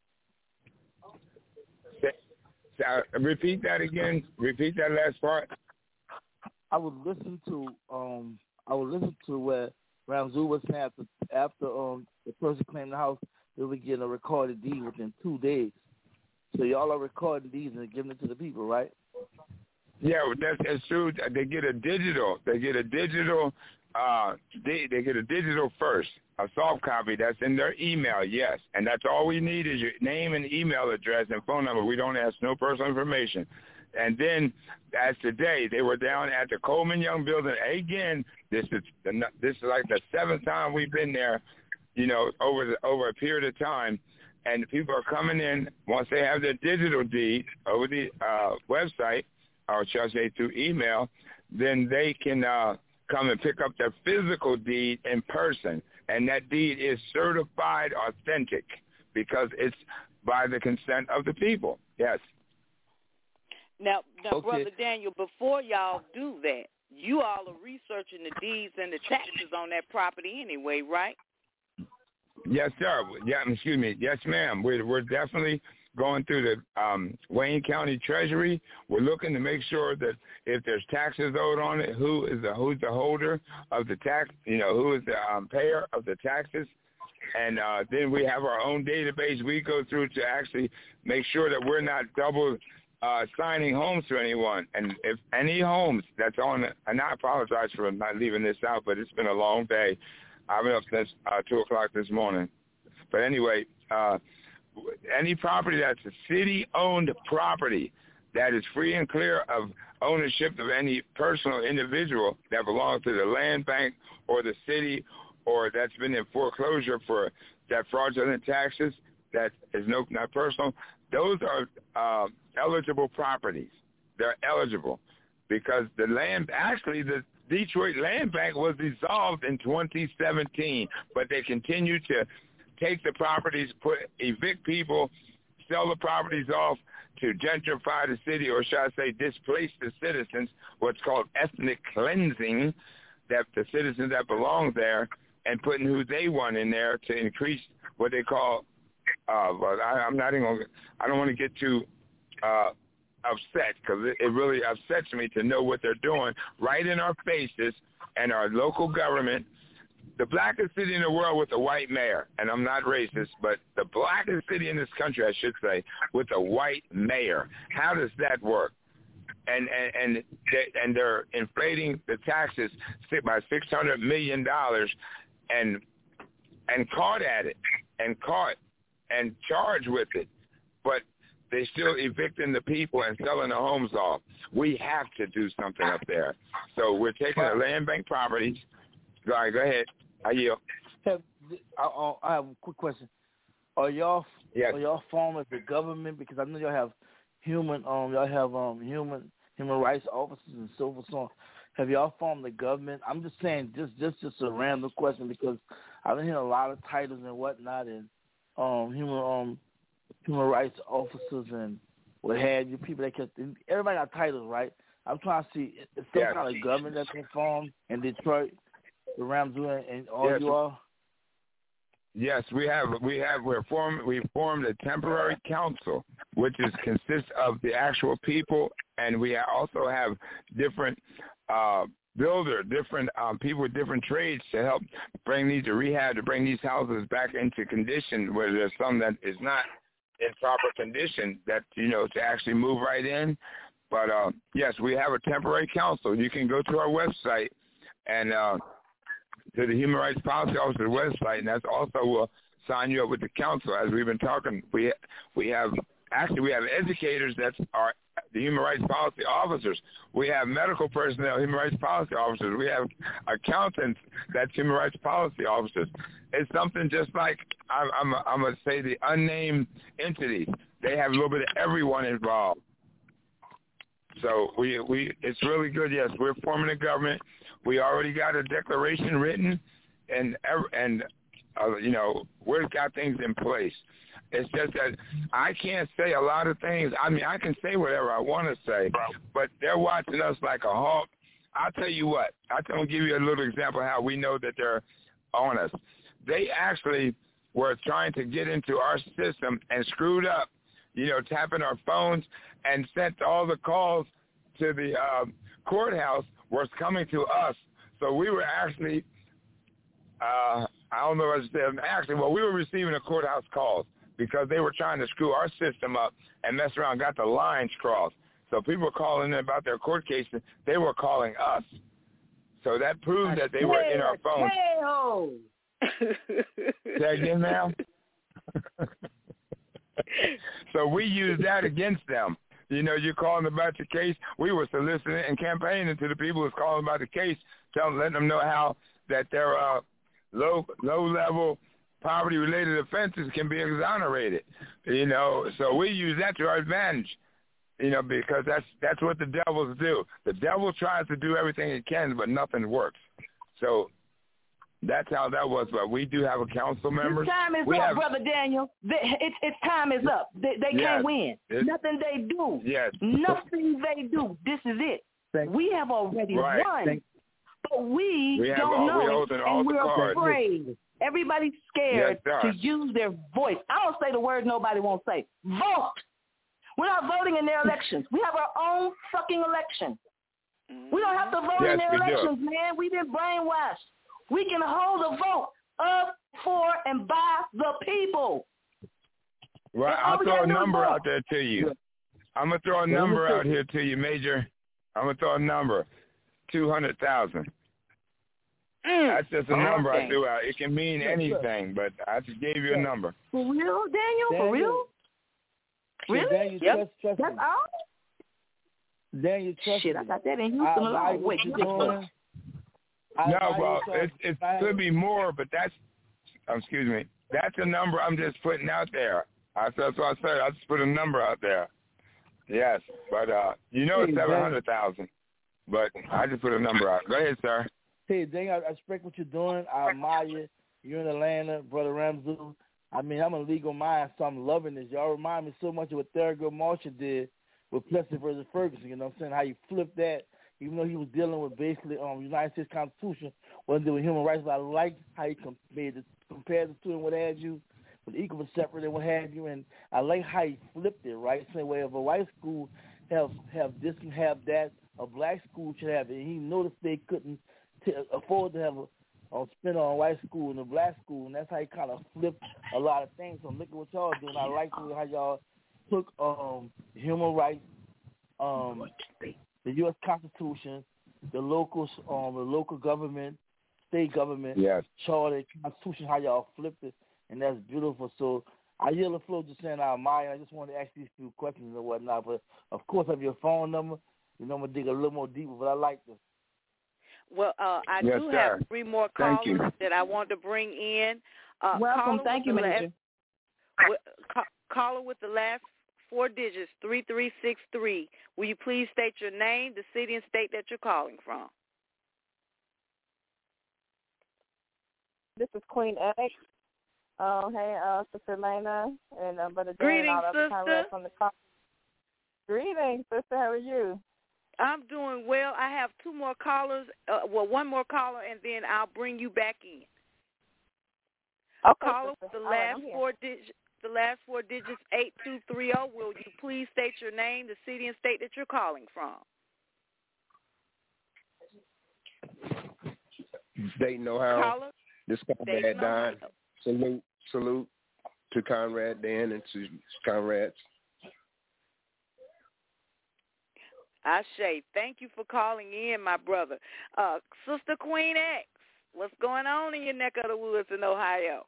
Uh, repeat that again. Repeat that last part. I would listen to um. I would listen to where Ramzu was saying after after um the person claimed the house, they would get a recorded deed within two days. So y'all are recording these and giving it to the people, right? Yeah, that's, that's true. They get a digital. They get a digital. Uh, they they get a digital first, a soft copy that's in their email, yes. And that's all we need is your name and email address and phone number. We don't ask no personal information. And then, as today, they were down at the Coleman Young Building. Again, this is the, this is like the seventh time we've been there, you know, over the, over a period of time. And the people are coming in once they have their digital deed over the uh, website, or shall I say through email, then they can uh, come and pick up their physical deed in person. And that deed is certified authentic because it's by the consent of the people. Yes. Now, now okay. Brother Daniel, before y'all do that, you all are researching the deeds and the taxes on that property anyway, right? Yes, sir. Yeah, excuse me. Yes, ma'am. We're, we're definitely going through the um, Wayne County Treasury. We're looking to make sure that if there's taxes owed on it, who is the who's the holder of the tax, you know, who is the um, payer of the taxes. And uh, then we have our own database we go through to actually make sure that we're not double uh, signing homes to anyone. And if any homes that's on, and I apologize for not leaving this out, but it's been a long day. I've been up since uh, two o'clock this morning. But anyway, uh, any property that's a city-owned property that is free and clear of ownership of any personal individual that belongs to the land bank or the city or that's been in foreclosure for that fraudulent taxes that is no not personal, those are uh, eligible properties. They're eligible because the land, actually the Detroit Land Bank was dissolved in twenty seventeen, but they continue to take the properties, put evict people, sell the properties off to gentrify the city, or should I say displace the citizens, what's called ethnic cleansing, that the citizens that belong there, and putting who they want in there to increase what they call, uh, but I, I'm not even gonna, I don't want to get too uh, upset because it, it really upsets me to know what they're doing right in our faces and our local government. The blackest city in the world with a white mayor, and I'm not racist, but the blackest city in this country, I should say, with a white mayor. How does that work? And and and, they, and they're inflating the taxes by six hundred million dollars, and and caught at it, and caught, and charged with it, but they're still evicting the people and selling the homes off. We have to do something up there. So we're taking the land bank properties. Go ahead. Go ahead. I yield. Have, I, I have a quick question. Are y'all yes. are y'all formed as the government? Because I know y'all have human um y'all have um human human rights officers and so forth. So have y'all formed the government? I'm just saying, just just just a random question because I've been hearing a lot of titles and whatnot, and um human um human rights officers and what have you, people that can, everybody got titles, right? I'm trying to see if some yes. kind of government that's been formed in Detroit. The Ramsey and all yes. you all? Yes, we have. We have. We're formed. We formed a temporary council, which is consists of the actual people, and we also have different uh, builder, different um, people with different trades to help bring these to rehab, to bring these houses back into condition. Where there's some that is not in proper condition, that you know to actually move right in. But uh, yes, we have a temporary council. You can go to our website and. Uh, to the Human Rights Policy Officer's website, and that's also will sign you up with the council. As we've been talking, we we have actually we have educators that are the Human Rights Policy Officers. We have medical personnel, Human Rights Policy Officers. We have accountants that's Human Rights Policy Officers. It's something just like I'm I'm, I'm gonna say the unnamed entities. They have a little bit of everyone involved. So we we it's really good. Yes, we're forming a government. We already got a declaration written, and and uh, you know we've got things in place. It's just that I can't say a lot of things. I mean, I can say whatever I want to say, but they're watching us like a hawk. I'll tell you what. I'm going to give you a little example of how we know that they're on us. They actually were trying to get into our system and screwed up, you know, tapping our phones and sent all the calls to the uh, courthouse was coming to us. So we were actually, uh, I don't know what to say, actually, well, we were receiving the courthouse calls because they were trying to screw our system up and mess around, got the lines crossed. So people were calling in about their court cases. They were calling us. So that proved that they were in our phones. Say again, ma'am? So we used that against them. You know, you're calling about your case. We were soliciting and campaigning to the people who's calling about the case, telling, letting them know how that their uh, low low level poverty related offenses can be exonerated. You know, so we use that to our advantage. You know, because that's that's what the devils do. The devil tries to do everything he can, but nothing works. So that's how that was. But we do have a council member. Time is we up, have, Brother Daniel. It's it's time is up. They, they yes, can't win. it, Nothing they do. Yes. Nothing they do. This is it. Thank we have already right. won, Thank but we, we don't all, know we it, and we're cards. afraid. Everybody's scared yes, to use their voice. I don't say the word nobody won't say. Vote. We're not voting in their elections. We have our own fucking election. We don't have to vote yes, in their we elections, do. man. We've been brainwashed. We can hold a vote of, for, and by the people. Right. I'll throw a number out there to you. I'm going to throw a number out here to you, Major. I'm going to throw a number, two hundred thousand. Mm. That's just a number okay. I threw out. It can mean anything, but I just gave you a number. For real, Daniel? For real? Really? Daniel, yep. trust, trust That's me. all? Daniel, trust Shit, me. I got that in Houston alone. Wait, you just No, well, it, it could be more, but that's, um, excuse me, that's a number I'm just putting out there. I, that's what I said. I just put a number out there. Yes, but uh, you know it's seven hundred thousand. But I just put a number out. Go ahead, sir. Hey, Daniel, I, I respect what you're doing. I admire you. You're in Atlanta, Brother Ramsey. I mean, I'm a legal mind, so I'm loving this. Y'all remind me so much of what Thurgood Marshall did with Plessy versus Ferguson. You know what I'm saying? How he flipped that, even though he was dealing with basically um United States Constitution, wasn't dealing with human rights. But I like how he com- made the, compared the two and what have you, with equal but separate and what have you. And I like how he flipped it, right? Same way if a white school have have this and have that, a black school should have it. And he noticed they couldn't t- afford to have a on spend on white school and the black school, and that's how he kind of flipped a lot of things. So look at what y'all doing. I like the way how y'all took um, human rights, um, the U S Constitution, the locals, um, the local government, state government, yes. charter, Constitution, how y'all flipped it, and that's beautiful. So I hear the flow just saying I admire. I just wanted to ask these few questions and whatnot, but of course I have your phone number. You know, I'm going to dig a little more deeper, but I like this. Well, uh, I yes, do sir. have three more Thank callers you. that I want to bring in. Uh, Welcome. Thank you, Major. With, ca- caller with the last four digits, three three six three. Will you please state your name, the city and state that you're calling from? This is Queen X. Uh, hey, uh, Sister Lena and uh, Brother Dan. Greetings, and all the sister. From the call. Greetings, sister. How are you? I'm doing well. I have two more callers, uh, well, one more caller, and then I'll bring you back in. Okay, caller sister. with the All right, last I'm here. four digits, the last four digits, eight two three zero. Will you please state your name, the city and state that you're calling from? Dayton, Ohio. Caller? This is Conrad Dayton, Don. Ohio. Salute, salute to Conrad Dan and to Conrad's. Ashe, thank you for calling in, my brother. Uh, Sister Queen X, what's going on in your neck of the woods in Ohio?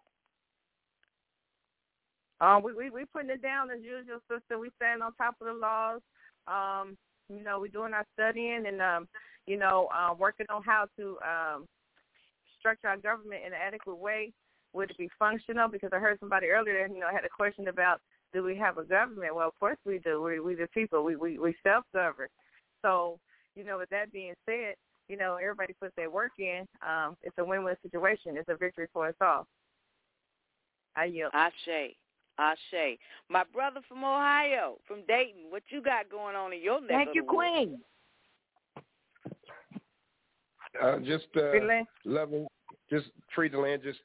Um, we we we putting it down as usual, sister. We stand on top of the laws. Um, you know, we're doing our studying and um, you know, uh, working on how to um structure our government in an adequate way. Would it be functional? Because I heard somebody earlier, you know, had a question about do we have a government? Well, of course we do. We we the people. We we, we self-govern. So, you know, with that being said, you know, everybody puts their work in. Um, it's a win-win situation. It's a victory for us all. I yield. Ashe, Ashe. My brother from Ohio, from Dayton, what you got going on in your neck Thank of you, the woods? Queen. Uh, just uh, Free land. loving, just free the land, just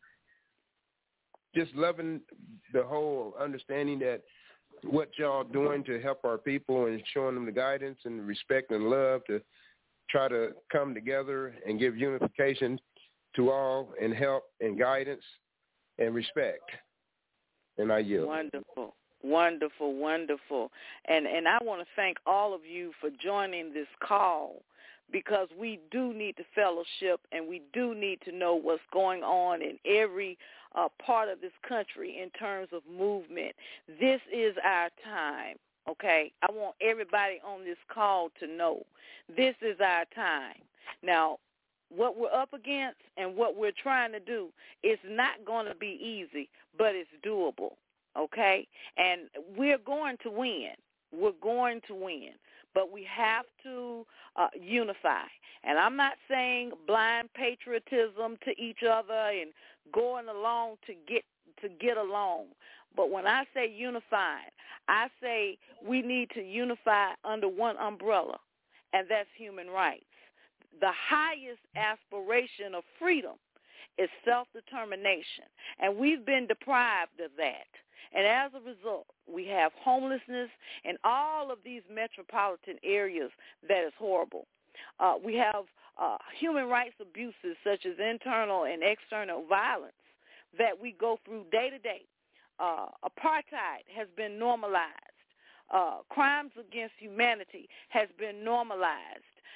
just loving the whole understanding that what y'all doing to help our people and showing them the guidance and respect and love to try to come together and give unification to all and help and guidance and respect. And I yield. Wonderful, wonderful, wonderful. And and I want to thank all of you for joining this call, because we do need to fellowship and we do need to know what's going on in every uh, part of this country in terms of movement. This is our time, okay? I want everybody on this call to know this is our time. Now, what we're up against and what we're trying to do is not going to be easy, but it's doable, okay? And we're going to win. We're going to win. But we have to uh, unify. And I'm not saying blind patriotism to each other and going along to get to get along. But when I say unified, I say we need to unify under one umbrella, and that's human rights. The highest aspiration of freedom is self-determination, and we've been deprived of that. And as a result, we have homelessness in all of these metropolitan areas that is horrible. Uh, we have uh, human rights abuses such as internal and external violence that we go through day to day. Uh, apartheid has been normalized. Uh, crimes against humanity has been normalized.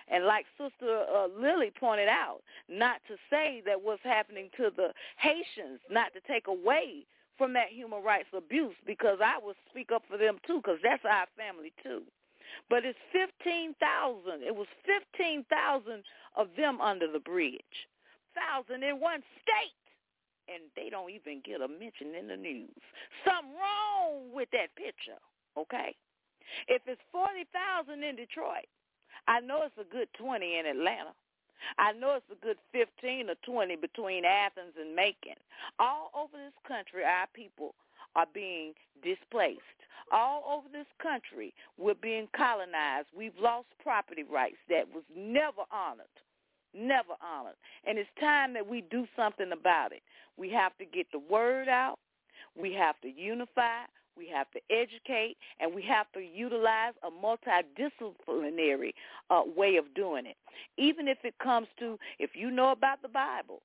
And like Sister uh, Lily pointed out, not to say that what's happening to the Haitians, not to take away from that human rights abuse, because I will speak up for them too, because that's our family too. But it's fifteen thousand. It was fifteen thousand of them under the bridge, thousand in one state, and they don't even get a mention in the news. Something wrong with that picture, okay? If it's forty thousand in Detroit, I know it's a good twenty in Atlanta. I know it's a good fifteen or twenty between Athens and Macon. All over this country, our people are being displaced. All over this country, we're being colonized. We've lost property rights that was never honored, never honored. And it's time that we do something about it. We have to get the word out. We have to unify. We have to educate, and we have to utilize a multidisciplinary uh, way of doing it. Even if it comes to, if you know about the Bible,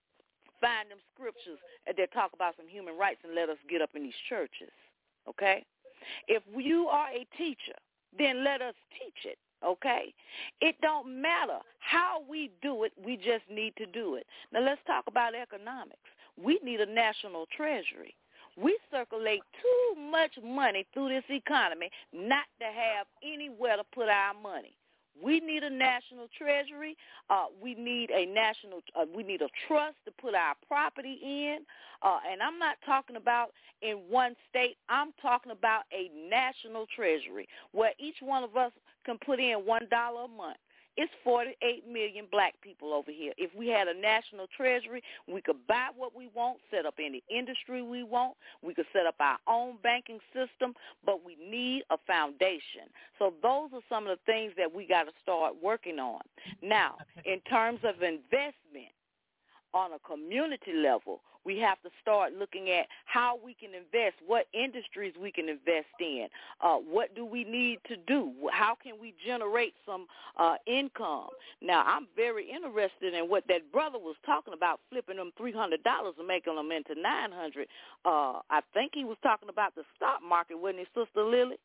find them scriptures that talk about some human rights and let us get up in these churches, okay? If you are a teacher, then let us teach it, okay? It don't matter how we do it. We just need to do it. Now, let's talk about economics. We need a national treasury. We circulate too much money through this economy not to have anywhere to put our money. We need a national treasury. Uh, we need a national. Uh, we need a trust to put our property in. Uh, and I'm not talking about in one state. I'm talking about a national treasury where each one of us can put in one dollar a month. It's forty-eight million black people over here. If we had a national treasury, we could buy what we want, set up any industry we want. We could set up our own banking system, but we need a foundation. So those are some of the things that we got to start working on. Now, in terms of investment on a community level, we have to start looking at how we can invest, what industries we can invest in, uh, what do we need to do, how can we generate some uh, income. Now, I'm very interested in what that brother was talking about, flipping them three hundred dollars and making them into nine hundred dollars. Uh, I think he was talking about the stock market, wasn't he, Sister Lily?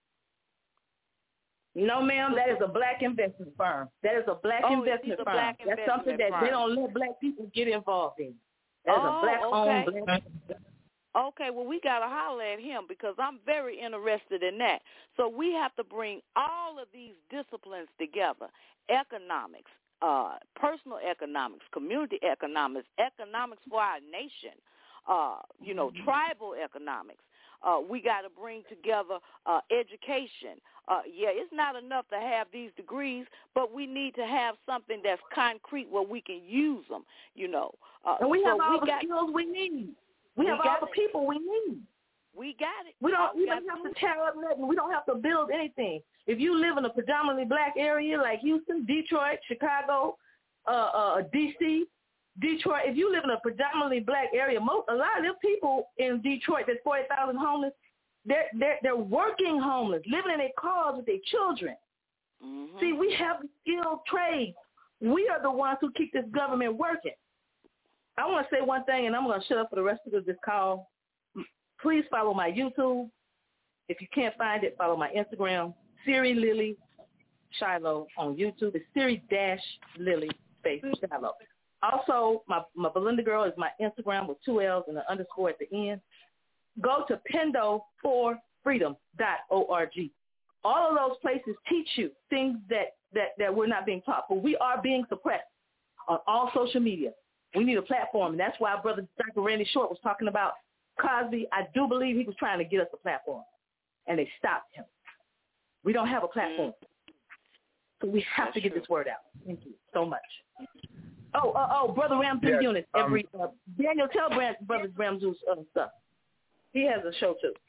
No, ma'am, that is a black investment firm. That is a black oh, investment firm. Black That's investment something that firm. they don't let black people get involved in. That is oh, a black-owned okay. black. Okay, well, we got to holler at him because I'm very interested in that. So we have to bring all of these disciplines together, economics, uh, personal economics, community economics, economics for our nation, uh, you know, mm-hmm. tribal economics. Uh, we got to bring together uh, education. Uh, yeah, it's not enough to have these degrees, but we need to have something that's concrete where we can use them, you know. Uh, and we so have all we the got, skills we need. We, we have all the it. people we need. We got it. We don't all even have to tear up nothing. We don't have to build anything. If you live in a predominantly black area like Houston, Detroit, Chicago, uh, uh, D C, Detroit, if you live in a predominantly black area, most a lot of the people in Detroit, there's forty thousand homeless, they're, they're, they're working homeless, living in their cars with their children. Mm-hmm. See, we have skilled trades. We are the ones who keep this government working. I want to say one thing, and I'm going to shut up for the rest of this call. Please follow my YouTube. If you can't find it, follow my Instagram, Siri Lily Shiloh on YouTube. It's Siri dash Lily space Shiloh. Also, my, my Belinda Girl is my Instagram with two L's and an underscore at the end. Go to pendo for freedom dot org. All of those places teach you things that, that, that we're not being taught, but we are being suppressed on all social media. We need a platform, and that's why our brother Doctor Randy Short was talking about Cosby. I do believe he was trying to get us a platform, and they stopped him. We don't have a platform, so we have that's to get true. This word out. Thank you so much. Oh, uh, oh, Brother Ramsey yes, Unit. Every um, uh, Daniel, tell Brand, Brother Ramsey's uh, stuff. He has a show too.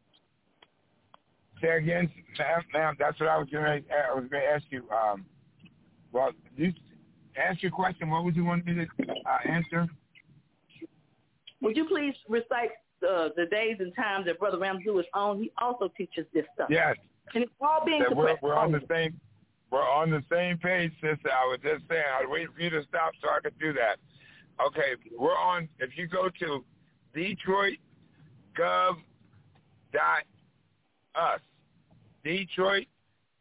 Say again, ma'am. Ma'am, that's what I was going to. I was going to ask you. Um, well, you ask your question. What would you want me to uh, answer? Would you please recite uh, the days and times that Brother Ramsey is on? He also teaches this stuff. Yes. And it's all being that suppressed. We're, we're on the same. We're on the same page, sister. I was just saying, I was waiting for you to stop so I could do that. Okay, we're on, if you go to Detroit Gov dot us, Detroit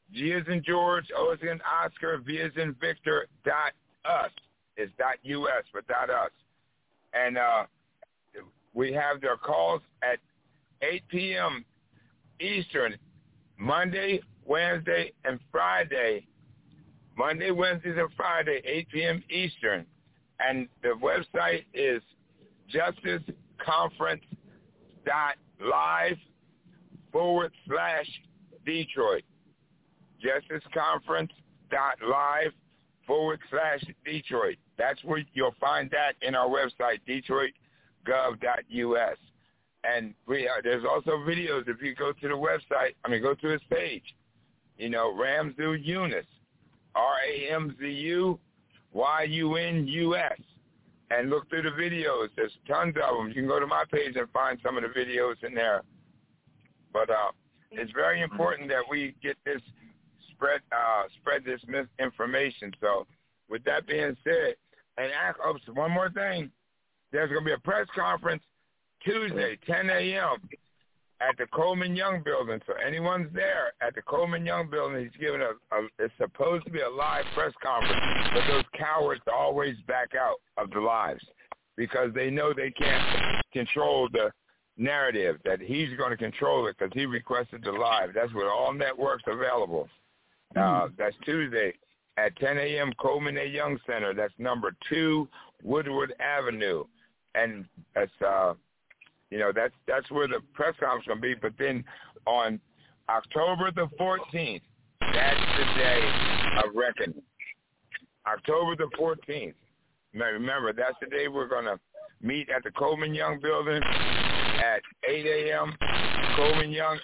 G as in George, O as in Oscar, V as in Victor, dot us. It's dot U S, but dot us. And uh, we have their calls at eight p.m. Eastern, Monday, Wednesday, and Friday. Monday, Wednesdays, and Friday, eight p.m. Eastern. And the website is justiceconference dot live forward slash Detroit. justiceconference dot live forward slash Detroit. That's where you'll find that in our website, detroit gov dot U S. And we are, there's also videos if you go to the website, I mean, go to his page. You know, Ramzu Yunus, R A M Z U Y U N U S. And look through the videos. There's tons of them. You can go to my page and find some of the videos in there. But uh, it's very important that we get this spread uh, spread this misinformation. So with that being said, and oh, so one more thing, there's going to be a press conference Tuesday, ten a.m. at the Coleman Young Building. So anyone's there at the Coleman Young Building, he's giving a, a, it's supposed to be a live press conference, but those cowards always back out of the lives because they know they can't control the narrative, that he's going to control it because he requested the live. That's with all networks available. Uh, that's Tuesday at ten a.m. Coleman A. Young Center. That's number two Woodward Avenue. And that's, uh, you know, that's that's where the press conference is going to be. But then on October the fourteenth, that's the day of reckoning. October the fourteenth. Remember, that's the day we're going to meet at the Coleman Young Building at eight a.m. Coleman Young,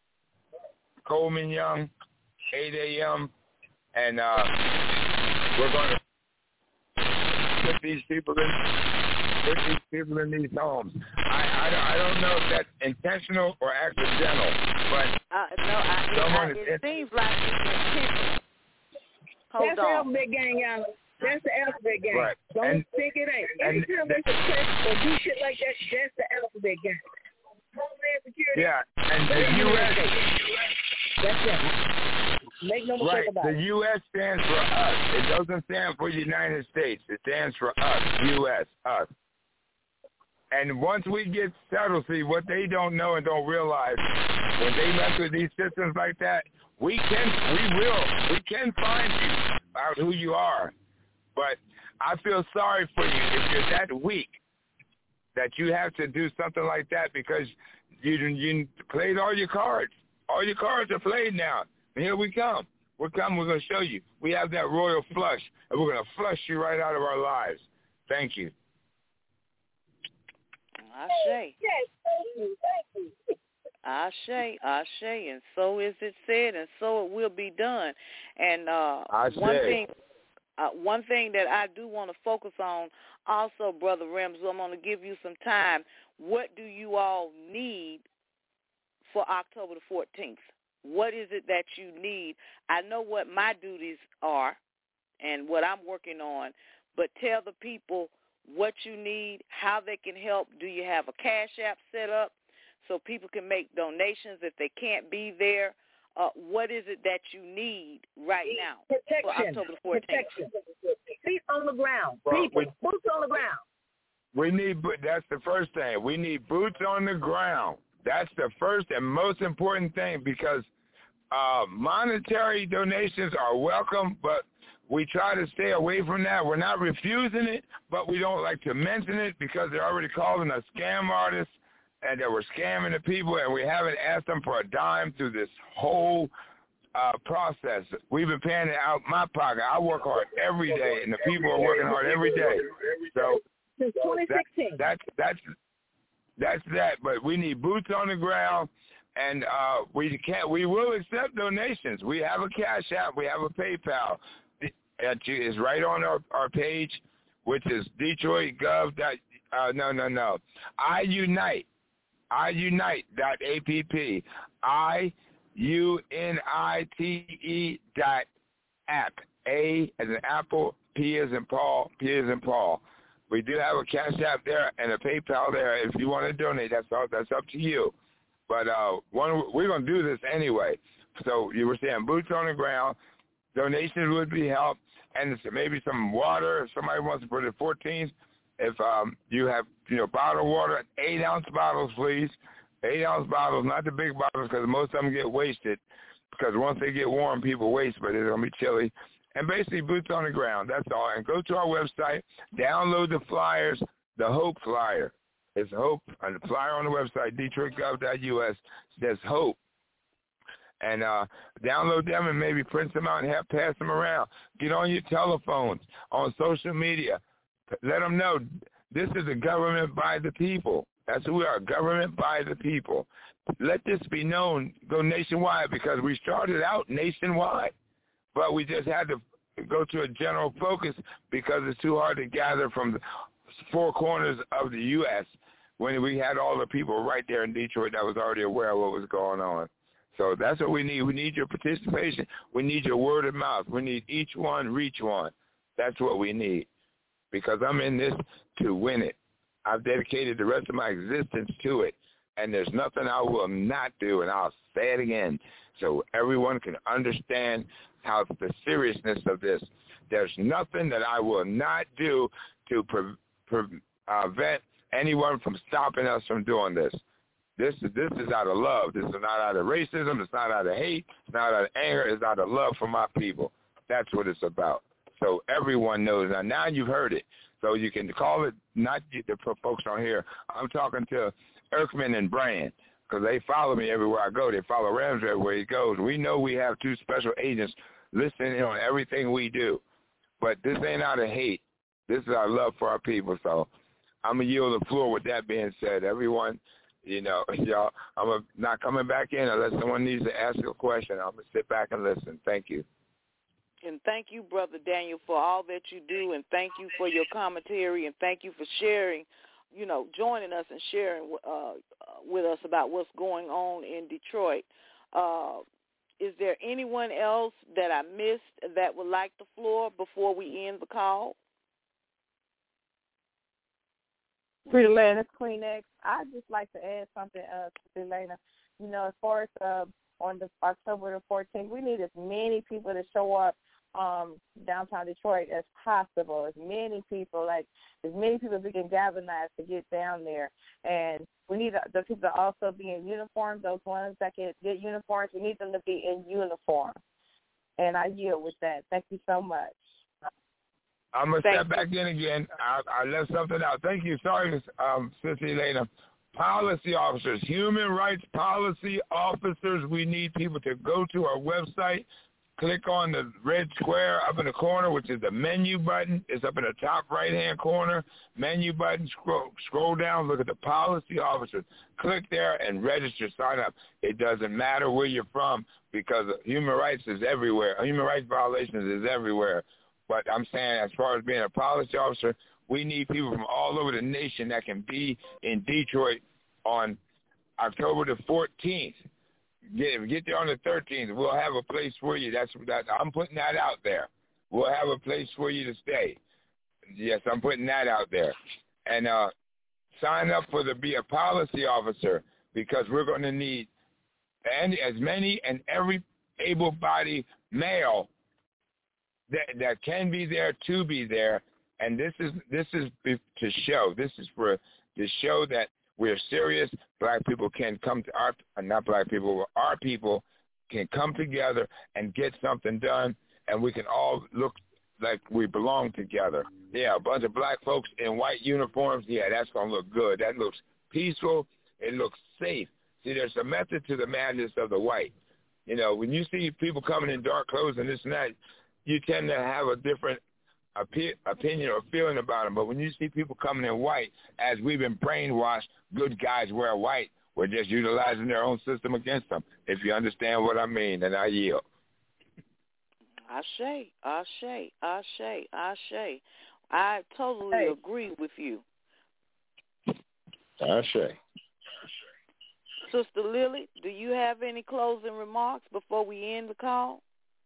Coleman Young, eight a.m. And uh, we're going to put these people in, put these people in these homes. I, I, don't, I don't know if that's intentional or accidental, but uh, no, I, someone I, is it seems like it's intentional. Hold That's on. the alphabet gang, Alan. That's the alphabet gang. Right. Don't and, think it ain't. And Anytime they suppress or do shit like that, that's the alphabet gang. Homeland Security. Yeah, and the U S That's it. Make no mistake right. about The it. U S stands for us. It doesn't stand for United States. It stands for us, U S, us. And once we get settled, see, what they don't know and don't realize, when they mess with these systems like that, we can, we will, we can find you out who you are. But I feel sorry for you if you're that weak that you have to do something like that because you you played all your cards. All your cards are played now. And here we come. We're coming. We're going to show you. We have that royal flush, and we're going to flush you right out of our lives. Thank you. Ashe. Yes, thank you, thank you. Ashe, Ashe, and so is it said, and so it will be done. And uh, one thing, uh, one thing that I do want to focus on, also, Brother Ramzu, I'm going to give you some time. What do you all need for October the fourteenth? What is it that you need? I know what my duties are and what I'm working on, but tell the people what you need, how they can help. Do you have a Cash App set up so people can make donations if they can't be there? Uh, what is it that you need right now Protection. for October the fourteenth? Protection. Feet on the ground. Well, People, we, boots on the ground. We need, that's the first thing. We need boots on the ground. That's the first and most important thing because uh, monetary donations are welcome, but we try to stay away from that. We're not refusing it, but we don't like to mention it because they're already calling us scam artists and that we're scamming the people, and we haven't asked them for a dime through this whole uh, process. We've been paying it out my pocket. I work hard every day, and the people are working hard every day. So since twenty sixteen. That, that's that's that's that. But we need boots on the ground, and uh, we can't. We will accept donations. We have a Cash App. We have a PayPal. It's right on our, our page, which is Detroit Gov. Uh, no, no, no. I Unite. I Unite dot app. I U N I T E dot app. A as in Apple, P as in Paul, P as in Paul. We do have a Cash App there and a PayPal there. If you want to donate, that's all. That's up to you. But uh, one, we're going to do this anyway. So you were saying boots on the ground, donations would be helped, and maybe some water. If somebody wants to put it fourteenth, if um, you have, you know, bottled water, eight-ounce bottles, please. Eight-ounce bottles, not the big bottles, because most of them get wasted. Because once they get warm, people waste, but it's going to be chilly. And basically, boots on the ground. That's all. And go to our website, download the flyers, the HOPE flyer. It's HOPE, and the flyer on the website, detroit gov dot U S, says HOPE. And uh, download them and maybe print them out and have pass them around. Get on your telephones, on social media. Let them know this is a government by the people. That's who we are, government by the people. Let this be known, go nationwide, because we started out nationwide. But we just had to go to a general focus because it's too hard to gather from the four corners of the U S when we had all the people right there in Detroit that was already aware of what was going on. So that's what we need. We need your participation. We need your word of mouth. We need each one reach one. That's what we need, because I'm in this to win it. I've dedicated the rest of my existence to it, and there's nothing I will not do, and I'll say it again so everyone can understand how the seriousness of this. There's nothing that I will not do to pre- pre- uh, prevent anyone from stopping us from doing this. This is this is out of love. This is not out of racism. It's not out of hate. It's not out of anger. It's out of love for my people. That's what it's about. So everyone knows. Now, now you've heard it. So you can call it, not the folks on here. I'm talking to Erkman and Brand, because they follow me everywhere I go. They follow Ramsey everywhere he goes. We know we have two special agents listening in on everything we do. But this ain't out of hate. This is our love for our people. So I'm going to yield the floor with that being said. Everyone, you know, y'all, I'm not coming back in unless someone needs to ask a question. I'm going to sit back and listen. Thank you. And thank you, Brother Daniel, for all that you do, and thank you for your commentary, and thank you for sharing, you know, joining us and sharing uh, with us about what's going on in Detroit. Uh, is there anyone else that I missed that would like the floor before we end the call? Frida Lana, Queen X. I'd just like to add something, uh, Frida Lana. You know, as far as uh, on the October the fourteenth, we need as many people to show up um, downtown Detroit as possible. As many people, like as many people as we can galvanize to get down there. And we need the people to also be in uniform. Those ones that can get uniforms, we need them to be in uniform. And I yield with that. Thank you so much. I'm going to step back in again. I, I left something out. Thank you. Sorry, um, Sister Elena. Policy officers, human rights policy officers, we need people to go to our website, click on the red square up in the corner, which is the menu button. It's up in the top right-hand corner. Menu button, scroll, scroll down, look at the policy officers. Click there and register, sign up. It doesn't matter where you're from because human rights is everywhere. Human rights violations is everywhere. But I'm saying as far as being a policy officer, we need people from all over the nation that can be in Detroit on October the fourteenth. Get, get there on the thirteenth. We'll have a place for you. That's that. I'm putting that out there. We'll have a place for you to stay. Yes, I'm putting that out there. And uh, sign up for the be a policy officer because we're going to need and as many and every able-bodied male that that can be there to be there. And this is this is to show. This is for to show that we're serious. Black people can come to our, not black people, our people can come together and get something done, and we can all look like we belong together. Yeah, a bunch of black folks in white uniforms, yeah, that's going to look good. That looks peaceful. It looks safe. See, there's a method to the madness of the white. You know, when you see people coming in dark clothes and this and that, you tend to have a different opinion or feeling about them. But when you see people coming in white, as we've been brainwashed, good guys wear white, we're just utilizing their own system against them, if you understand what I mean, and I yield. Ashe, Ashe, Ashe, Ashe. I totally hey. agree with you. Ashe. Sister Lily, do you have any closing remarks before we end the call?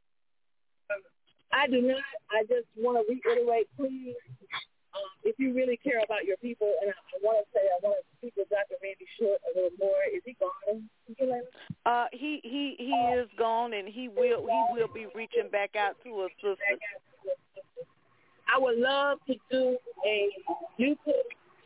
I do not. I just want to reiterate, please, um, if you really care about your people, and I, I want to say I want to speak with Doctor Randy Short a little more. Is he gone? Uh, he he he he is gone, and he will he will be reaching back out to us, sister. I would love to do a YouTube.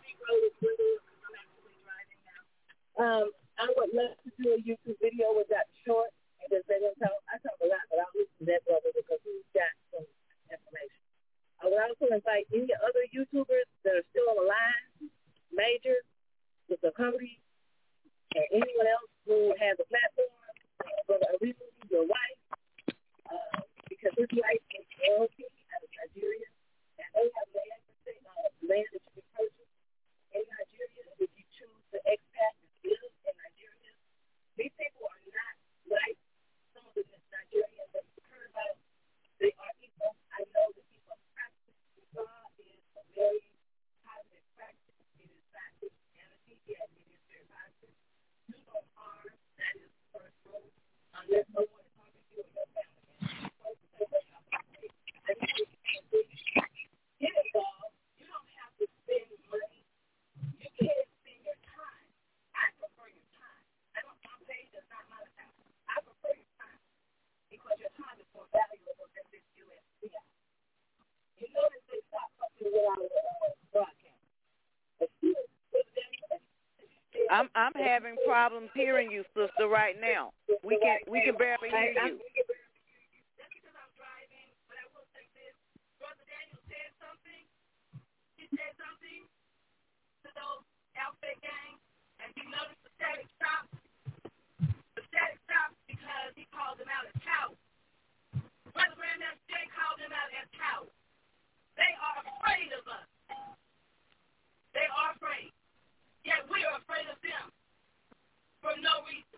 Um, I would love to do a YouTube video with that short. Because they don't talk, I talk a lot, but I'll listen to that brother because he's got some information. I would also invite any other YouTubers that are still on the line, Major, Mister Cody, and anyone else who has a platform, Brother Arifu, your wife, uh, because his wife is royalty out of Nigeria, and they have land, uh, land that you can purchase in Nigeria if you choose to expat and live in Nigeria. These people are not like some of the Nigerians that you've heard about. They are people. I know that people practice. God is a very positive practice. It is not Christianity, yet it is very positive. Do no harm. That is the first rule. Unless no one is harming you or your family. Get involved. You don't have to spend money. You can't spend your time. I prefer your time. I don't my pay does not monetize. I prefer your time because your time is more valuable than this U S D. You notice they stopped something without a broadcast. I'm I'm having problems hearing you, sister, right now. We can we can barely hear you. He said something to those outfit gangs, and you notice the static stop. The static stop because he called them out as cowards. Brother Graham S J called them out as cowards. They are afraid of us. They are afraid. Yet we are afraid of them for no reason.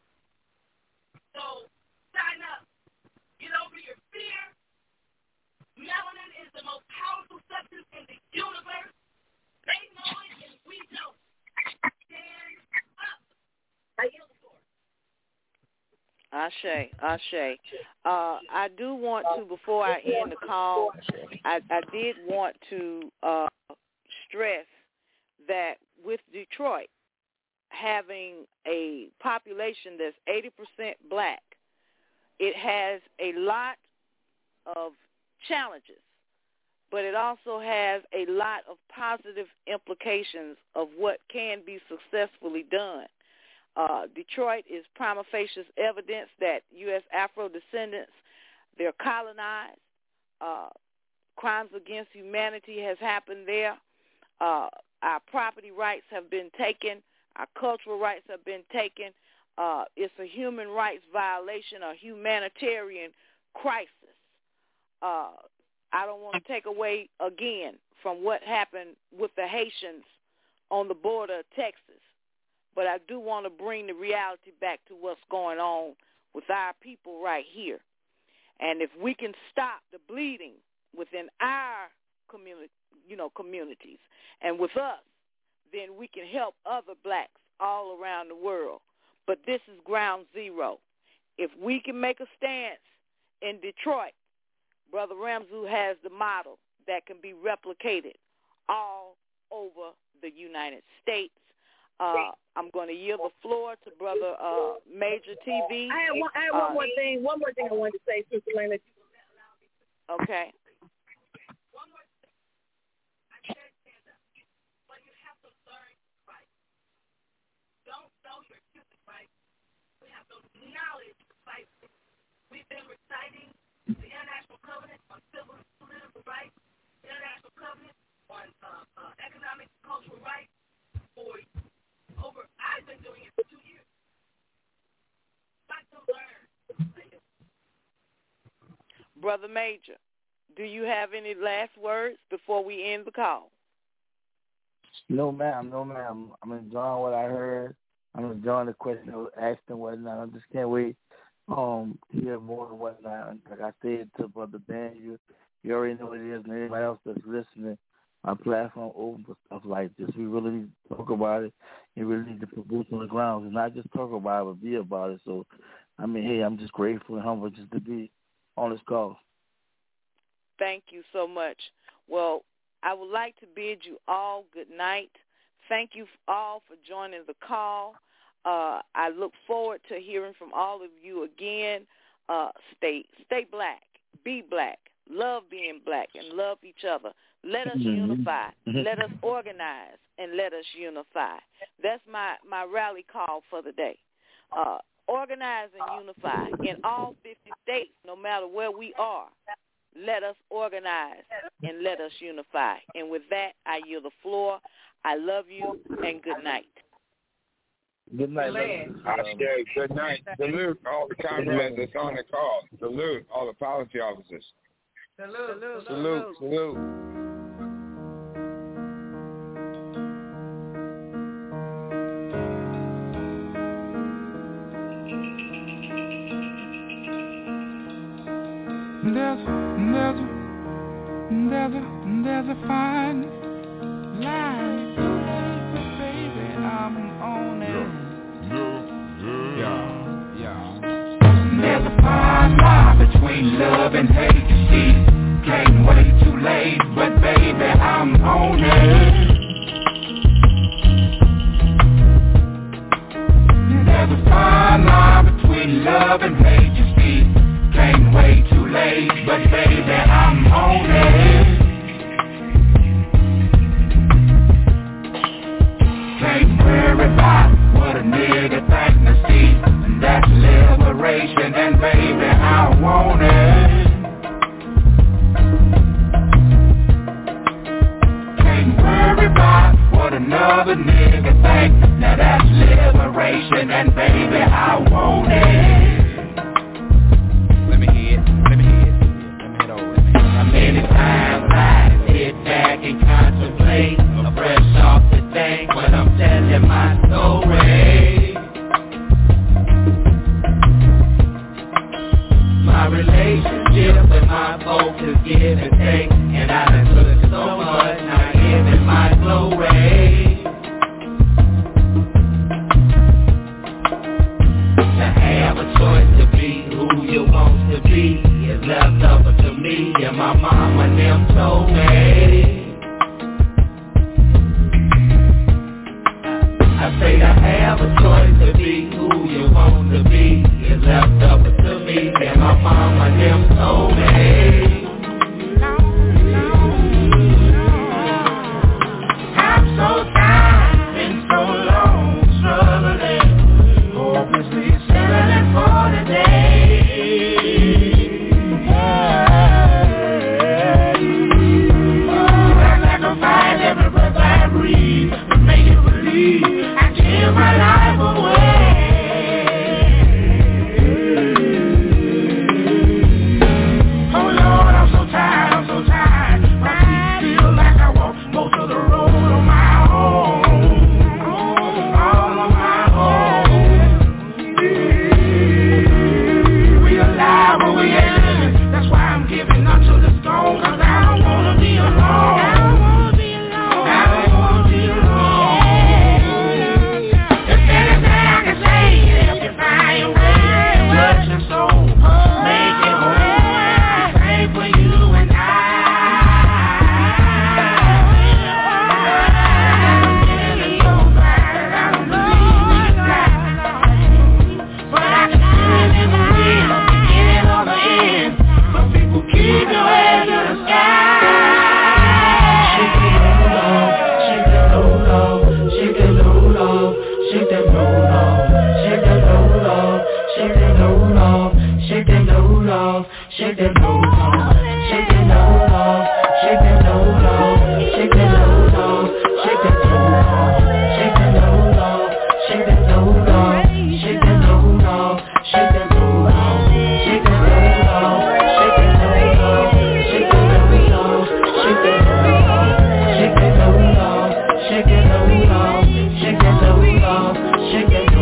So sign up. Get over your fear. Melanin is the most powerful substance in the universe. They know it and we don't. Stand up. I yield the floor. Ashe, Ashe. Uh, I do want to, before I end the call, I, I did want to uh, stress that with Detroit having a population that's eighty percent black, it has a lot of challenges, but it also has a lot of positive implications of what can be successfully done. Uh, Detroit is prima facie evidence that U S Afro-descendants, they're colonized. Uh, crimes against humanity has happened there. Uh, our property rights have been taken. Our cultural rights have been taken. Uh, it's a human rights violation, a humanitarian crisis. Uh, I don't want to take away again from what happened with the Haitians on the border of Texas, but I do want to bring the reality back to what's going on with our people right here. And if we can stop the bleeding within our community, you know, communities and with us, then we can help other blacks all around the world. But this is ground zero. If we can make a stance in Detroit, Brother Ramzu has the model that can be replicated all over the United States. Uh, I'm going to yield the floor to Brother uh, Major T V. I have one, I have one uh, more thing. One more thing I wanted to say, Sister Lena. Okay. Knowledge fight. We've been reciting the International Covenant on Civil and Political Rights, the International Covenant on uh, uh, Economic and Cultural Rights for over, I've been doing it for two years. Got to learn. Brother Major, do you have any last words before we end the call? No, ma'am. No, ma'am. I'm enjoying what I heard. I'm enjoying the question I was asked and whatnot. I just can't wait um, to hear more and whatnot. And like I said to Brother Ben, you, you already know what it is, and everybody else that's listening, our platform open for stuff like this. We really need to talk about it and really need to put boots on the ground and not just talk about it, but be about it. So, I mean, hey, I'm just grateful and humble just to be on this call. Thank you so much. Well, I would like to bid you all good night. Thank you all for joining the call. Uh, I look forward to hearing from all of you again. Uh, stay, stay black, be black, love being black, and love each other. Let us Mm-hmm. unify. Let us organize, and let us unify. That's my, my rally call for the day. Uh, organize and unify in all fifty states, no matter where we are. Let us organize and let us unify. And with that, I yield the floor. I love you, and good night. Good night, I say good night. Salute all the comrades that's on the call. Salute all the policy officers. Salute. Salute. Salute. Salute. There's, there's, there's a, there's a fine line, baby, I'm on it. Yeah, yeah. There's a fine line between love and hate, you see. Can't wait too late, but baby, I'm on it. There's a fine line between love and hate, you see. Can't wait too late, but baby, I'm on it. Can't worry about what a nigga think to see. And that's liberation, and baby, I want it. Can't worry about what another nigga think. Now that's liberation, and baby, I want it. Many times I sit back and contemplate a fresh off the thing when I'm telling my story. My relationship with my folks is give and take, and I done took so much, not giving my glory. To have a choice to be who you want to be is left over to me, and my mama and them told me. I say to have a choice to be who you want to be is left over to me, and my mama and them told me. I'm so tired, been so long, struggling, hopelessly settling for the day. Every breath I breathe, to make you believe I give my life away. Oh Lord, I'm so tired, I'm so tired. My feet feel like I walk most of the road on my own, all on my own. We alive, but we ain't living. That's why I'm giving until it's gone, 'cause I don't wanna be alone.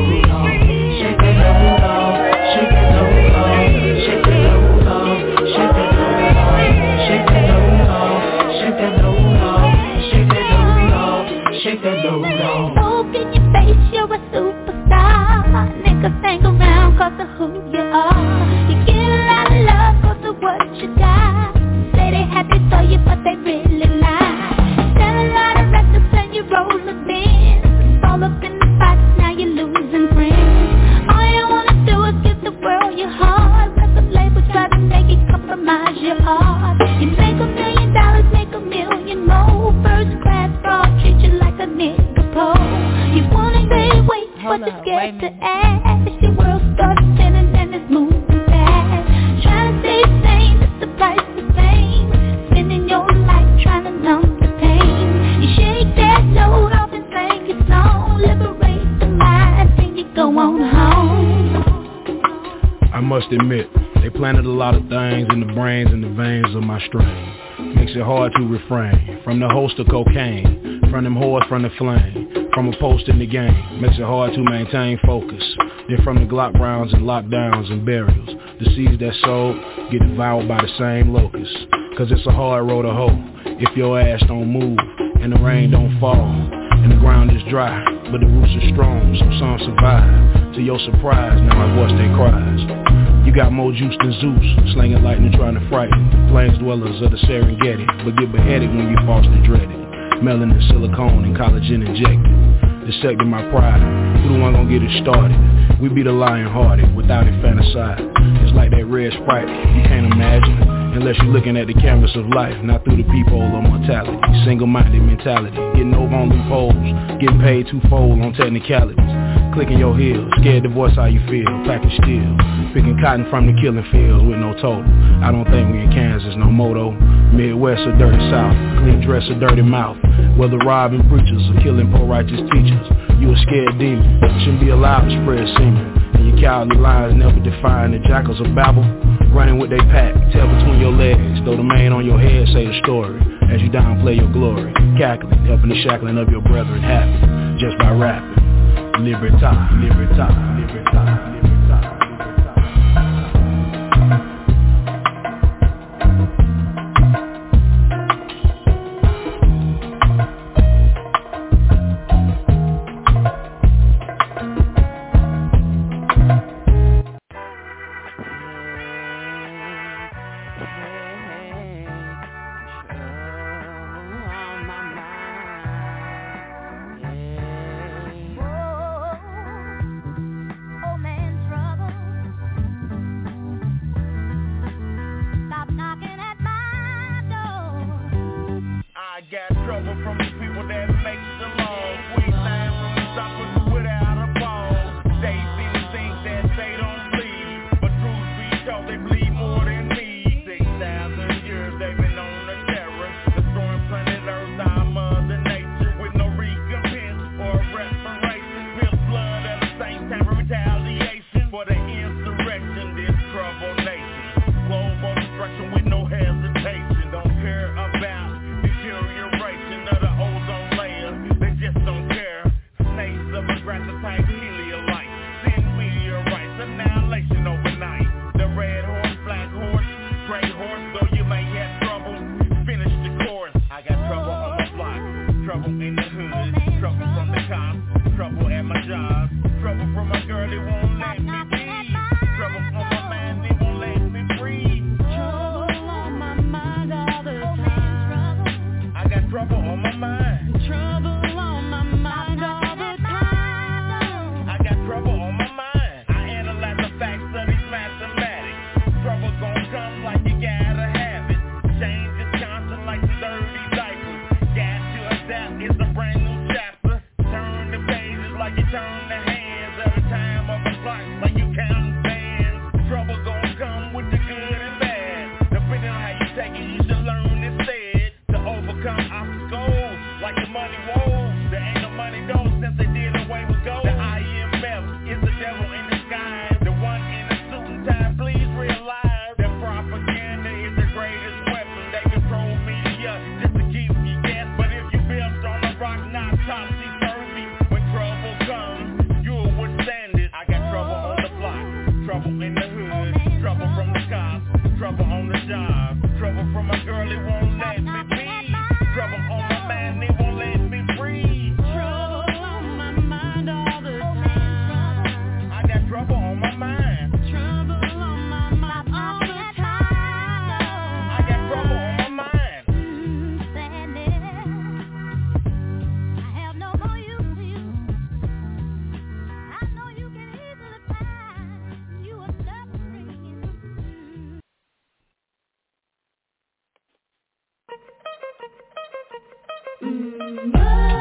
Shake Amen. To ask, your world starts spinning and it's moving fast. Trying to stay sane, it's the price of fame. Spending your life trying to numb the pain. You shake that load off and sing your song. Liberate the mind and you go on home. I must admit, they planted a lot of things in the brains and the veins of my strain. Makes it hard to refrain from the host of cocaine, from them whores from the flame, from a post in the game. Makes it hard to maintain focus. Then from the Glock rounds and lockdowns and burials, the seeds that sowed get devoured by the same locusts. Cause it's a hard road to hoe if your ass don't move and the rain don't fall and the ground is dry, but the roots are strong, so some survive. To your surprise, now I voice their cries. You got more juice than Zeus, slinging lightning trying to frighten the plains dwellers of the Serengeti, but get beheaded when you falsely dread it. Melanin, silicone, and collagen injected. Dissecting my pride, who the one gonna get it started? We be the lion-hearted, without infanticide. It's like that red Sprite, you can't imagine, unless you're looking at the canvas of life, not through the peephole of mortality. Single-minded mentality, getting over on loopholes, getting paid twofold on technicalities. Clicking your heels, scared to voice how you feel, packing steel, picking cotton from the killing fields with no total. I don't think we in Kansas no moto. Midwest or dirty South, clean dress or dirty mouth. Whether robbing preachers or killing poor righteous teachers, you a scared demon, shouldn't be allowed to spread semen. And your cowardly lies never define the jackals of Babel. Running with they pack, tail between your legs, throw the mane on your head, say the story. As you downplay your glory, cackling, helping the shackling of your brethren happen, just by rapping. Libertad, libertad, libertad. Mm-hmm.